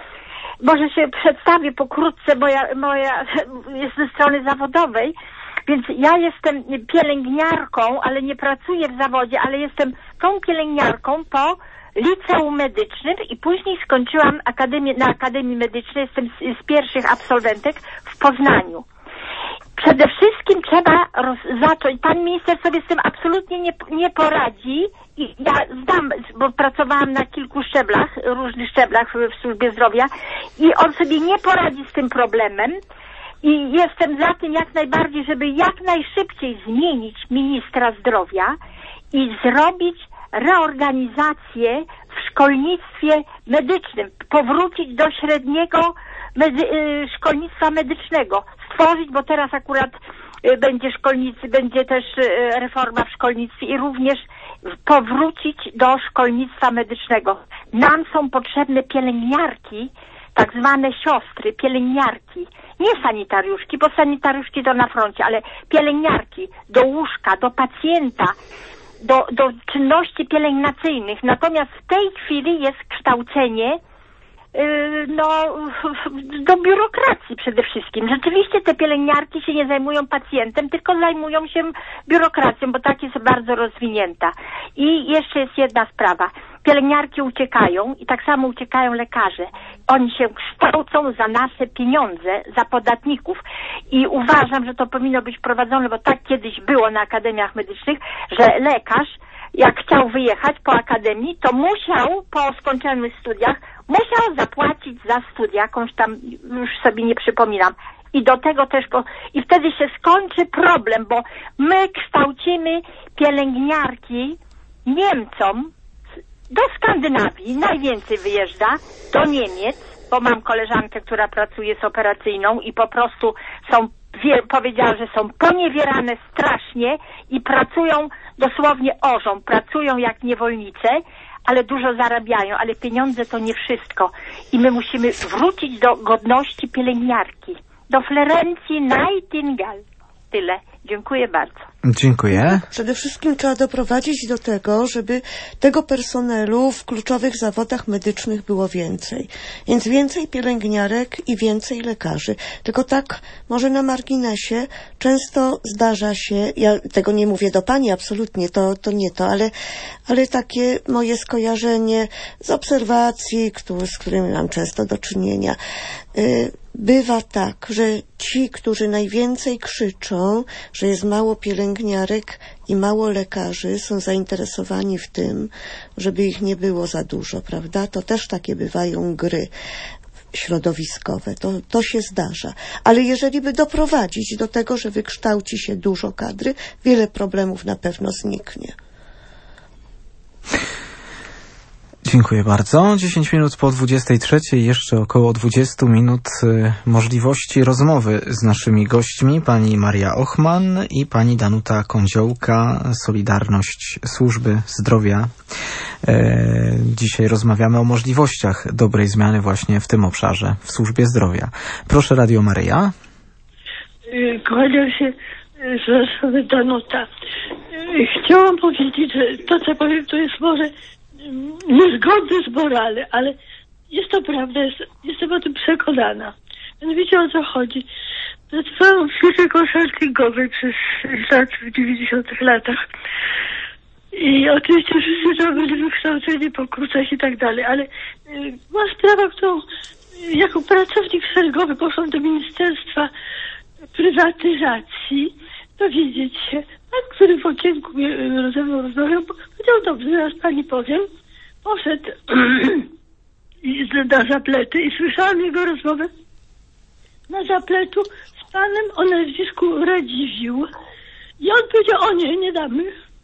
Może się przedstawię pokrótce, bo moja jest ze strony zawodowej, więc ja jestem pielęgniarką, ale nie pracuję w zawodzie, ale jestem tą pielęgniarką po liceum medycznym i później skończyłam na Akademii Medycznej, jestem z pierwszych absolwentek w Poznaniu. Przede wszystkim trzeba zacząć, pan minister sobie z tym absolutnie nie poradzi i ja znam, bo pracowałam na kilku szczeblach, różnych szczeblach w służbie zdrowia i on sobie nie poradzi z tym problemem i jestem za tym jak najbardziej, żeby jak najszybciej zmienić ministra zdrowia i zrobić reorganizację w szkolnictwie medycznym, powrócić do średniego szkolnictwa medycznego, stworzyć, bo teraz akurat będzie też reforma w szkolnictwie i również powrócić do szkolnictwa medycznego. Nam są potrzebne pielęgniarki, tak zwane siostry, pielęgniarki, nie sanitariuszki, bo sanitariuszki to na froncie, ale pielęgniarki do łóżka, do pacjenta, do czynności pielęgnacyjnych. Natomiast w tej chwili jest kształcenie do biurokracji przede wszystkim. Rzeczywiście te pielęgniarki się nie zajmują pacjentem, tylko zajmują się biurokracją, bo tak jest bardzo rozwinięta. I jeszcze jest jedna sprawa. Pielęgniarki uciekają i tak samo uciekają lekarze. Oni się kształcą za nasze pieniądze, za podatników. I uważam, że to powinno być prowadzone, bo tak kiedyś było na akademiach medycznych, że lekarz, jak chciał wyjechać po akademii, to musiał po skończonych studiach, musiał zapłacić za studia, jakąś tam, już sobie nie przypominam. I do tego też, i wtedy się skończy problem, bo my kształcimy pielęgniarki Niemcom, do Skandynawii najwięcej wyjeżdża, do Niemiec, bo mam koleżankę, która pracuje z operacyjną i po prostu powiedziała, że są poniewierane strasznie i pracują dosłownie orzą, pracują jak niewolnice, ale dużo zarabiają, ale pieniądze to nie wszystko. I my musimy wrócić do godności pielęgniarki, do Florencji Nightingale. Tyle. Dziękuję bardzo. Dziękuję. Przede wszystkim trzeba doprowadzić do tego, żeby tego personelu w kluczowych zawodach medycznych było więcej. Więc więcej pielęgniarek i więcej lekarzy. Tylko tak, może na marginesie, często zdarza się, ja tego nie mówię do pani, absolutnie, to nie to, ale takie moje skojarzenie z obserwacji, z którymi mam często do czynienia, bywa tak, że ci, którzy najwięcej krzyczą, że jest mało pielęgniarek i mało lekarzy, są zainteresowani w tym, żeby ich nie było za dużo, prawda? To też takie bywają gry środowiskowe. To się zdarza. Ale jeżeli by doprowadzić do tego, że wykształci się dużo kadry, wiele problemów na pewno zniknie. Dziękuję bardzo. 10 minut po 23, jeszcze około 20 minut możliwości rozmowy z naszymi gośćmi, pani Maria Ochman i pani Danuta Kądziołka, Solidarność Służby Zdrowia. Dzisiaj rozmawiamy o możliwościach dobrej zmiany właśnie w tym obszarze, w służbie zdrowia. Proszę, Radio Maryja. Kłaniam się z Danuta. Chciałam powiedzieć, że to, co powiem, to jest może niezgodne z morale, ale jest to prawda, jestem o tym przekonana. Mianowicie o co chodzi. Pracowałam w firmie konsultingowej przez lat w 90 latach. I oczywiście wszyscy byli wykształceni po kursach i tak dalej, ale była sprawa, którą jako pracownik szeregowy poszłam do Ministerstwa Prywatyzacji dowiedzieć się, pan, który w okienku ze mną rozmawiał, powiedział, dobrze, zaraz pani powiem. Poszedł na zapletę i słyszałam jego rozmowę na zapletu z panem o nazwisku Radziwiłł. I on powiedział, o nie damy.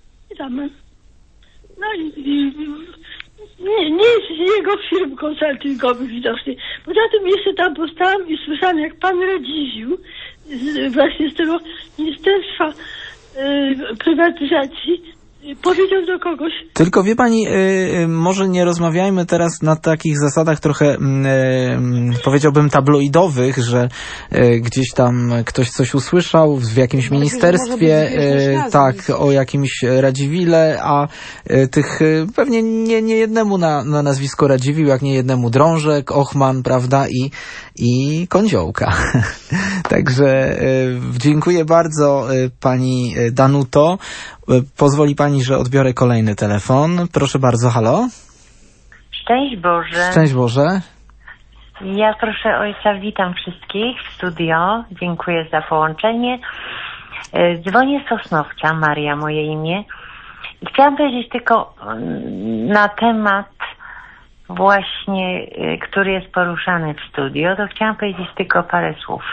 No i nie jest jego firm konsultingowych widocznie. Poza tym jeszcze tam postałam i słyszałam, jak pan Radziwiłł właśnie z tego Ministerstwa Prywatyzacji powiedział do kogoś. Tylko wie pani, może nie rozmawiajmy teraz na takich zasadach trochę, powiedziałbym, tabloidowych, że gdzieś tam ktoś coś usłyszał w jakimś ministerstwie, tak, o jakimś Radziwile, a tych pewnie nie jednemu na nazwisko Radziwiłł, jak nie jednemu Drążek, Ochman, prawda, i Kądziołka. Także dziękuję bardzo pani Danuto. Pozwoli pani, że odbiorę kolejny telefon. Proszę bardzo, halo? Szczęść Boże. Szczęść Boże. Ja proszę ojca, witam wszystkich w studio. Dziękuję za połączenie. Dzwonię z Sosnowca, Maria moje imię. I chciałam powiedzieć tylko na temat właśnie, który jest poruszany w studio, to chciałam powiedzieć tylko parę słów.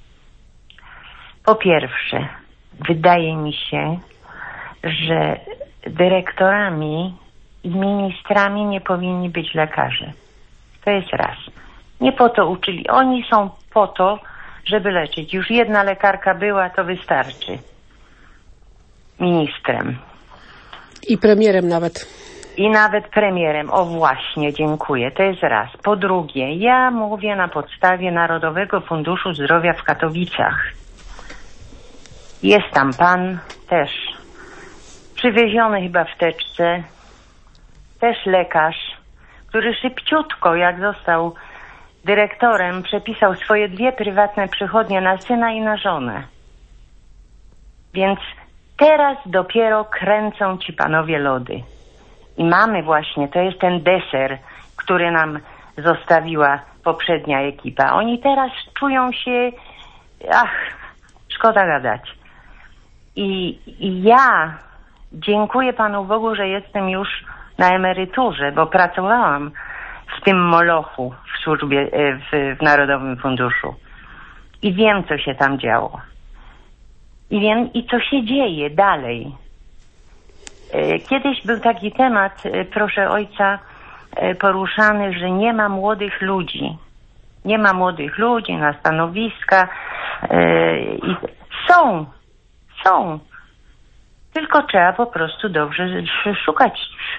Po pierwsze, wydaje mi się, że dyrektorami i ministrami nie powinni być lekarze. To jest raz. Nie po to uczyli. Oni są po to, żeby leczyć. Już jedna lekarka była, to wystarczy. Ministrem. I premierem nawet. I nawet premierem. O właśnie, dziękuję. To jest raz. Po drugie, ja mówię na podstawie Narodowego Funduszu Zdrowia w Katowicach. Jest tam pan też przywieziony chyba w teczce, też lekarz, który szybciutko, jak został dyrektorem, przepisał swoje 2 prywatne przychodnie na syna i na żonę. Więc teraz dopiero kręcą ci panowie lody. I mamy właśnie, to jest ten deser, który nam zostawiła poprzednia ekipa. Oni teraz czują się, szkoda gadać. I ja dziękuję Panu Bogu, że jestem już na emeryturze, bo pracowałam w tym molochu w służbie, w Narodowym Funduszu. I wiem, co się tam działo. I wiem, i co się dzieje dalej. Kiedyś był taki temat, proszę ojca, poruszany, że nie ma młodych ludzi. Nie ma młodych ludzi na stanowiska. I są. Tylko trzeba po prostu dobrze szukać.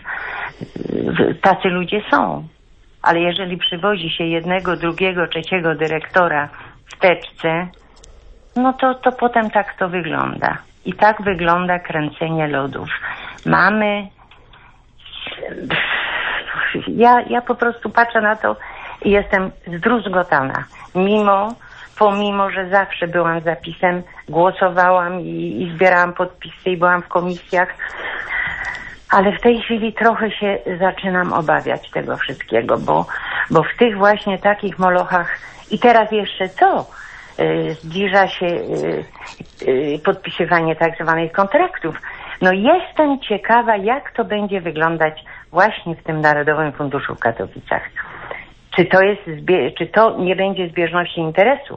Tacy ludzie są. Ale jeżeli przywozi się 1, 2, 3 dyrektora w teczce, no to potem tak to wygląda. I tak wygląda kręcenie lodów. Mamy... Ja po prostu patrzę na to i jestem zdruzgotana. Pomimo, że zawsze byłam zapisem, głosowałam i zbierałam podpisy i byłam w komisjach, ale w tej chwili trochę się zaczynam obawiać tego wszystkiego, bo w tych właśnie takich molochach i teraz jeszcze co? Zbliża się podpisywanie tak zwanych kontraktów. No jestem ciekawa, jak to będzie wyglądać właśnie w tym Narodowym Funduszu w Katowicach. Czy to nie będzie zbieżności interesów?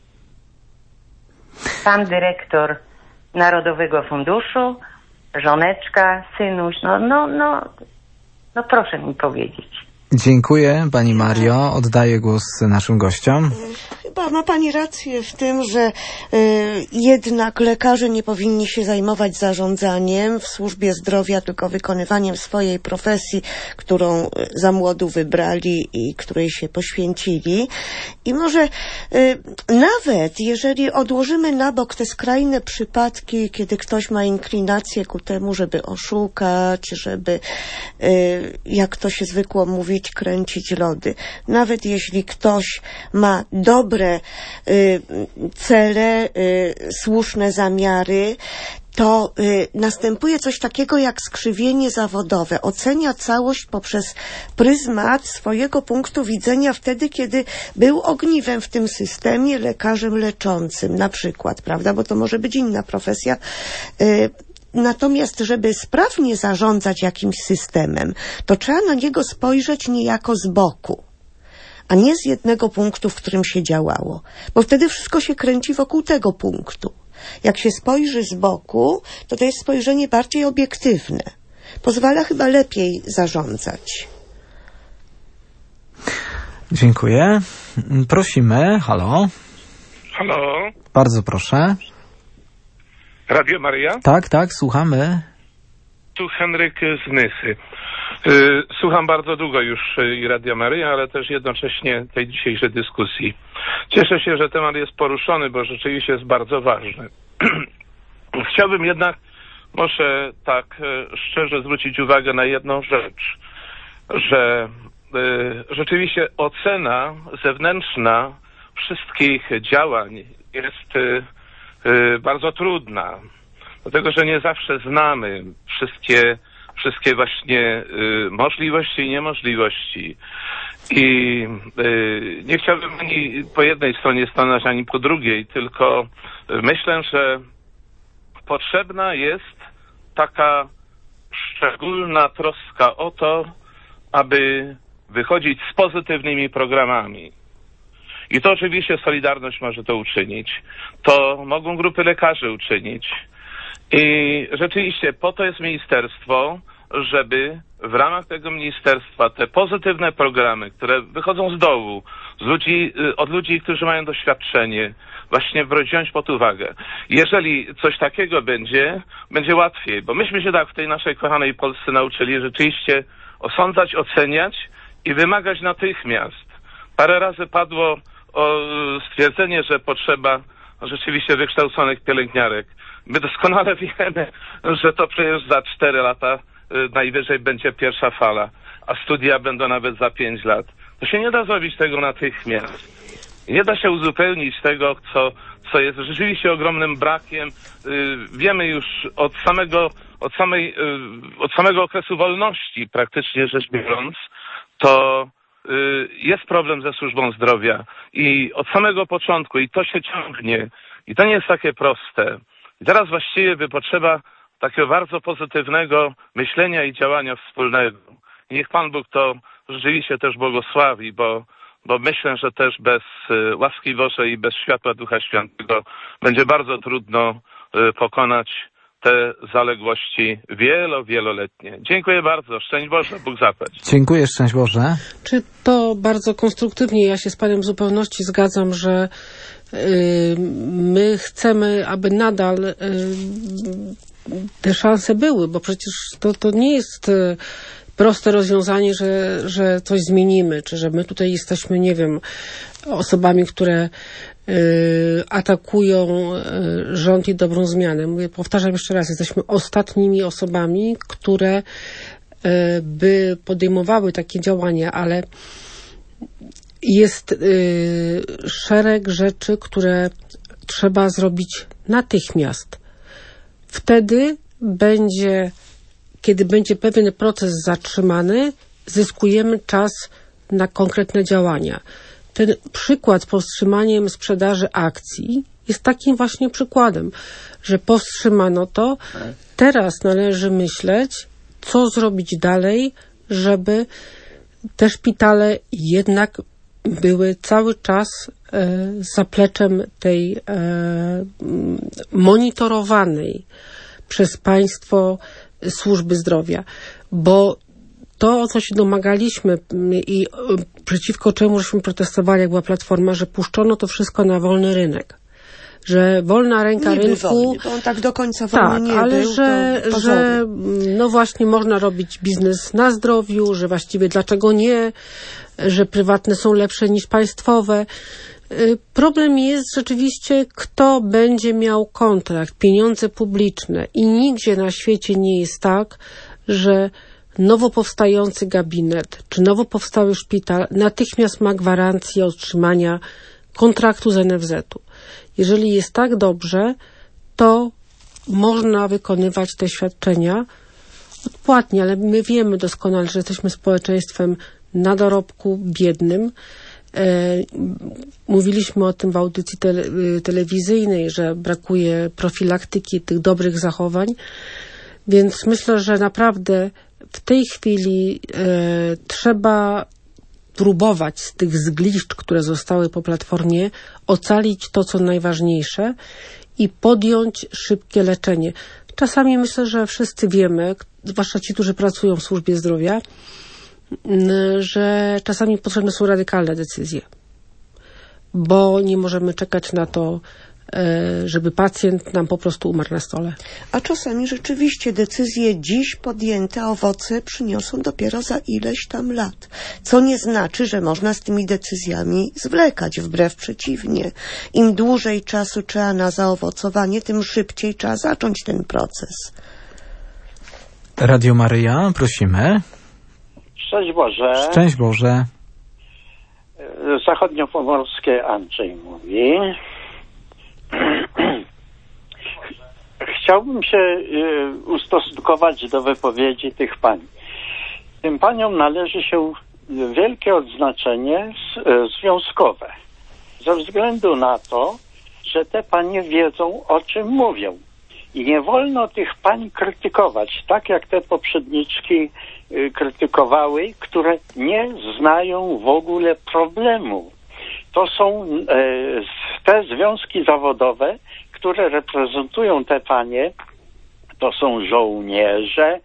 Pan dyrektor Narodowego Funduszu, żoneczka, synuś, no proszę mi powiedzieć. Dziękuję Pani Mario. Oddaję głos naszym gościom. chyba ma Pani rację w tym, że jednak lekarze nie powinni się zajmować zarządzaniem w służbie zdrowia, tylko wykonywaniem swojej profesji, którą za młodu wybrali i której się poświęcili. I może nawet jeżeli odłożymy na bok te skrajne przypadki, kiedy ktoś ma inklinację ku temu, żeby oszukać, żeby, jak to się zwykło mówić, kręcić lody. Nawet jeśli ktoś ma dobre cele, słuszne zamiary, to następuje coś takiego jak skrzywienie zawodowe. Ocenia całość poprzez pryzmat swojego punktu widzenia wtedy, kiedy był ogniwem w tym systemie, lekarzem leczącym na przykład, prawda? Bo to może być inna profesja. Natomiast, żeby sprawnie zarządzać jakimś systemem, to trzeba na niego spojrzeć niejako z boku, a nie z jednego punktu, w którym się działało. Bo wtedy wszystko się kręci wokół tego punktu. Jak się spojrzy z boku, to jest spojrzenie bardziej obiektywne. Pozwala chyba lepiej zarządzać. Dziękuję. Prosimy. Halo. Halo. Bardzo proszę. Radio Maryja? Tak, słuchamy. Tu Henryk z Nysy. Słucham bardzo długo już i Radia Maryja, ale też jednocześnie tej dzisiejszej dyskusji. Cieszę się, że temat jest poruszony, bo rzeczywiście jest bardzo ważny. Chciałbym jednak może tak szczerze zwrócić uwagę na jedną rzecz, że rzeczywiście ocena zewnętrzna wszystkich działań jest bardzo trudna, dlatego że nie zawsze znamy wszystkie właśnie możliwości i niemożliwości. I nie chciałbym ani po jednej stronie stanąć, ani po drugiej, tylko myślę, że potrzebna jest taka szczególna troska o to, aby wychodzić z pozytywnymi programami. I to oczywiście Solidarność może to uczynić. To mogą grupy lekarzy uczynić. I rzeczywiście po to jest ministerstwo, żeby w ramach tego ministerstwa te pozytywne programy, które wychodzą z dołu, od ludzi, którzy mają doświadczenie, właśnie wziąć pod uwagę. Jeżeli coś takiego będzie łatwiej, bo myśmy się tak w tej naszej kochanej Polsce nauczyli rzeczywiście osądzać, oceniać i wymagać natychmiast. Parę razy padło stwierdzenie, że potrzeba rzeczywiście wykształconych pielęgniarek. My doskonale wiemy, że to przecież za 4 lata najwyżej będzie pierwsza fala, a studia będą nawet za 5 lat. To się nie da zrobić tego natychmiast. Nie da się uzupełnić tego, co jest rzeczywiście ogromnym brakiem. Wiemy już od samego okresu wolności, praktycznie rzecz biorąc, to jest problem ze służbą zdrowia. I od samego początku, i to się ciągnie, i to nie jest takie proste. I teraz właściwie by potrzeba takiego bardzo pozytywnego myślenia i działania wspólnego. I niech Pan Bóg to rzeczywiście też błogosławi, bo myślę, że też bez łaski Bożej i bez światła Ducha Świętego będzie bardzo trudno pokonać te zaległości wieloletnie. Dziękuję bardzo. Szczęść Boże. Bóg zapłać. Dziękuję. Szczęść Boże. Czy to bardzo konstruktywnie. Ja się z Panem w zupełności zgadzam, że my chcemy, aby nadal te szanse były, bo przecież to nie jest proste rozwiązanie, że coś zmienimy, czy że my tutaj jesteśmy, nie wiem, osobami, które atakują rząd i dobrą zmianę. Powtarzam jeszcze raz, jesteśmy ostatnimi osobami, które by podejmowały takie działania, ale jest szereg rzeczy, które trzeba zrobić natychmiast. Wtedy kiedy będzie pewien proces zatrzymany, zyskujemy czas na konkretne działania. Ten przykład z powstrzymaniem sprzedaży akcji jest takim właśnie przykładem, że powstrzymano to. Teraz należy myśleć, co zrobić dalej, żeby te szpitale jednak były cały czas zapleczem tej monitorowanej przez państwo służby zdrowia, bo to, o co się domagaliśmy i przeciwko czemu żeśmy protestowali, jak była Platforma, że puszczono to wszystko na wolny rynek. Że wolna ręka rynku... Wolny, bo on tak do końca wolny nie ale był. że no właśnie można robić biznes na zdrowiu, że właściwie dlaczego nie, że prywatne są lepsze niż państwowe. Problem jest rzeczywiście, kto będzie miał kontrakt, pieniądze publiczne i nigdzie na świecie nie jest tak, że nowo powstający gabinet czy nowo powstały szpital natychmiast ma gwarancję otrzymania kontraktu z NFZ-u. Jeżeli jest tak dobrze, to można wykonywać te świadczenia odpłatnie, ale my wiemy doskonale, że jesteśmy społeczeństwem na dorobku, biednym. Mówiliśmy o tym w audycji telewizyjnej, że brakuje profilaktyki tych dobrych zachowań, więc myślę, że naprawdę w tej chwili trzeba próbować z tych zgliszcz, które zostały po Platformie, ocalić to, co najważniejsze i podjąć szybkie leczenie. Czasami myślę, że wszyscy wiemy, zwłaszcza ci, którzy pracują w służbie zdrowia, że czasami potrzebne są radykalne decyzje, bo nie możemy czekać na to, żeby pacjent nam po prostu umarł na stole. A czasami rzeczywiście decyzje dziś podjęte owoce przyniosą dopiero za ileś tam lat. Co nie znaczy, że można z tymi decyzjami zwlekać, wbrew przeciwnie. Im dłużej czasu trzeba na zaowocowanie, tym szybciej trzeba zacząć ten proces. Radio Maryja, prosimy. Szczęść Boże. Szczęść Boże. Zachodniopomorskie Andrzej mówi. Chciałbym się ustosunkować do wypowiedzi tych pań. Tym paniom należy się wielkie odznaczenie związkowe. Ze względu na to, że te panie wiedzą, o czym mówią. I nie wolno tych pań krytykować, tak jak te poprzedniczki krytykowały, które nie znają w ogóle problemu. To są te związki zawodowe, które reprezentują te panie, to są żołnierze,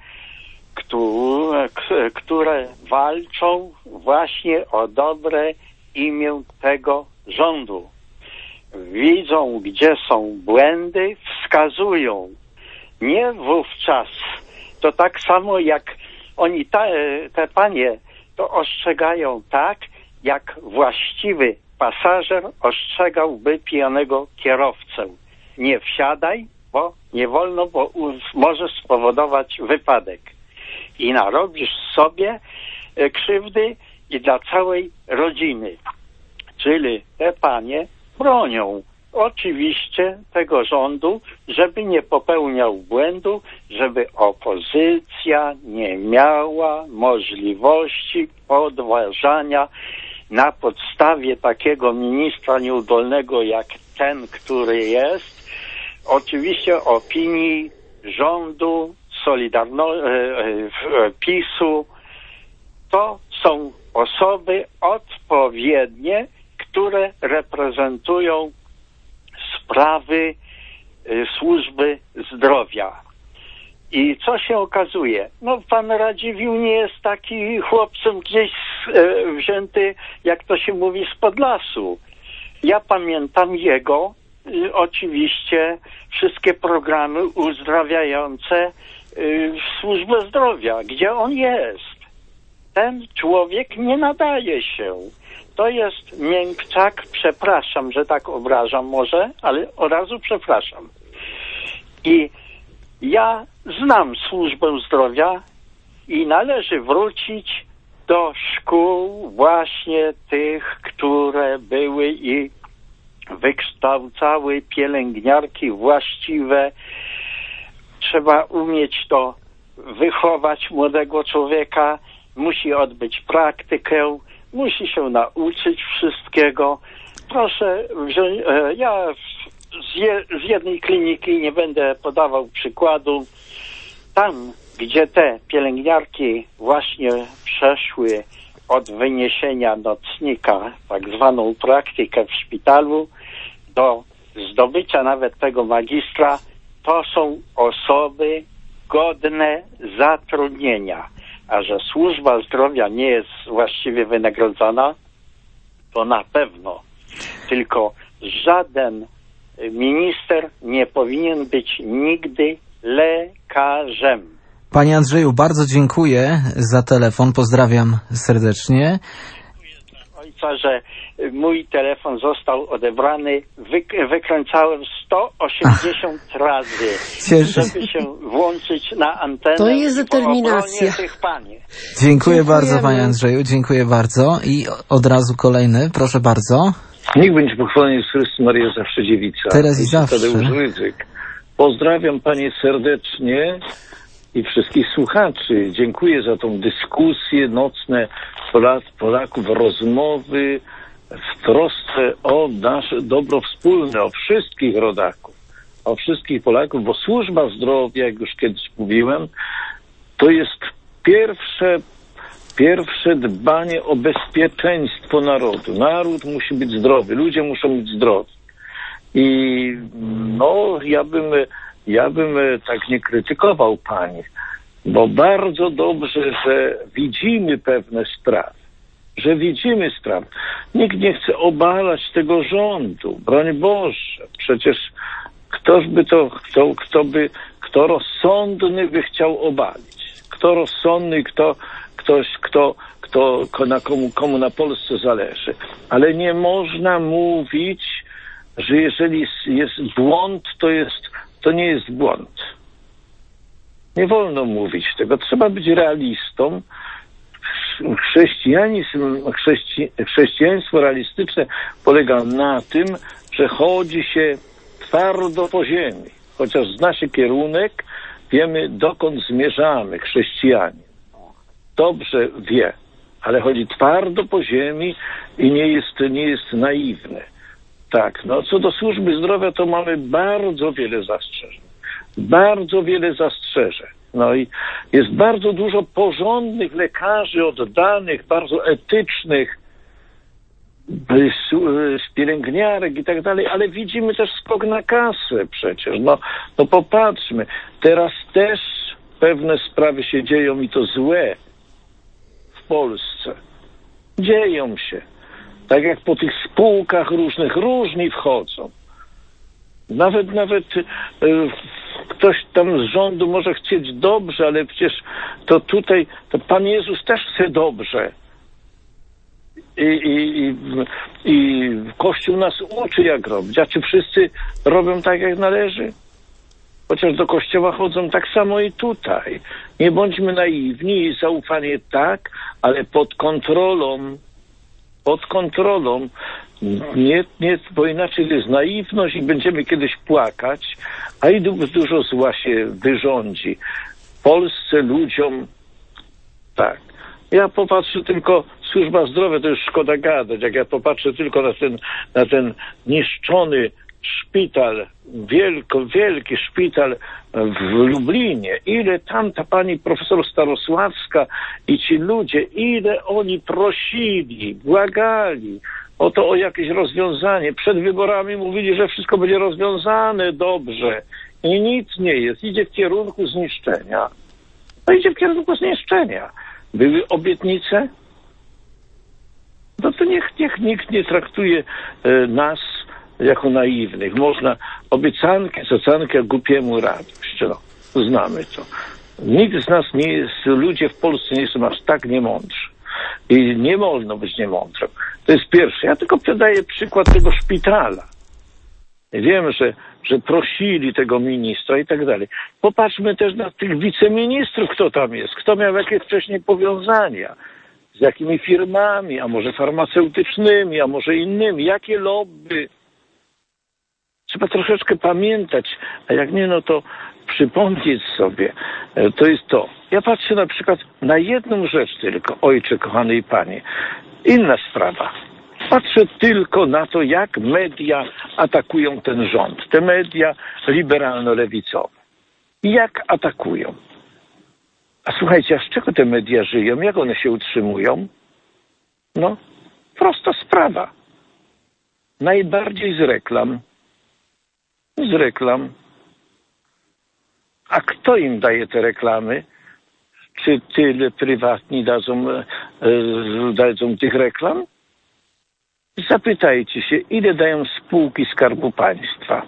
które walczą właśnie o dobre imię tego rządu. Widzą, gdzie są błędy, wskazują. Nie wówczas. To tak samo jak oni, te panie, to ostrzegają tak, jak właściwy pasażer ostrzegałby pijanego kierowcę. Nie wsiadaj, bo nie wolno, bo może spowodować wypadek. I narobisz sobie krzywdy i dla całej rodziny. Czyli te panie bronią oczywiście tego rządu, żeby nie popełniał błędu, żeby opozycja nie miała możliwości podważania na podstawie takiego ministra nieudolnego jak ten, który jest, oczywiście opinii rządu, PiS-u. To są osoby odpowiednie, które reprezentują sprawy służby zdrowia. I co się okazuje? No, pan Radziwiłł nie jest taki chłopcem gdzieś wzięty, jak to się mówi, spod lasu. Ja pamiętam jego, oczywiście, wszystkie programy uzdrawiające służbę zdrowia. Gdzie on jest? Ten człowiek nie nadaje się. To jest miękczak, przepraszam, że tak obrażam może, ale od razu przepraszam. I ja znam służbę zdrowia i należy wrócić do szkół właśnie tych, które były i wykształcały pielęgniarki właściwe. Trzeba umieć to wychować młodego człowieka, musi odbyć praktykę, musi się nauczyć wszystkiego. Proszę wziąć, ja z jednej kliniki, nie będę podawał przykładu, tam gdzie te pielęgniarki właśnie przeszły od wyniesienia nocnika, tak zwaną praktykę w szpitalu, do zdobycia nawet tego magistra, to są osoby godne zatrudnienia. a że służba zdrowia nie jest właściwie wynagrodzona, to na pewno. Tylko żaden minister nie powinien być nigdy lekarzem. Panie Andrzeju, bardzo dziękuję za telefon. Pozdrawiam serdecznie. Ojca, że mój telefon został odebrany. Wykręcałem 180 razy, żeby się włączyć na antenę. To jest determinacja. Tych pani. Dziękuję bardzo, panie Andrzeju. Dziękuję bardzo. I od razu kolejny. Proszę bardzo. Niech będzie pochwalony Jezus Chrystus, Maryja zawsze dziewica. Teraz i zawsze. Tadeusz Rydzyk. Pozdrawiam panie serdecznie i wszystkich słuchaczy. Dziękuję za tą dyskusję, nocne Polaków, rozmowy w trosce o nasze dobro wspólne, o wszystkich rodaków, o wszystkich Polaków, bo służba zdrowia, jak już kiedyś mówiłem, to jest pierwsze dbanie o bezpieczeństwo narodu. Naród musi być zdrowy, ludzie muszą być zdrowi. I no, ja bym tak nie krytykował pani, bo bardzo dobrze, że widzimy pewne sprawy. Nikt nie chce obalać tego rządu, broń Boże. Przecież ktoś by to, kto rozsądny by chciał obalić? Kto rozsądny, komu na Polsce zależy. Ale nie można mówić, że jeżeli jest błąd, to nie jest błąd. Nie wolno mówić tego. Trzeba być realistą. Chrześcijaństwo realistyczne polega na tym, że chodzi się twardo po ziemi. Chociaż zna się kierunek, wiemy, dokąd zmierzamy, chrześcijanie. Dobrze wie, ale chodzi twardo po ziemi i nie jest naiwny. Tak, no co do służby zdrowia, to mamy bardzo wiele zastrzeżeń. No i jest bardzo dużo porządnych lekarzy, oddanych, bardzo etycznych, z pielęgniarek i tak dalej, ale widzimy też skok na kasę przecież. No popatrzmy, teraz też pewne sprawy się dzieją i to złe w Polsce. Dzieją się. Tak jak po tych spółkach różni wchodzą. Nawet ktoś tam z rządu może chcieć dobrze, ale przecież to tutaj, to Pan Jezus też chce dobrze. I Kościół nas uczy, jak robić. A czy wszyscy robią tak, jak należy? Chociaż do kościoła chodzą tak samo i tutaj. Nie bądźmy naiwni i zaufanie tak, ale pod kontrolą. Nie, bo inaczej jest naiwność i będziemy kiedyś płakać, a i dużo zła się wyrządzi. W Polsce ludziom tak. Ja popatrzę tylko, służba zdrowia, to już szkoda gadać, jak ja popatrzę tylko na ten niszczony szpital, wielki szpital w Lublinie, ile tam ta pani profesor Starosławska i ci ludzie, ile oni prosili, błagali o jakieś rozwiązanie. Przed wyborami mówili, że wszystko będzie rozwiązane dobrze i nic nie jest. Idzie w kierunku zniszczenia. No idzie w kierunku zniszczenia. Były obietnice? No to niech nikt nie traktuje nas jako naiwnych. Można obiecankę, cacankę, głupiemu radość. No, znamy to. Nikt z nas nie jest, ludzie w Polsce nie są aż tak niemądrzy. I nie wolno być niemądrym. To jest pierwsze. Ja tylko podaję przykład tego szpitala. Wiem, że prosili tego ministra i tak dalej. Popatrzmy też na tych wiceministrów, kto tam jest. Kto miał jakie wcześniej powiązania. Z jakimi firmami, a może farmaceutycznymi, a może innymi. Jakie lobby. Trzeba troszeczkę pamiętać, a jak nie, no to przypomnieć sobie. To jest to. Ja patrzę na przykład na jedną rzecz tylko, ojcze, kochany i panie. Inna sprawa. Patrzę tylko na to, jak media atakują ten rząd. Te media liberalno-lewicowe. Jak atakują. A słuchajcie, a z czego te media żyją? Jak one się utrzymują? No, prosta sprawa. Najbardziej z reklam. A kto im daje te reklamy? czy tyle prywatni dadzą tych reklam? Zapytajcie się, ile dają spółki Skarbu Państwa.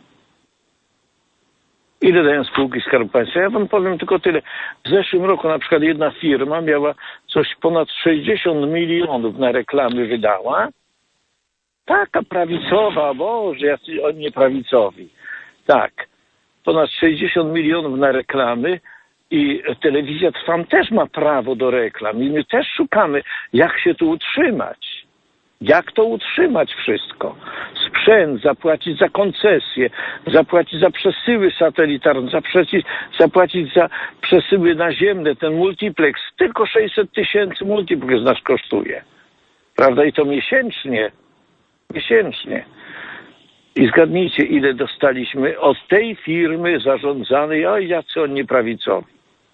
Ile dają spółki Skarbu Państwa? Ja wam powiem tylko tyle. W zeszłym roku na przykład jedna firma miała coś ponad 60 milionów na reklamy wydała. Taka prawicowa, Boże, jacy oni nieprawicowi. Tak, ponad 60 milionów na reklamy i telewizja Trwam też ma prawo do reklam. I my też szukamy, jak się tu utrzymać. Jak to utrzymać wszystko? Sprzęt, zapłacić za koncesje, zapłacić za przesyły satelitarne, zapłacić za przesyły naziemne, ten multiplex. Tylko 600 000 multiplex nas kosztuje. Prawda? I to miesięcznie. Miesięcznie. I zgadnijcie, ile dostaliśmy od tej firmy zarządzanej, oj, jacy oni nieprawicowi.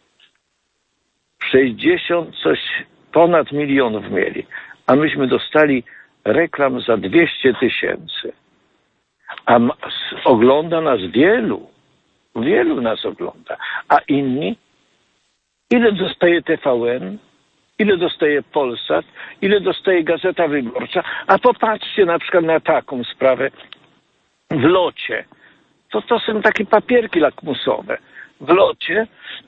60 coś ponad milionów mieli. A myśmy dostali reklam za 200 000. A ogląda nas wielu. Wielu nas ogląda. A inni? Ile dostaje TVN? Ile dostaje Polsat? Ile dostaje Gazeta Wyborcza? A popatrzcie na przykład na taką sprawę. W Locie. To są takie papierki lakmusowe. W Locie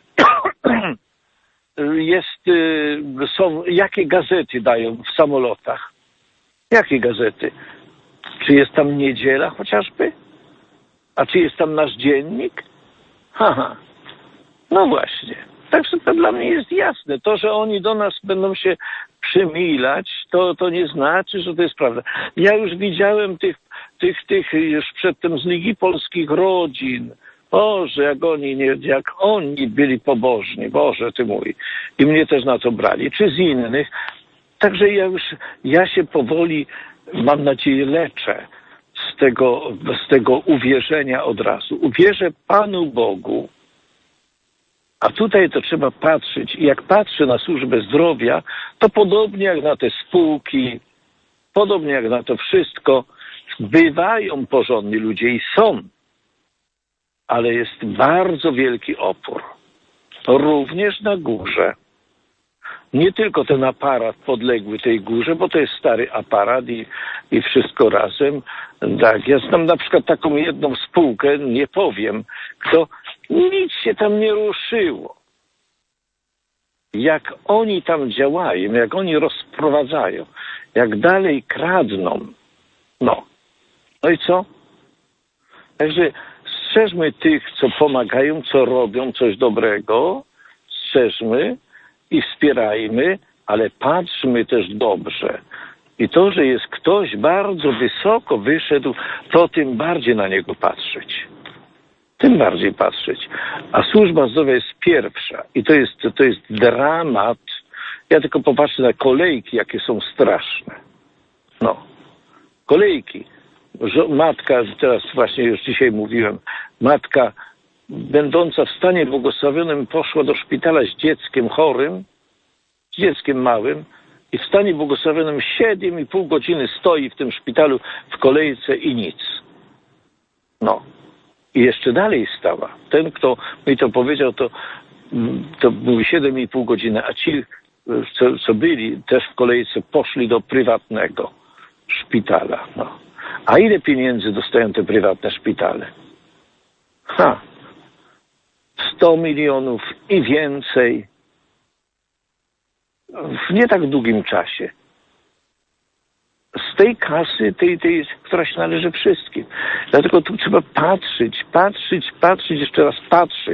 jakie gazety dają w samolotach? Jakie gazety? Czy jest tam Niedziela chociażby? A czy jest tam nasz dziennik? Haha. No właśnie. Także to dla mnie jest jasne. To, że oni do nas będą się przymilać, to nie znaczy, że to jest prawda. Ja już widziałem tych już przedtem z Ligi Polskich Rodzin. Boże, jak oni byli pobożni. Boże ty mój. I mnie też na to brali. Czy z innych. Także ja się powoli, mam nadzieję, leczę z tego uwierzenia od razu. Uwierzę Panu Bogu. A tutaj to trzeba patrzeć. I jak patrzę na służbę zdrowia, to podobnie jak na te spółki, podobnie jak na to wszystko, bywają porządni ludzie i są. Ale jest bardzo wielki opór. Również na górze. Nie tylko ten aparat podległy tej górze, bo to jest stary aparat i wszystko razem. Tak, ja znam na przykład taką jedną spółkę, nie powiem, kto nic się tam nie ruszyło. Jak oni tam działają, jak oni rozprowadzają, jak dalej kradną. No i co? Także strzeżmy tych, co pomagają, co robią coś dobrego, strzeżmy i wspierajmy, ale patrzmy też dobrze. I to, że jest ktoś bardzo wysoko wyszedł, to tym bardziej na niego patrzeć. Tym bardziej patrzeć. A służba zdrowia jest pierwsza. I to jest dramat. Ja tylko popatrzę na kolejki, jakie są straszne. No. Kolejki. Matka, teraz właśnie już dzisiaj mówiłem, matka będąca w stanie błogosławionym poszła do szpitala z dzieckiem chorym, z dzieckiem małym i w stanie błogosławionym 7,5 godziny stoi w tym szpitalu w kolejce i nic. No. I jeszcze dalej stała. Ten, kto mi to powiedział, to mówi 7,5 godziny, a ci, co byli też w kolejce, poszli do prywatnego szpitala. No. A ile pieniędzy dostają te prywatne szpitale? 100 milionów i więcej w nie tak długim czasie. Z tej kasy, tej, która się należy wszystkim. Dlatego tu trzeba patrzeć, jeszcze raz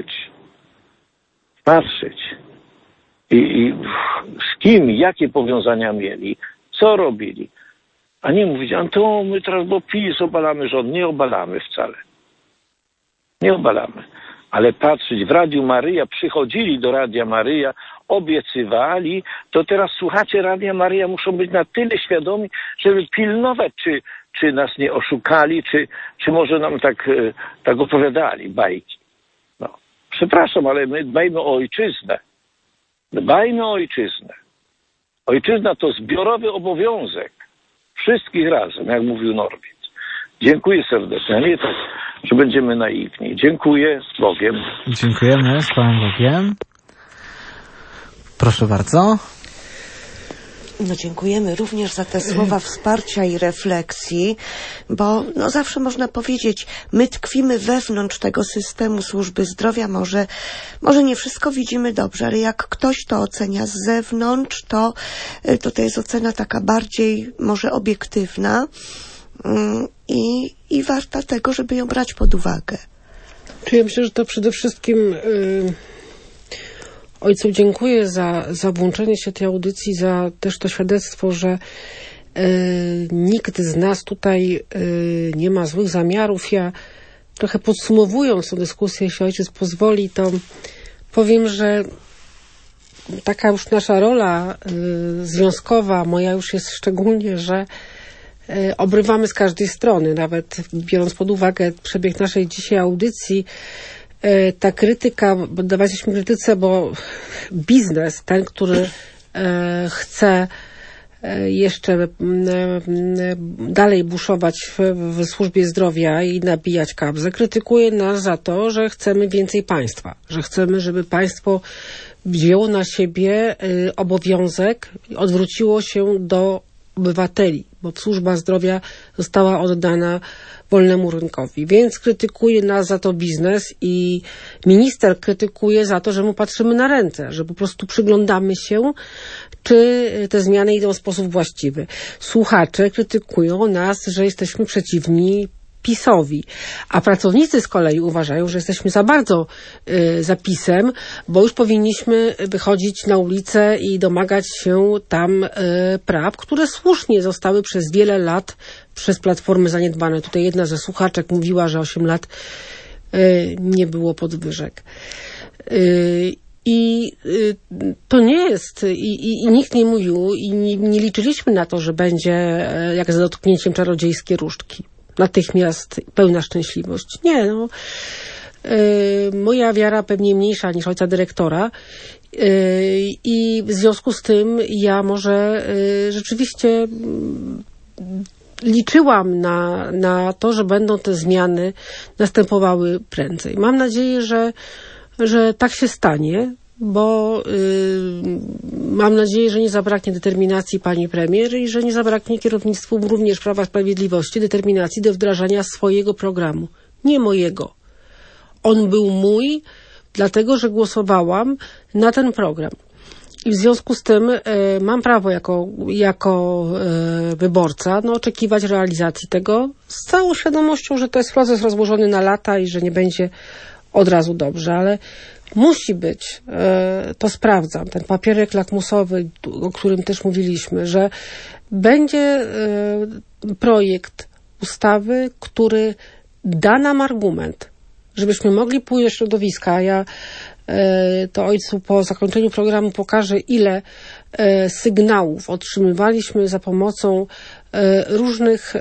patrzeć. I z kim, jakie powiązania mieli, co robili. A nie mówić, a to my teraz, bo PiS obalamy rząd. Nie obalamy wcale. Nie obalamy. Ale patrzeć, w Radiu Maryja, przychodzili do Radia Maryja, obiecywali, to teraz słuchacze Radia Maryja muszą być na tyle świadomi, żeby pilnować, czy nas nie oszukali, czy może nam tak opowiadali bajki. No. Przepraszam, ale my dbajmy o ojczyznę. Dbajmy o ojczyznę. Ojczyzna to zbiorowy obowiązek. Wszystkich razem, jak mówił Norwid. Dziękuję serdecznie, a nie tak, że będziemy naiwni. Dziękuję, z Bogiem. Dziękujemy, z Panem Bogiem. Proszę bardzo. No dziękujemy również za te słowa wsparcia i refleksji, bo no zawsze można powiedzieć, my tkwimy wewnątrz tego systemu służby zdrowia, może nie wszystko widzimy dobrze, ale jak ktoś to ocenia z zewnątrz, to jest ocena taka bardziej może obiektywna i warta tego, żeby ją brać pod uwagę. Ja myślę, że to przede wszystkim ojcu dziękuję za włączenie się tej audycji, za też to świadectwo, że nikt z nas tutaj nie ma złych zamiarów. Ja trochę podsumowując tę dyskusję, jeśli ojciec pozwoli, to powiem, że taka już nasza rola związkowa, moja już jest szczególnie, że obrywamy z każdej strony, nawet biorąc pod uwagę przebieg naszej dzisiaj audycji, ta krytyka, poddawaliśmy krytyce, bo biznes, ten, który chce jeszcze dalej buszować w służbie zdrowia i nabijać kabzę, krytykuje nas za to, że chcemy więcej państwa, że chcemy, żeby państwo wzięło na siebie obowiązek i odwróciło się do obywateli, bo służba zdrowia została oddana wolnemu rynkowi. Więc krytykuje nas za to biznes i minister krytykuje za to, że mu patrzymy na ręce, że po prostu przyglądamy się, czy te zmiany idą w sposób właściwy. Słuchacze krytykują nas, że jesteśmy przeciwni PiS-owi, a pracownicy z kolei uważają, że jesteśmy za bardzo za PiS-em, bo już powinniśmy wychodzić na ulicę i domagać się tam praw, które słusznie zostały przez wiele lat przez Platformę zaniedbane. Tutaj jedna ze słuchaczek mówiła, że 8 lat nie było podwyżek. I to nie jest, i nikt nie mówił, i nie liczyliśmy na to, że będzie jak za dotknięciem czarodziejskie różdżki. Natychmiast pełna szczęśliwość. Nie, no. Moja wiara pewnie mniejsza niż ojca dyrektora i w związku z tym ja może rzeczywiście liczyłam na to, że będą te zmiany następowały prędzej. Mam nadzieję, że tak się stanie, bo mam nadzieję, że nie zabraknie determinacji pani premier i że nie zabraknie kierownictwu również Prawa i Sprawiedliwości determinacji do wdrażania swojego programu. Nie mojego. On był mój, dlatego że głosowałam na ten program. I w związku z tym mam prawo jako wyborca oczekiwać realizacji tego z całą świadomością, że to jest proces rozłożony na lata i że nie będzie od razu dobrze, ale musi być, to sprawdzam, ten papierek lakmusowy, o którym też mówiliśmy, że będzie projekt ustawy, który da nam argument, żebyśmy mogli pójść do środowiska. Ja to ojcu po zakończeniu programu pokażę, ile sygnałów otrzymywaliśmy za pomocą różnych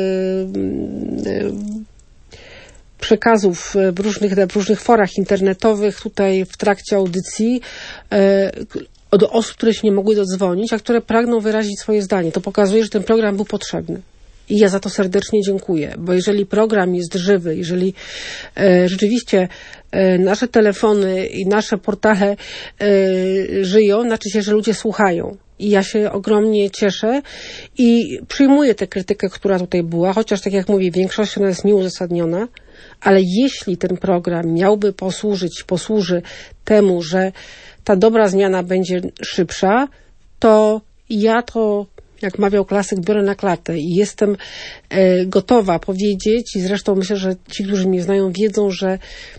przekazów w różnych forach internetowych tutaj w trakcie audycji od osób, które się nie mogły dodzwonić, a które pragną wyrazić swoje zdanie. To pokazuje, że ten program był potrzebny. I ja za to serdecznie dziękuję, bo jeżeli program jest żywy, jeżeli rzeczywiście nasze telefony i nasze portale żyją, znaczy się, że ludzie słuchają. I ja się ogromnie cieszę i przyjmuję tę krytykę, która tutaj była, chociaż tak jak mówię, większość ona jest nieuzasadniona, ale jeśli ten program miałby posłuży temu, że ta dobra zmiana będzie szybsza, to ja to, jak mawiał klasyk, biorę na klatę i jestem gotowa powiedzieć, i zresztą myślę, że ci, którzy mnie znają, wiedzą, że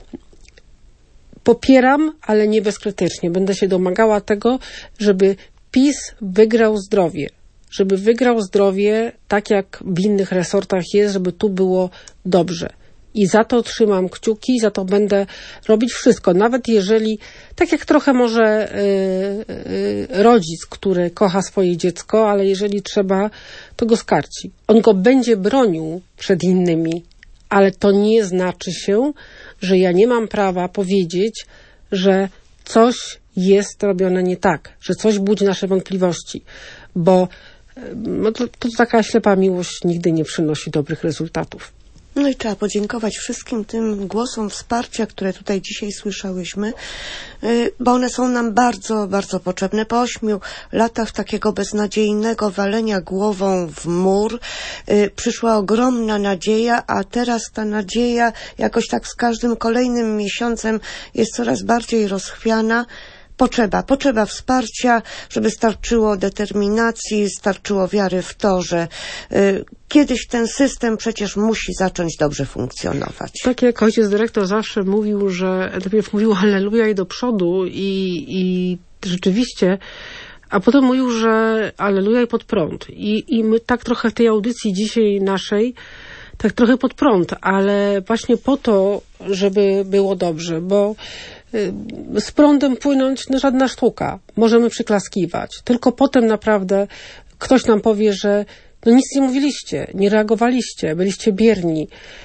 popieram, ale nie bezkrytycznie. Będę się domagała tego, żeby PiS wygrał zdrowie. Żeby wygrał zdrowie tak, jak w innych resortach jest, żeby tu było dobrze. I za to trzymam kciuki, za to będę robić wszystko. Nawet jeżeli, tak jak trochę może rodzic, który kocha swoje dziecko, ale jeżeli trzeba, to go skarci. On go będzie bronił przed innymi, ale to nie znaczy się, że ja nie mam prawa powiedzieć, że coś jest robione nie tak, że coś budzi nasze wątpliwości, bo to taka ślepa miłość nigdy nie przynosi dobrych rezultatów. No i trzeba podziękować wszystkim tym głosom wsparcia, które tutaj dzisiaj słyszałyśmy, bo one są nam bardzo, bardzo potrzebne. Po 8 latach takiego beznadziejnego walenia głową w mur przyszła ogromna nadzieja, a teraz ta nadzieja jakoś tak z każdym kolejnym miesiącem jest coraz bardziej rozchwiana. Potrzeba wsparcia, żeby starczyło determinacji, starczyło wiary w to, że kiedyś ten system przecież musi zacząć dobrze funkcjonować. Tak jak ojciec dyrektor zawsze mówił, że najpierw mówił halleluja i do przodu i rzeczywiście, a potem mówił, że halleluja i pod prąd. I my tak trochę w tej audycji dzisiaj naszej, tak trochę pod prąd, ale właśnie po to, żeby było dobrze, bo z prądem płynąć żadna sztuka. Możemy przyklaskiwać. Tylko potem naprawdę ktoś nam powie, że no nic nie mówiliście, nie reagowaliście, byliście bierni.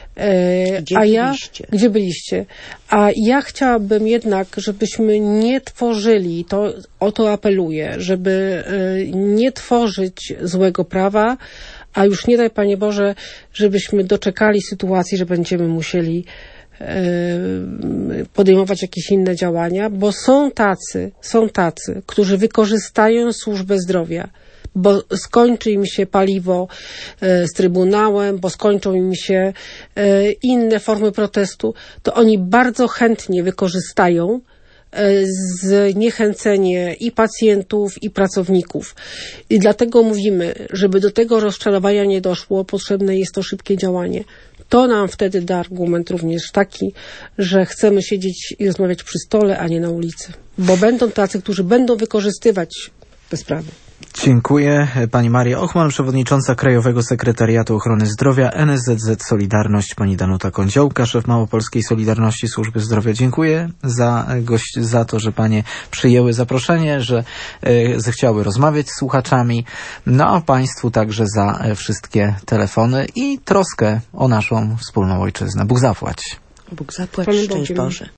Gdzie byliście? A ja chciałabym jednak, żebyśmy nie tworzyli, o to apeluję, żeby nie tworzyć złego prawa, a już nie daj, Panie Boże, żebyśmy doczekali sytuacji, że będziemy musieli podejmować jakieś inne działania, bo są tacy, którzy wykorzystają służbę zdrowia, bo skończy im się paliwo z Trybunałem, bo skończą im się inne formy protestu, to oni bardzo chętnie wykorzystają zniechęcenie i pacjentów, i pracowników. I dlatego mówimy, żeby do tego rozczarowania nie doszło, potrzebne jest to szybkie działanie. To nam wtedy da argument również taki, że chcemy siedzieć i rozmawiać przy stole, a nie na ulicy. Bo będą tacy, którzy będą wykorzystywać te sprawy. Dziękuję. Pani Maria Ochman, przewodnicząca Krajowego Sekretariatu Ochrony Zdrowia, NSZZ Solidarność, pani Danuta Kądziołka, szef Małopolskiej Solidarności Służby Zdrowia. Dziękuję za to, że panie przyjęły zaproszenie, że zechciały rozmawiać z słuchaczami, no a państwu także za wszystkie telefony i troskę o naszą wspólną ojczyznę. Bóg zapłać. Bóg zapłać, szczęść Boże.